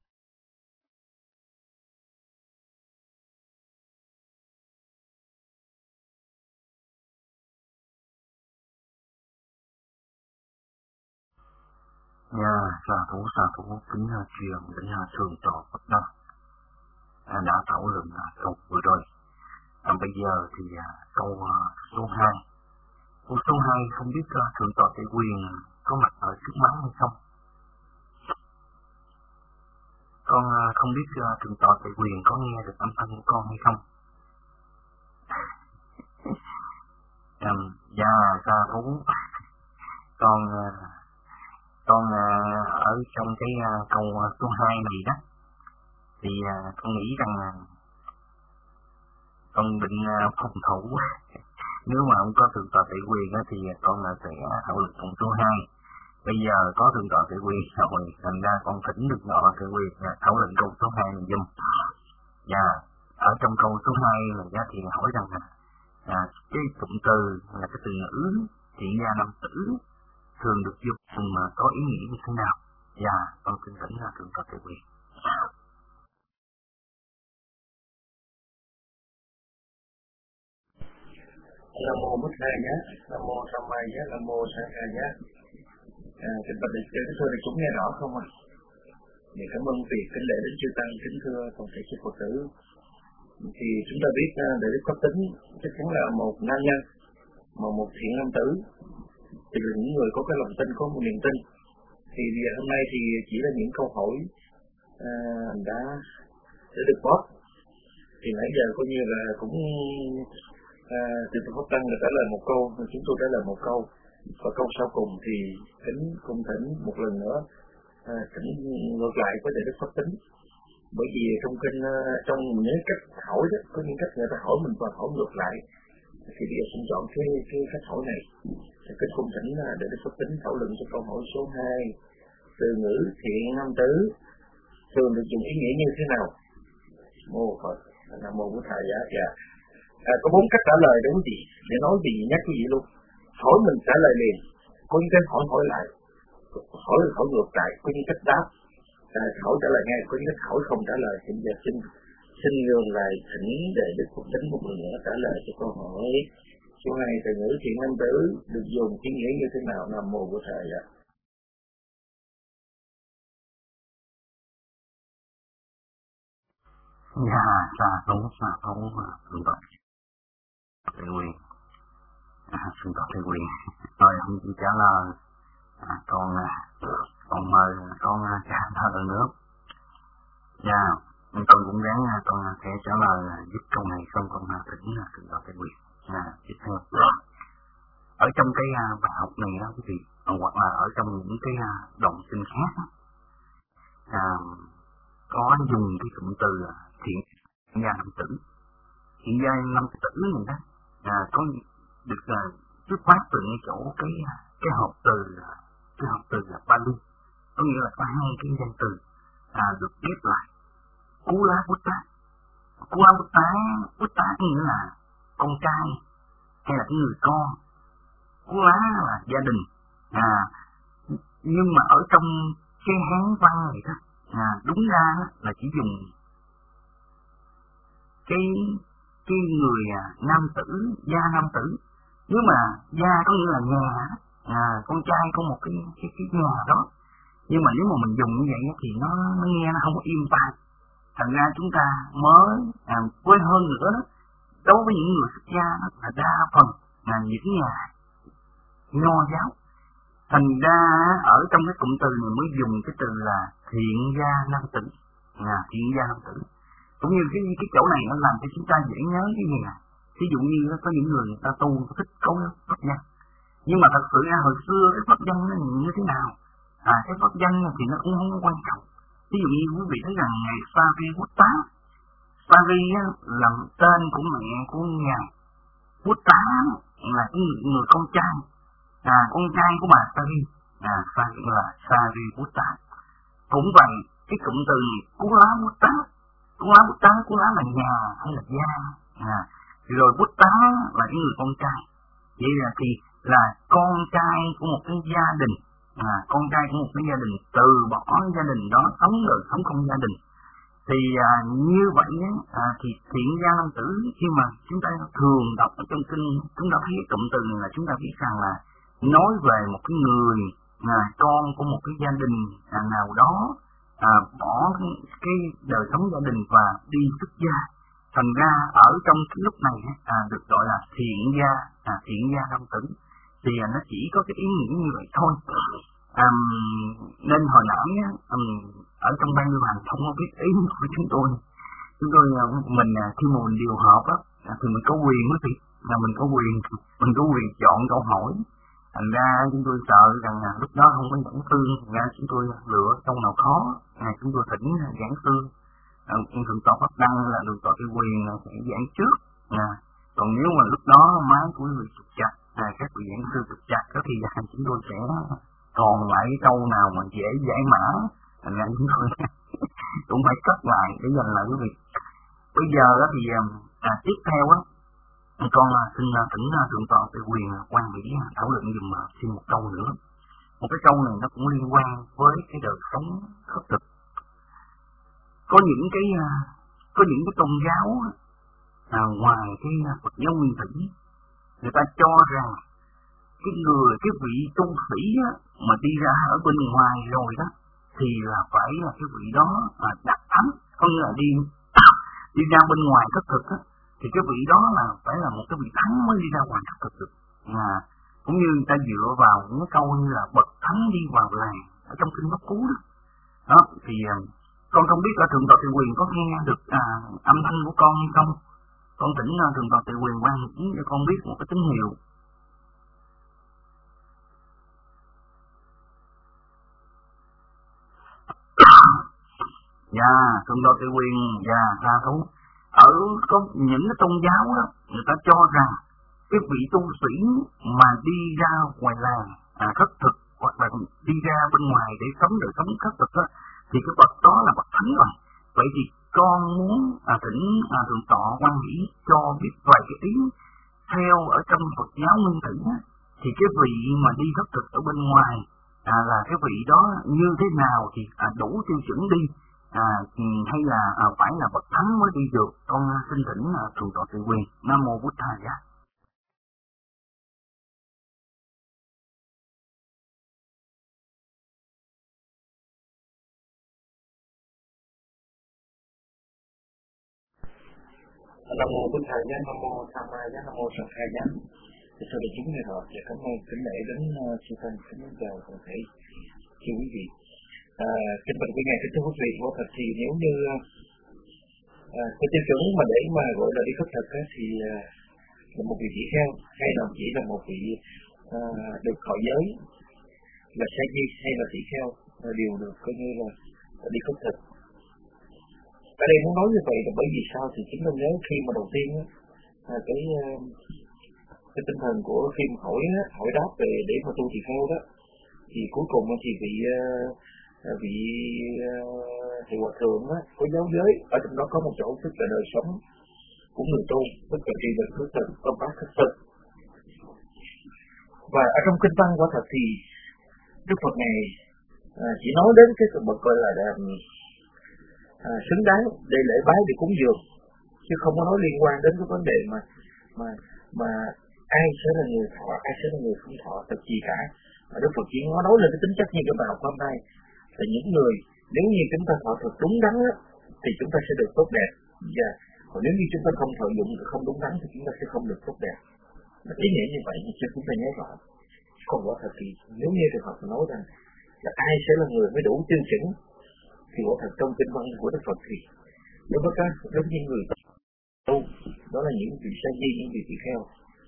Sa thủ kính truyền đến thường trò Phật Đăng đã thảo luận câu vừa rồi. Bây giờ thì câu số 2. Câu số 2 không biết thượng tọa Tệ Quyền có mặt ở trước máy hay không? Con không biết thượng tọa Tệ Quyền có nghe được âm thanh của con hay không? Dạ Sa thủ, con ở trong cái câu số 2 này đó, thì con nghĩ rằng con định phòng thủ. Nếu mà không có thượng tọa Tệ Quyền thì con sẽ thảo luận câu số 2. Bây giờ có thượng tọa Tệ Quyền rồi, thành ra con thỉnh được thượng tọa Tệ Quyền thảo luận câu số 2 này giùm. Và ở trong câu số 2 này thì hỏi rằng cái cụm từ là cái từ ngữ hiện ra nam tử thường được dùng mà có ý nghĩa như thế nào? Và con xin thỉnh thượng tọa Tệ Quyền. Nam mô Bụt Thầy Giá, Nam mô Tham Mai Giá, Nam mô Sa Ca Giá. Kính bạch đại chúng tôi cũng nghe rõ không ạ? Cảm ơn vị kính lễ đến chư tăng, kính thưa toàn thể chư Phật tử. Thì chúng ta biết Đại Đức Pháp Tính chắc chắn là một nam nhân, mà một thiện nam tử. Thì là những người có cái lòng tin, có một niềm tin. Thì hôm nay thì chỉ là những câu hỏi đã được post. Thì nãy giờ coi như là cũng từ Pháp Tăng là trả lời một câu, chúng tôi trả lời một câu, và câu sau cùng thì cũng thỉnh một lần nữa thỉnh ngược lại với Đại Đức Pháp Tính. Bởi vì trong kinh, trong những cách hỏi đó, có những cách người ta hỏi mình và hỏi ngược lại, thì bây giờ xin chọn cái cách hỏi này. Kính cung thỉnh Đại Đức Pháp Tính thảo luận cho câu hỏi số 2. Từ ngữ thiện nam tử thường được dùng ý nghĩa như thế nào? Mô Phật, Nam mô Bụt Thầy Giá. Có 4 cách trả lời đúng gì? Để nói gì nhắc cái gì luôn. Hỏi mình trả lời liền, có những cái hỏi lại, hỏi ngược lại, có những cách đáp, hỏi trả lời ngay, có những cách hỏi không trả lời. Thì giờ xin nhường lại thỉnh Đại Đức Phật Tính một lần nữa trả lời cho câu hỏi Chỗ này từ ngữ thiện nam tử được dùng ý nghĩa như thế nào? Nam mô Bổn Thầy ạ. Dạ, xà thú xin tội Thầy Quyền. Xin tội Thầy Quyền. Rồi không chỉ trả lời, con mời con trả lời nữa. Dạ, con cũng gắng con sẽ trả lời giúp câu này xong con tỉnh xin tội Thầy Quyền. Tiếp theo. Ở trong cái bài học này đó quý vị, hoặc là ở trong những cái động sinh khác có dùng cái cụm từ thiện gia nam tử. Thiện gia nam tử này đó có được xuất phát từ chỗ cái hợp từ là Pali, có nghĩa là có hai cái danh từ được ghép lại. Cú lá Buddha có nghĩa là con trai hay là cái người con. Cú lá là gia đình. Nhưng mà ở trong cái Hán văn này đó, đúng ra là chỉ dùng cái người nam tử, gia nam tử. Nếu mà gia có nghĩa là nhà, con trai của một cái nhà đó. Nhưng mà nếu mà mình dùng như vậy thì nó nghe nó không có im tai. Thành ra chúng ta mới quên hơn nữa đó. Đối với những người xuất gia đó là đa phần là những nhà nho giáo. Thành ra ở trong cái cụm từ này mới dùng cái từ là thiện gia nam tử. Thiện gia nam tử. Cũng như cái chỗ này nó làm cho chúng ta dễ nhớ cái gì nè. Ví dụ như có những người ta tu thích cấu pháp danh. Nhưng mà thật sự ra hồi xưa cái pháp danh nó như thế nào? Cái pháp danh thì nó cũng không quan trọng. Ví dụ như quý vị thấy rằng ngài Sariputta. Sari là tên của mẹ của ngài. Putta là cái người con trai. Con trai của bà Sari. Là Sariputta. Cũng vậy, cái cụm từ này Cú lá Buddha. Cú lá là nhà hay là gia. Rồi Buddha là cái người con trai. Vậy là thì là con trai của một cái gia đình. Con trai của một cái gia đình từ bỏ gia đình đó sống đời sống không gia đình. Thì như vậy thì thiện gia nam tử, khi mà chúng ta thường đọc ở trong kinh, chúng ta thấy cái cụm từ này là chúng ta biết rằng là nói về một cái người con của một cái gia đình nào đó bỏ cái đời sống gia đình và đi xuất gia. Thành ra ở trong cái lúc này được gọi là thiện gia nam tử. Thì nó chỉ có cái ý nghĩa như vậy thôi. Nên hồi nãy ở trong ban lưu hành không có biết ý của chúng tôi mình khi mà mình điều họp thì mình có quyền đó thì là mình có quyền chọn câu hỏi. Thành ra chúng tôi sợ rằng lúc đó không có giảng sư, thành ra chúng tôi lựa câu nào khó chúng tôi thỉnh giảng sư thượng tọa Pháp Đăng là được tọa cái quyền sẽ giảng trước. Còn nếu mà lúc đó máy của quý vị trục chặt, các vị giảng sư trục chặt đó thì chúng tôi sẽ còn lại cái câu nào mà dễ giải mã. Thành ra chúng tôi cũng phải cất lại để dành lại quý vị. Bây giờ đó thì tiếp theo con xin thỉnh thượng tọa Tề Quyền quan Mỹ thảo luận dùm xin một câu nữa. Một cái câu này nó cũng liên quan với cái đời sống khất thực. Có những cái tôn giáo ngoài cái Phật giáo nguyên thủy, người ta cho rằng cái vị tu sĩ mà đi ra ở bên ngoài rồi đó thì là phải là cái vị đó đặt thánh, có nghĩa là đi ra bên ngoài khất thực thì cái vị đó là phải là một cái vị thánh mới đi ra ngoài khất thực được. Cũng như người ta dựa vào những cái câu như là bậc thánh đi vào làng ở trong kinh Pháp Cú đó. Thì con không biết là thượng tọa Tề Quyền có nghe được âm thanh của con hay không. Con thỉnh thượng tọa Tề Quyền quan cho con biết một cái tín hiệu. Thượng tọa Tề Quyền tha thú. Ở có những cái tôn giáo đó, người ta cho rằng cái vị tu sĩ mà đi ra ngoài làng khất thực hoặc là đi ra bên ngoài để sống đời sống khất thực đó, thì cái bậc đó là bậc thánh rồi. Vậy thì con muốn thỉnh thượng tọa quan Mỹ cho biết vài cái ý theo ở trong Phật giáo nguyên thủy á, thì cái vị mà đi khất thực ở bên ngoài là cái vị đó như thế nào thì đủ tiêu chuẩn đi, hay là phải là bậc thánh mới đi được. Con xin thỉnh thượng tọa Tề Quyền. Nam mô Bổn Thầy. Nam mô Bổn Thầy Giá, Nam mô Tham Ma Giá, Nam mô Sanh Khai Giá. Sau đây chúng tôi sẽ cảm ơn kính lễ đến sư thân, kính chào toàn thể chư quý vị. Kính bạch quý ngài, kính thưa quý vị, quả thật thì nếu như cái tiêu chuẩn mà để mà gọi là đi khất thực thì là một vị tỷ kheo hay là chỉ là một vị được thọ giới là sa di hay là tỷ kheo đều được coi như là đi khất thực. Ở đây muốn nói như vậy là bởi vì sao thì chúng ta nhớ khi mà đầu tiên cái tinh thần của khi mà hỏi đáp về để mà tu tỳ kheo đó, thì cuối cùng thì vị thầy hòa thượng á, có giáo giới ở trong đó có một chỗ tức là đời sống của người tu, tức là trì được khất thực, công tác khất thực. Và ở trong kinh văn quả thật thì Đức Phật này chỉ nói đến cái bậc gọi là xứng đáng để lễ bái để cúng dường, chứ không có nói liên quan đến cái vấn đề mà ai sẽ là người thọ, ai sẽ là người không thọ thật gì cả. Đức Phật chỉ nói lên cái tính chất như cái bài học hôm nay là những người nếu như chúng ta thọ thực đúng đắn á, thì chúng ta sẽ được tốt đẹp, và còn nếu như chúng ta không thọ dụng không đúng đắn thì chúng ta sẽ không được tốt đẹp. Ý nghĩa như vậy chứ chúng ta nhớ rõ. Còn quả thật thì nếu như trường hợp nói rằng là ai sẽ là người mới đủ tiêu chuẩn, thì quả thật trong kinh văn của Đức Phật thì đối với những người tu, đó là những vị sa di, những vị tỳ kheo.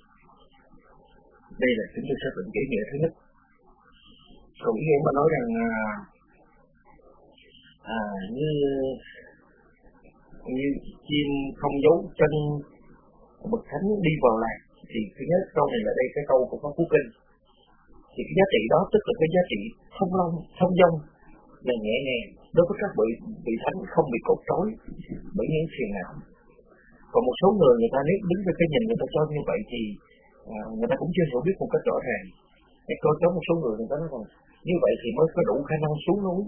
Đây là chúng tôi sẽ định cái nghĩa thứ nhất. Còn ý nghĩa mà nói rằng như chim không giấu chân bậc thánh đi vào làng, thì thứ nhất câu này là đây cái câu của Pháp Cú Kinh. Thì cái giá trị đó tức là cái giá trị thông dong là nhẹ nhàng đối với các vị thánh, không bị cột trói bởi những phiền não. Còn một số người ta nếu đứng về cái nhìn người ta cho như vậy thì người ta cũng chưa hiểu biết một cách rõ ràng. Để có một số người ta nói rằng như vậy thì mới có đủ khả năng xuống núi.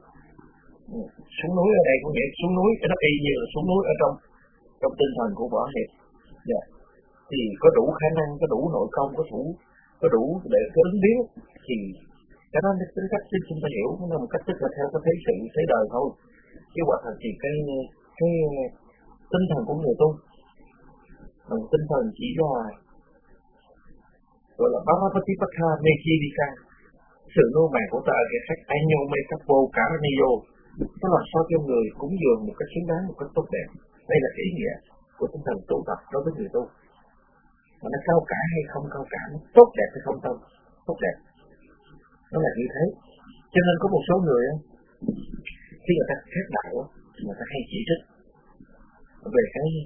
Xuống núi ở đây có nghĩa xuống núi cái nó y như là xuống núi ở trong tinh thần của võ hiệp. Thì có đủ khả năng, có đủ nội công, có đủ để có ứng biến thì cái đó tính cách chứ chúng ta hiểu nó một cách tức là theo cái thế sự thế đời thôi. Chứ quả thật thì cái tinh thần của người tu, tinh thần chỉ là gọi là Bhavapatipatha Mechidika, sự nô màng của ta ở cái sách Anyo Mekapo Karaniyo, nó làm sao cho người cúng dường một cách xứng đáng, một cách tốt đẹp. Đây là ý nghĩa của tinh thần tu tập đối với người tu. Mà nó cao cả hay không cao cả, nó tốt đẹp hay không tốt đẹp, nó là như thế. Cho nên có một số người khi người ta khép đạo, người ta hay chỉ trích về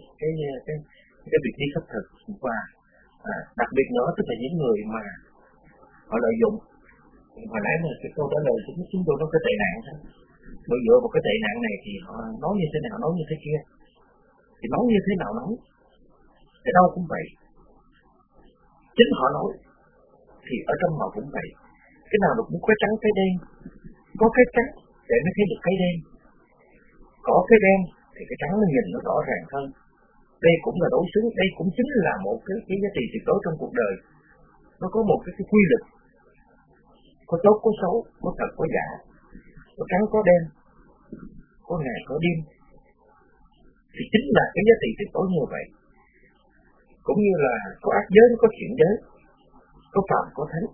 cái việc đi khất thực, và đặc biệt nữa tức là những người mà họ lợi dụng. Hồi nãy mà cái câu trả lời chúng tôi nói cái tệ nạn thôi. Bởi dựa vào cái tệ nạn này thì họ nói như thế nào nói như thế kia, thì nói như thế nào nói, cái đâu cũng vậy. Chính họ nói thì ở trong họ cũng vậy. Cái nào cũng có trắng cái đen, có cái trắng để nó thấy được cái đen, có cái đen thì cái trắng nó nhìn nó rõ ràng hơn. Đây cũng là đối xứng, đây cũng chính là một cái giá trị tuyệt đối trong cuộc đời. Nó có một cái quy luật, có tốt có xấu, có thật có giả, có trắng có đen, có ngày có đêm, thì chính là cái giá trị tuyệt đối như vậy. Cũng như là có ác giới, có thiện giới, có phạm có thánh,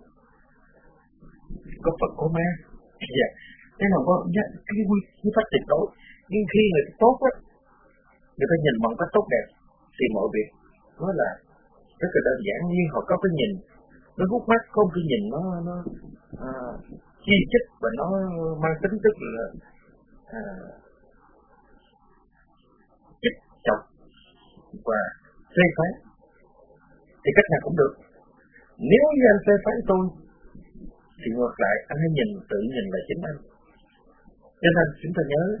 có Phật có ma. Thế nào có cái quy tắc tuyệt đối. Nhưng khi người ta tốt á, người ta nhìn bằng cách tốt đẹp thì mọi việc nó là rất là đơn giản. Nhưng họ có cái nhìn nó hút mắt, có một cái nhìn nó chi chích và nó mang tính tức là chích chọc và phê phán, thì cách nào cũng được. Nếu như anh phê phán tôi thì ngược lại anh hãy tự nhìn lại chính anh. Cho nên chúng ta nhớ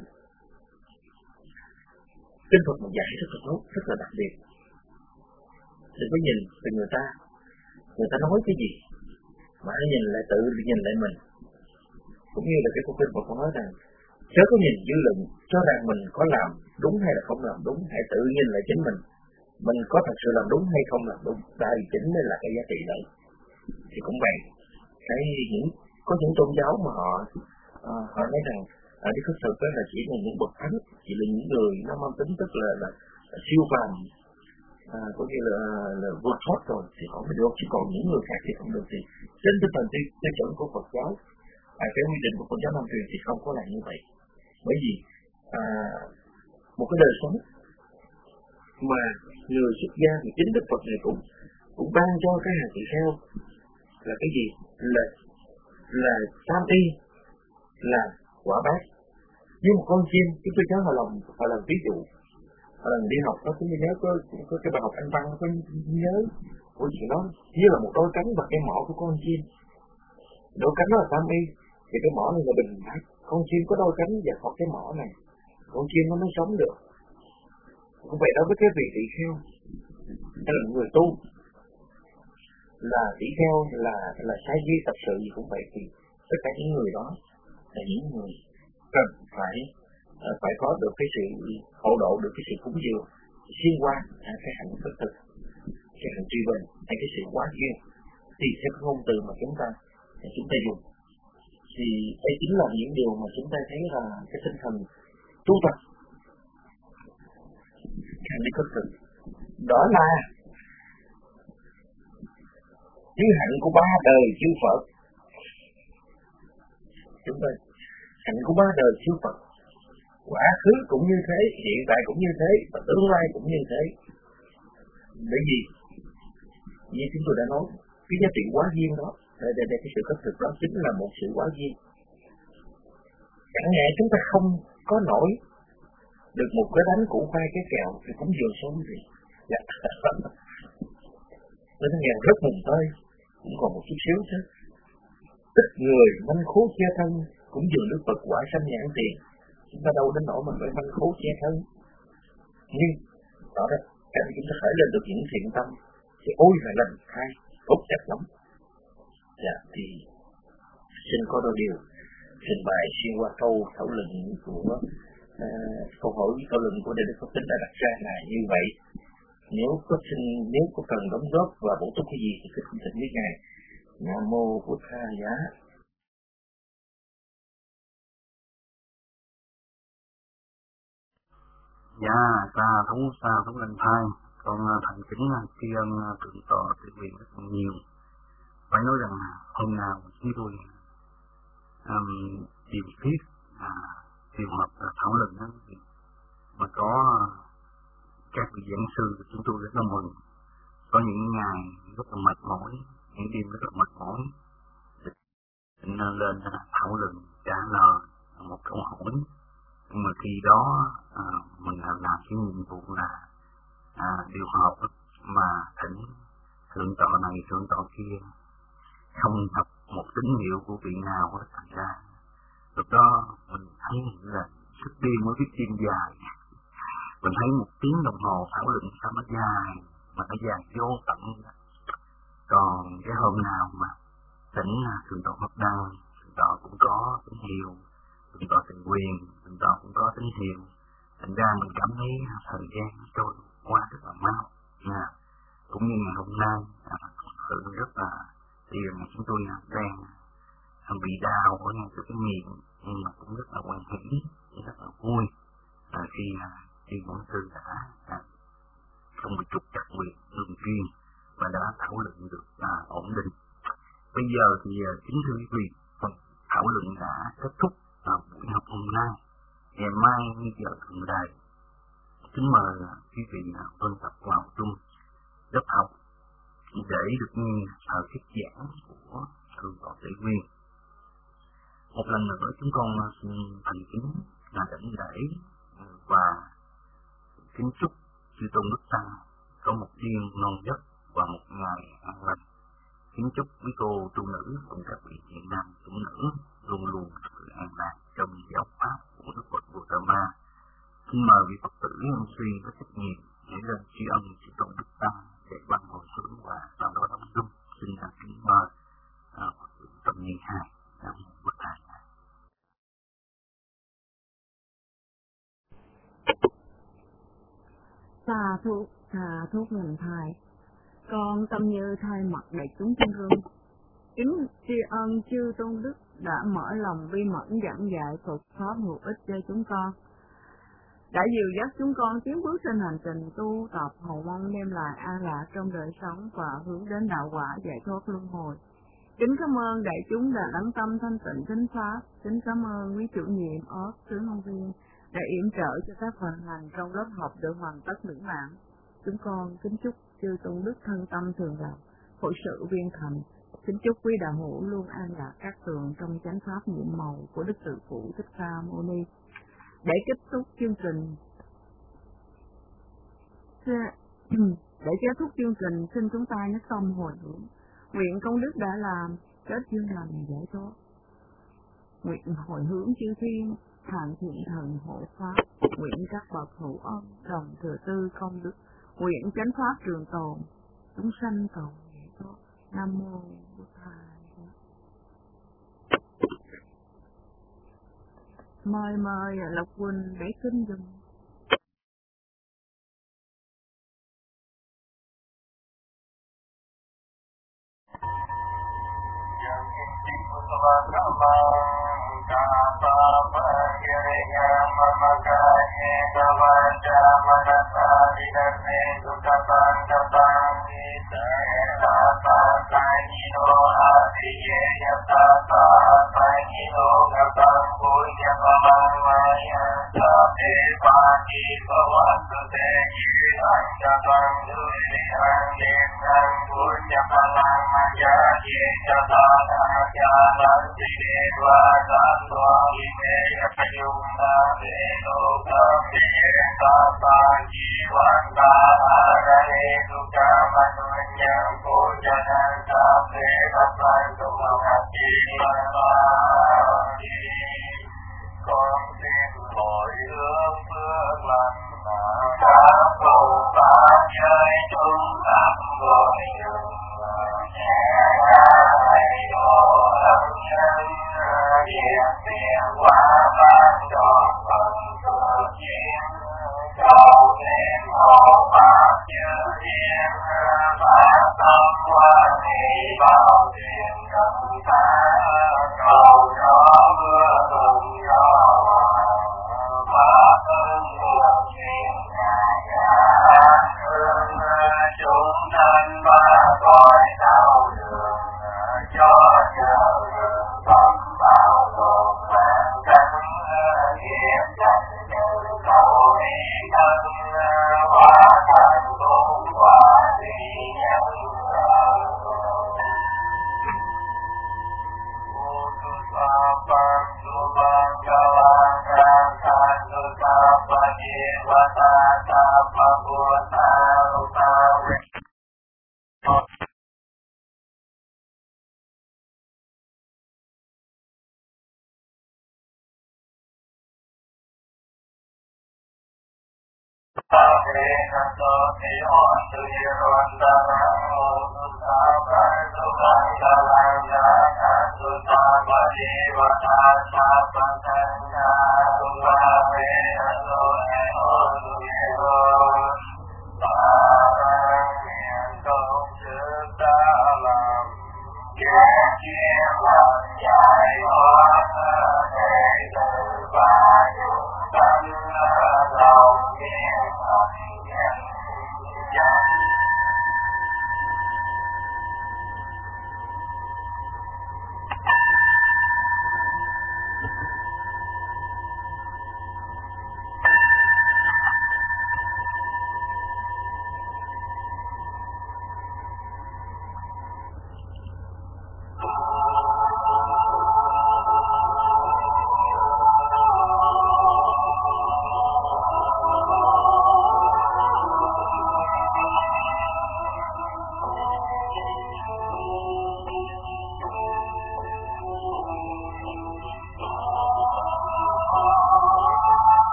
Kinh Phật một dạy rất là tốt, rất là đặc biệt. Đừng có nhìn từ người ta nói cái gì mà hãy tự nhìn lại mình. Cũng như là cái câu Kinh Phật có nói rằng chớ có nhìn dư luận cho rằng mình có làm đúng hay là không làm đúng, hãy tự nhìn lại chính mình có thật sự làm đúng hay không làm đúng. Đây chính là cái giá trị đấy. Thì cũng vậy, có những tôn giáo mà họ nói rằng đi khất thực là chỉ là những bậc thánh, chỉ là những người nó mang tính tức là siêu phàm, cũng như là vượt thoát rồi thì họ mới được, chứ còn những người khác thì không được. Thì trên tinh thần tiêu chuẩn của Phật giáo, cái quy định của Phật giáo Nam truyền thì không có là như vậy. Bởi vì một cái đời sống mà người xuất gia thì chính Đức Phật này cũng ban cho cái hàng tỳ kheo là cái gì, là tam y, là quả bát. Như một con chim, chúng tôi nhớ họ làm ví dụ, họ lần đi học, nó cũng như nhớ có cái bài học Anh văn, có nhớ của chuyện đó như là một đôi cánh và cái mỏ của con chim. Đôi cánh đó là tam y, thì cái mỏ này là bình bát. Con chim có đôi cánh và có cái mỏ này, con chim nó mới sống được. Cũng vậy đó với cái vị tỳ kheo, hay là người tu, là tỳ kheo, là sa di tập sự gì cũng vậy, thì tất cả những người đó là những người cần phải có được cái sự hộ độ, được cái sự cúng dường xuyên qua cái hạnh phật thực, cái hạnh tri bình, hay cái sự quá duyên, thì theo cái ngôn từ mà chúng ta dùng, thì đây chính là những điều mà chúng ta thấy là cái tinh thần tu tập hành đi phật thực. Đó là chư hạnh của ba đời chư Phật. Chúng ta hạnh của ba đời chư Phật, quá khứ cũng như thế, hiện tại cũng như thế, và tương lai cũng như thế. Bởi vì như chúng tôi đã nói, cái giá trị quá duyên đó, đây cái sự khất thực đó chính là một sự quá duyên. Chẳng nhẹ chúng ta không có nổi được một cái bánh củ khoai cái kẹo thì cũng vừa sống gì. Nên nghèo rất mùng tơi, cũng còn một chút xíu chứ. Tích người manh khố che thân, cũng dường Đức Phật quả sanh nhãn tiền. Chúng ta đâu đến nỗi mà phải manh khố che thân. Nhưng đó đó, khi chúng ta khởi lên được những thiện tâm thì ôi là lành khai, tốt chắc lắm. Dạ, thì xin có đôi điều trình bày xuyên qua câu thảo luận của câu hỏi thảo luận của Đại Đức Phật Tính đã đặt ra là như vậy. Nếu có cần đóng góp và bổ túc cái gì thì cứ thỉnh với ngài. Nam mô Bụt Tha Giá. Dạ, xa thú lên thai. Con thành kính tri ân thượng tọa Tịnh Quyền rất nhiều. Phải nói rằng hôm nào chúng tôi điều tiết điều hợp thảo luận đó, mà có các vị giảng sư của chúng tôi rất là mừng. Có những ngày rất là mệt mỏi, những đêm rất là mệt mỏi, lên thảo luận trả lời một câu hỏi. Nhưng mà khi đó mình làm cái nhiệm vụ là điều hợp mà thỉnh thượng tọa này thượng tọa kia, không gặp một tín hiệu của vị nào hết. Thành ra lúc đó mình thấy là sức đi mới biết tim dài. Mình thấy 1 tiếng đồng hồ thảo luận sao nó dài, mà nó dài vô tận. Còn cái hôm nào mà tỉnh thượng tọa Pháp Đăng, thượng tọa cũng có tín hiệu, thượng tọa Tịnh Quyền, thượng tọa cũng có tín hiệu. Thành ra mình cảm thấy thời gian trôi qua rất là mau. Cũng như ngày hôm nay, sự rất là tiền mà chúng tôi đang bị đau ở ngay từ cái miệng, nhưng mà cũng rất là hoan hỷ, rất là vui khi mỗi sư đã không bị trục trặc việc luân chuyên và đã thảo luận được ổn định. Bây giờ thì kính thưa quý vị, phần thảo luận đã kết thúc buổi học hôm nay. Ngày mai như giờ thượng đài, kính mời quý vị ôn tập vào chung lớp học để được nghe thuyết giảng của thượng tọa Tịnh Quyền. Một lần nữa chúng con xin thành kính đảnh lễ và kính chúc chư tôn đức tăng có một đêm ngon giấc và một ngày an lành. Kính chúc quý cô tu nữ cùng các vị thiện nam chúng nữ luôn luôn sự an lạc trong giáo pháp của Đức Phật Gautama. Xin mời vị Phật tử em suy với trách nhiệm để lên tri ân chư tôn đức tăng để ban hồi hướng và sau đó đóng dung. Xin kính mời Phật tử Tâm Nhi Hai. Nam mô Bụt Tha. Xa thuốc lành thai. Con Tâm Như thay mặt đại chúng thiên hương kính tri ân chư tôn đức đã mở lòng bi mẫn giảng dạy Phật pháp hữu ích cho chúng con. đã dìu dắt chúng con tiến bước trên hành trình tu tập, hầu mong đem lại an lạc trong đời sống và hướng đến đạo quả giải thoát luân hồi. Kính cảm ơn đại chúng đã lắng tâm thanh tịnh thính pháp. Kính cảm ơn quý chủ nhiệm ốp tướng công viên đã yểm trợ cho các phần hành trong lớp học được hoàn tất mỹ mãn. Chúng con kính chúc chư tôn đức thân tâm thường lạc, hội sự viên thành. Kính chúc quý đạo hữu luôn an lạc các tường trong chánh pháp nhiệm màu của Đức Từ Phụ Thích Ca Mâu Ni. Để kết thúc chương trình, xin chúng ta nhất tâm hồi hướng. Nguyện công đức đã làm, kết duyên lành giải thoát. Nguyện hồi hướng chư thiên, hàng thiện thần hộ pháp. Nguyện các bậc hữu ân, đồng thừa tư công đức. Nguyện chánh pháp trường tồn, chúng sanh cầu giải thoát. Nam mô Bụt Thầy. Mời Lộc Quỳnh để kinh dùng.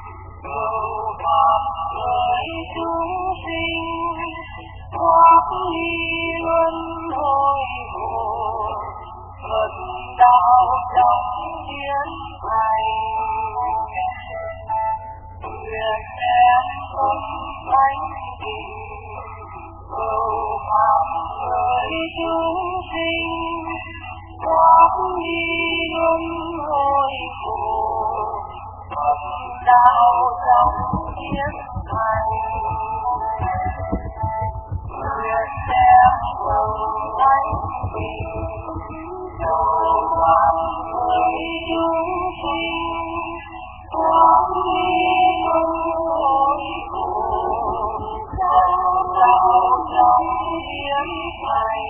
Hãy subscribe cho kênh Ghiền Mì Gõ để không bỏ lỡ đi luân hồi buồn, Phật đạo trong thiên thành. Nguyện đem tâm thánh tình, cầu pháp người chúng sinh, thoát đi luân hồi khổ, Phật đạo trong thiên thành. Nguyện đem tâm thánh tình, cầu pháp người chúng sinh, thoát đi luân hồi khổ, Phật đạo trong thiên thành.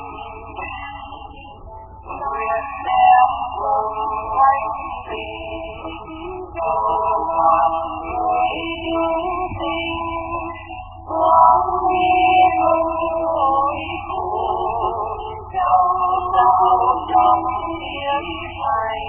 Nguyện đem tâm thánh tình, cầu pháp người chúng sinh, thoát đi luân hồi khổ, Phật đạo trong thiên thành.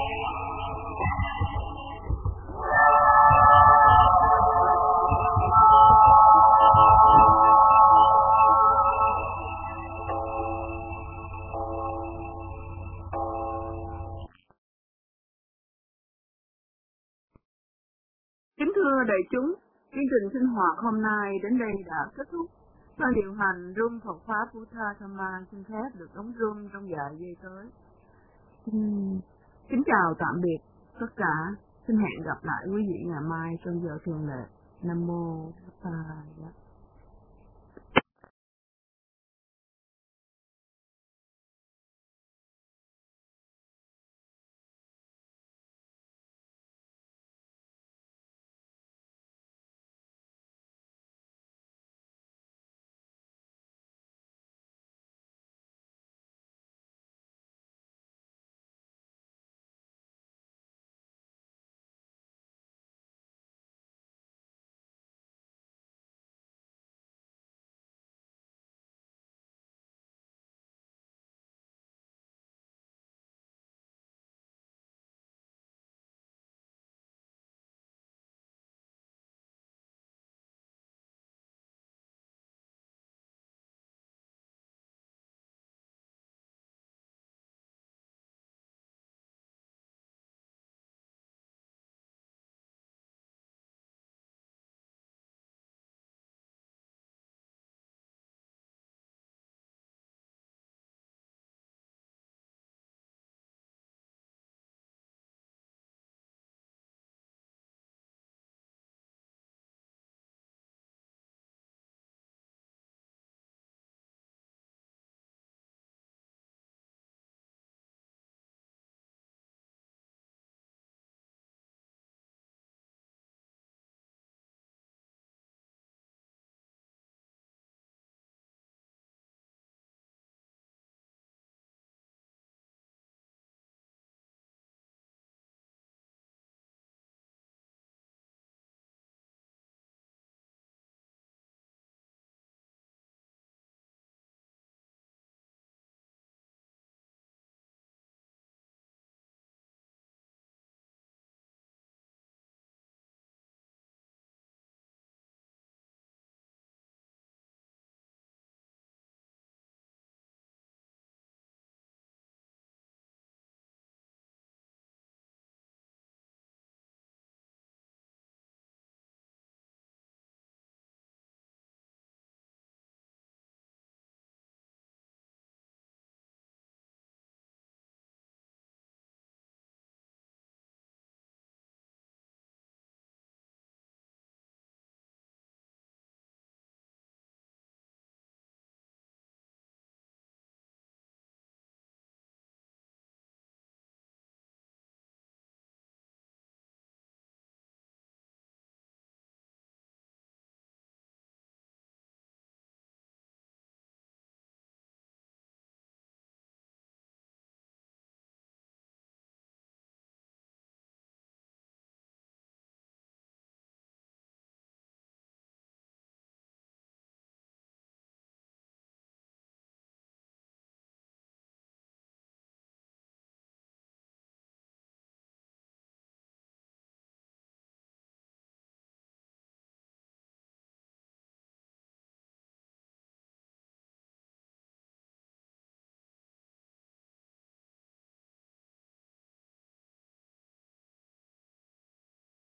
Kính thưa đại chúng, chương trình sinh hoạt hôm nay đến đây đã kết thúc. Ban điều hành Room Phật Pháp Buddha Dhamma xin phép được đóng room trong vài giây tới. Kính chào tạm biệt tất cả. Xin hẹn gặp lại quý vị ngày mai trong giờ thường lệ. Nam mô Bổn Sư.